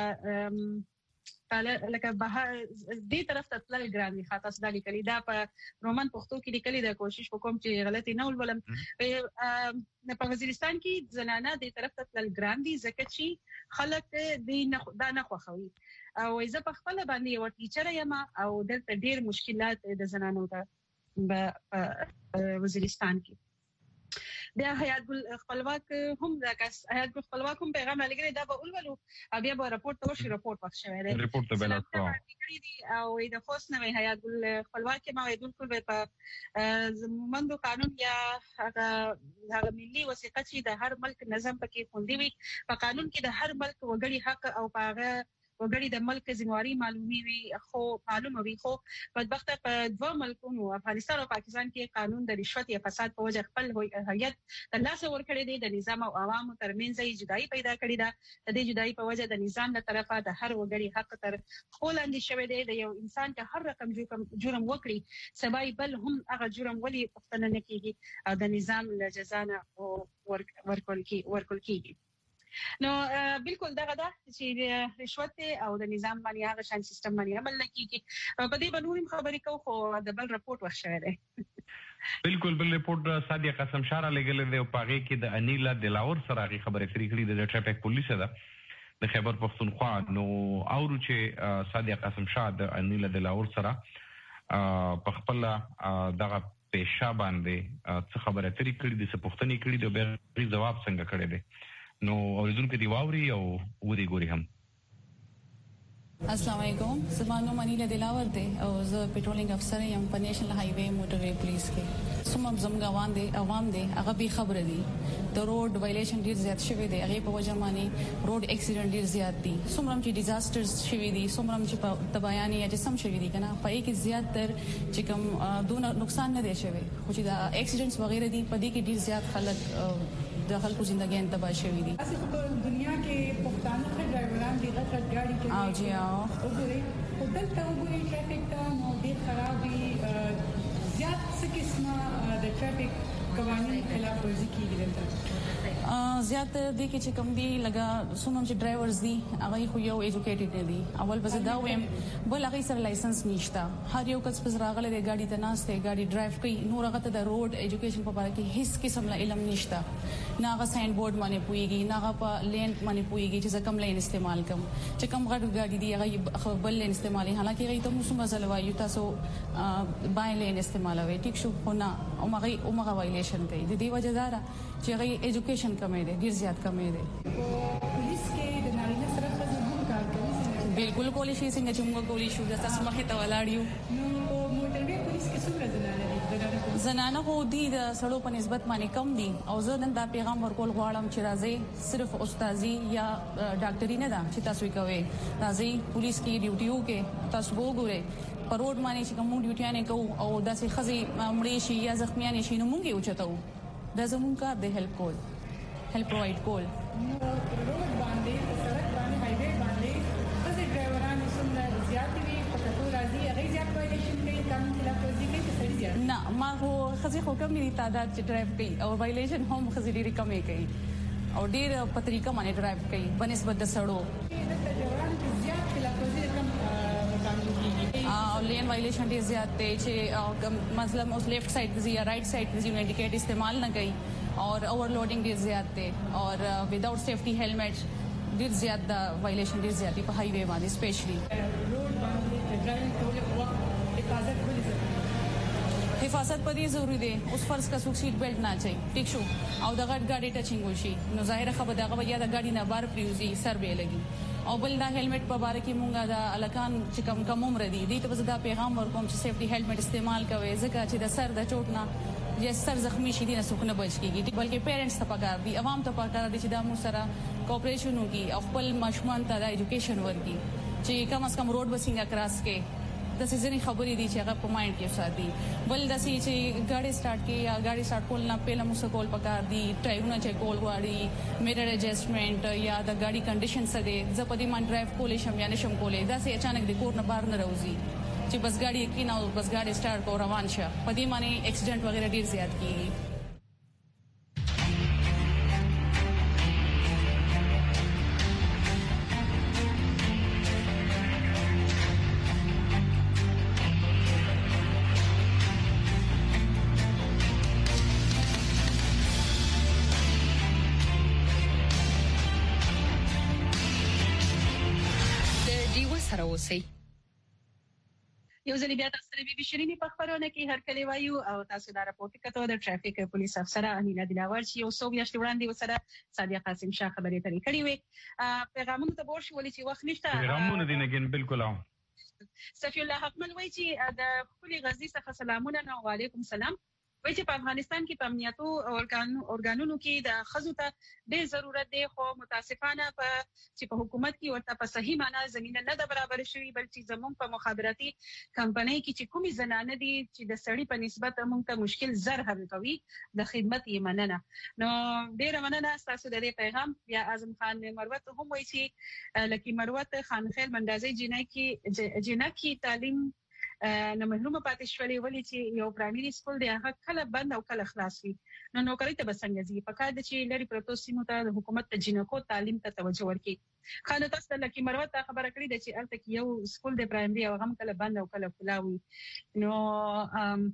لکه به دې طرف ته تل ګران دي خاطر صدا لیکلي دا په رومان پښتو کې لیکلي د کوشش وکوم چې غلطي نه ولولم په وزیرستان کې زنانه دې طرف ته تل ګران دي ځکه چې خلک دې نه دا نه خوښوي او زه په خپل باندې یو ټیچر یم او دلته ډېر مشکلات د زنانو ته په وزیرستان کې بیا حیات ګل خپلواک هم دا کس حیات ګل خپلواک هم پیغام لګری دا به اولولو بیا به راپورټ ته وشي راپورټ وخت شوی دی راپورټ ته بل راځي او د خوښ نه حیات ګل خپلواک ما وایي ټول په زموږ قانون یا هغه هغه ملي وثیقه چې د هر ملک نظم پکې خوندي وي په قانون کې د هر ملک وګړي حق او هغه وګړي د ملک ځمواري معلومي وي خو معلومه وي خو بدبخت په دوه ملکونو افغانستان او پاکستان کې قانون د رشوت یا فساد په وجه خپل هویت د لاس ور کړی دی د نظام او عوامو ترمنځ یې جدایي پیدا کړې ده د دې جدایي په وجه د نظام له طرفه د هر وګړي حق تر خپل اندي شوی دی د یو انسان که هر رقم جرم وکړي سبای بل هم هغه جرم ولي پښتنه نه کیږي او د نظام له جزانه ورکول کی ورکول کیږي نو بالکل دغه دا چې رشوت او د نظام باندې هغه شان سیستم باندې عمل نه کیږي په دې باندې خبرې کوو خو د بل رپورت وښه دی بالکل بل رپورت صادق قسم شاره لګل دی او پاغه کې د انیلا دلاور سره غي خبرې کړې کړې د ټریفیک پولیس ده د خیبر پختونخوا نو اورو چې صادق قسم شاه د انیلا دلاور سره په خپل دغه پېښه باندې څه خبره ترې کړې د سپوښتنې کړې د به جواب څنګه کړی دی نو اوریدونکو دی واوري او ودی ګوري هم السلام علیکم زمانو منیله دلاور دی او زه پټرولینګ افسر یم په نېشنل های وی موټر وی پولیس کې سمم زمګا وان دی عوام دی هغه به خبره دي د روډ وایلیشن ډیر زیات شوی دی هغه په وجه باندې روډ اکسیډنټ ډیر زیات دي سمرم چې ډیزاسترز شوی دي سمرم چې په تبایانی یا جسم شوی دي کنه په کې زیات تر چې کوم دونه نقصان نه دی شوی خو چې دا اکسیډنټس وغیرہ دي په دې کې ډیر زیات خلک د خلکو ژوندۍ تباہ شوی دي اصل په دنیا کې پښتانه ښه ډرایوران دي غټ ګاډي کوي او جی او وګورئ خو دلته وګورئ ټریفیک ته نو ډیر خراب دي زیات څه قسمه د ټریفیک قوانین خلاف ورزي کیږي دلته زیات دي کې چې کوم دي لګا سمم چې ډرایورز دي هغه خو یو ایجوکیټډ نه دي اول به دا وایم بل هغه سره لایسنس نشته هر یو کس په راغله د ګاډي ته ناشته ګاډي ډرایو کوي نور هغه ته د روډ ایجوکیشن په اړه کې هیڅ قسم لا علم نشته نه هغه ساين بورډ باندې پويږي نه هغه په لین باندې پويږي چې کوم لین استعمال کوم چې کوم غټ ګاډي دی هغه بل لین استعمالي حالکه هغه ته موږ مزل وایو تاسو بای لین استعمالوي ټیک شو خو نه او هغه او هغه وایلیشن کوي د دې وجه دا چې هغه ایجوکیشن کمې ده ډیر زیات کمې ده پولیس کې د نارینه سره بالکل کولی شي څنګه چې موږ کولی شو د تاسو مخې ته ولاړ یو. نو موټروي پولیس کې څومره زنانه دي؟ زنانه خو دي د سړو په نسبت باندې کم دي او زه نن دا پیغام ورکول غواړم چې راځي صرف استادي یا ډاکټري نه ده چې تاسو یې کوئ. راځي پولیس کې ډیوټي وکړئ، تاسو وګورئ په روډ باندې چې کوم ډیوټیانې کوو او داسې ښځې مړې شي یا زخمیانې شي نو موږ یې اوچتو. دا زموږ کار دی، هیلپ کول، هیلپ پرووایډ کول. نو روډ باندې په سړک باندې هایوې باندې ښځې ډرایوران څومره زیاتې وي په کتو راځي هغې زیات وایلیشن کوي، قانون خلاف ورزي کوي که سړي زیات؟ نه، ما خو ښځې خو کم دي تعداد چې ډرایو کوي او وایلیشن هم ښځې ډېرې کمې کوي او ډېر په طریقه باندې ډرایو کوي بنسبت د سړو. دلته ډرایوران کې زیات خلاف ورزي کم قانون کېږي او لین وایلیشن ډېر زیات دی چې مثلا اوس لیفټ سایډ ته ځي یا رائټ سایډ ته ځي نو انډیکیټ استعمال نه کوي اور اوورلوډینګ ډېر زیات دی اور وداوټ سیفټي هیلمټ ډېر زیات د وایلیشن ډېر زیات دی په هایوې باندې سپیشلی. روډ باندې ډرایوینګ کولو په وخت حفاظت ولې ضروري؟ حفاظت په دې ضروری دی. اوس فرض کا څوک سیټ بیلټ نه اچوي، ټیک شو، او د غټ ګاډي ټچینګ وشي نو ظاهره خبره دغه یا د ګاډي نه بار پریوزي سر به لګي او بل دا هیلمټ په باره کې مونږه د الکان چې کم کم عمر دي دي ته دا پیغام ورکوم چې سیفټي هیلمټ استعمال کوي ځکه چې د سر د چوټ نه یا سر زخمی شي نه څوک نه بچ کیږي بلکې پیرنټس ته پکار دي، عوام ته پکار دي چې دا مو سره کوپریشن وکړي او خپل ماشومان ته د ایجوکیشن ورکړي چې کم از کم روډ بسنګ کراس کې د سيزني خبرې دي چې هغه په مایند کې ساتي. بل د سي چې ګاډي سٹارټ کې یا ګاډي سٹارټ کول نه پهله مو سکول پکار دي، ټایرونه چیک کول غواړي، میرر ایڈجسټمنٹ یا د ګاډي کنډیشن څه دي، زه په دې مان ډرایو کولې شم یا نشم کولې دا سي اچانک د کور نه بار نه راوځي چې بس ګاډي کې نه او بس ګاډي سٹارټ کو روان شه په دې معنی اکسیډنٹ وغیرہ ډیر زیات کیږي. یو ځل بیا تاسو سره بي شيريني په خبرونه کې هر کلی وایو او تاسو دا راپورټ کړو د ټرافیک پولیس افسر انیلا دلاور چې یو څو میاشتې وړاندې وسره صادق قاسم شاه خبرې ترې کړې وي. پیغامونه ته ورشي ولې چې وخت نشته پیغامونه دي نه ګن بالکل او صفی الله حقمل وایي چې د خپل غزي څخه سلامونه و علیکم سلام. وایي چې په افغانستان کې په امنیتو اورګانونو کې د خزو ته ډېر ضرورت دی خو متاسفانه په چې په حکومت کې ورته په صحیح معنا زمينه نه ده برابر شوی بلکې زموږ په مخابراتي کمپنۍ کې چې کومي زنانه دي چې د سړي په نسبت موږ ته مشکل زر حل کوي د خدمت یې مننه. نو ډېر مننه تاسو د دې پیغام. بیا اعظم خان مروت هم وایي چې لکه مروت خان خیل مندازي جنکی جنکی تعلیم نو محروم پاتې شولې ولې چې یو پرایمري سکول دی هغه کله بند او کله خلاص وي نو نوکری ته بسنګ زی په کار د چې لري پروتو سیمو ته د حکومت ته جنکو تعلیم ته توجه ورکړي. خانه تاسو لکه مروت خبره کړې ده چې الته کې یو سکول دی پرایمري او هم کله بند او کله خلاوي نو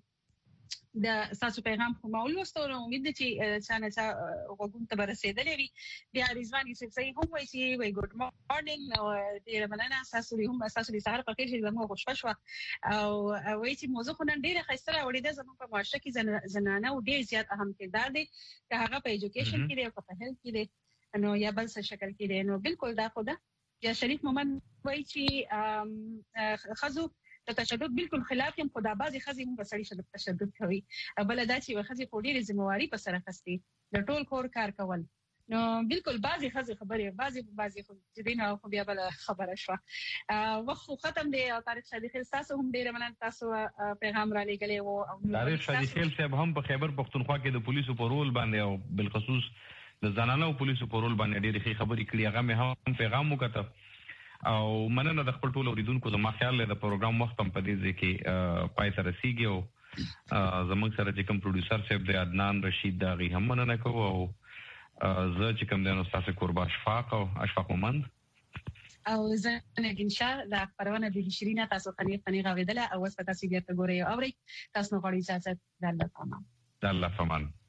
د تاسو پیغام کوم ولوستو نو امید دي چې څنګه چې وګون ته رسیدلې وي. بیا رضوان یوسف صحیح هم وایي چې وای ګډ مارنینګ نو ډیر مننه تاسو هم تاسو د سهار په کې چې زموږ خوشبخت شو او وایي چې موضوع خو نن ډیره خسته راوړې ده زموږ په معاشره کې زنانه او ډیر زیات اهم کردار دي چې هغه په ایجوکیشن کې دی او په هیلث کې دی نو یا بل څه شکل کې دی نو بالکل دا خو ده. یا شریف مومن وایي چې خزو د تشدد بالکل خلاف یم خدا بازي خزي هم په سړي شدت تشدد کوي بل دا چې خزي په ډیره ذمہواری په سره خستي د ټول کور کار کول نو بالکل بازي خزي خبره بازي بازي خو دینه خو بیا بل خبره شو وخت ختم دی او تاریخ صادق تاسو هم ډیره مننه تاسو پیغام را لګلې وو او تاریخ صادق صاحب هم په خیبر پختونخوا کې د پولیسو په رول باندې او بالخصوص د زنانو پولیسو په رول باندې ډیره ښه خبرې کړې هغه مې هم پیغام وکړ او مننه د خپل ټول اوریدونکو زما خیال د پروګرام وخت هم په دې ځکه پای ته رسیدي او زموږ سره چې کوم پروډوسر صاحب د عدنان رشید دا غي هم مننه کوم او زه چې کوم د استاد قربا اشفاق او اشفاق مومند او زه نه انشاء د خبرونه د شیرینه تاسو خني خني غوېدله او تاسو بیا ته ګورئ او تاسو نو غواړئ چې تاسو د الله پامان د الله پامان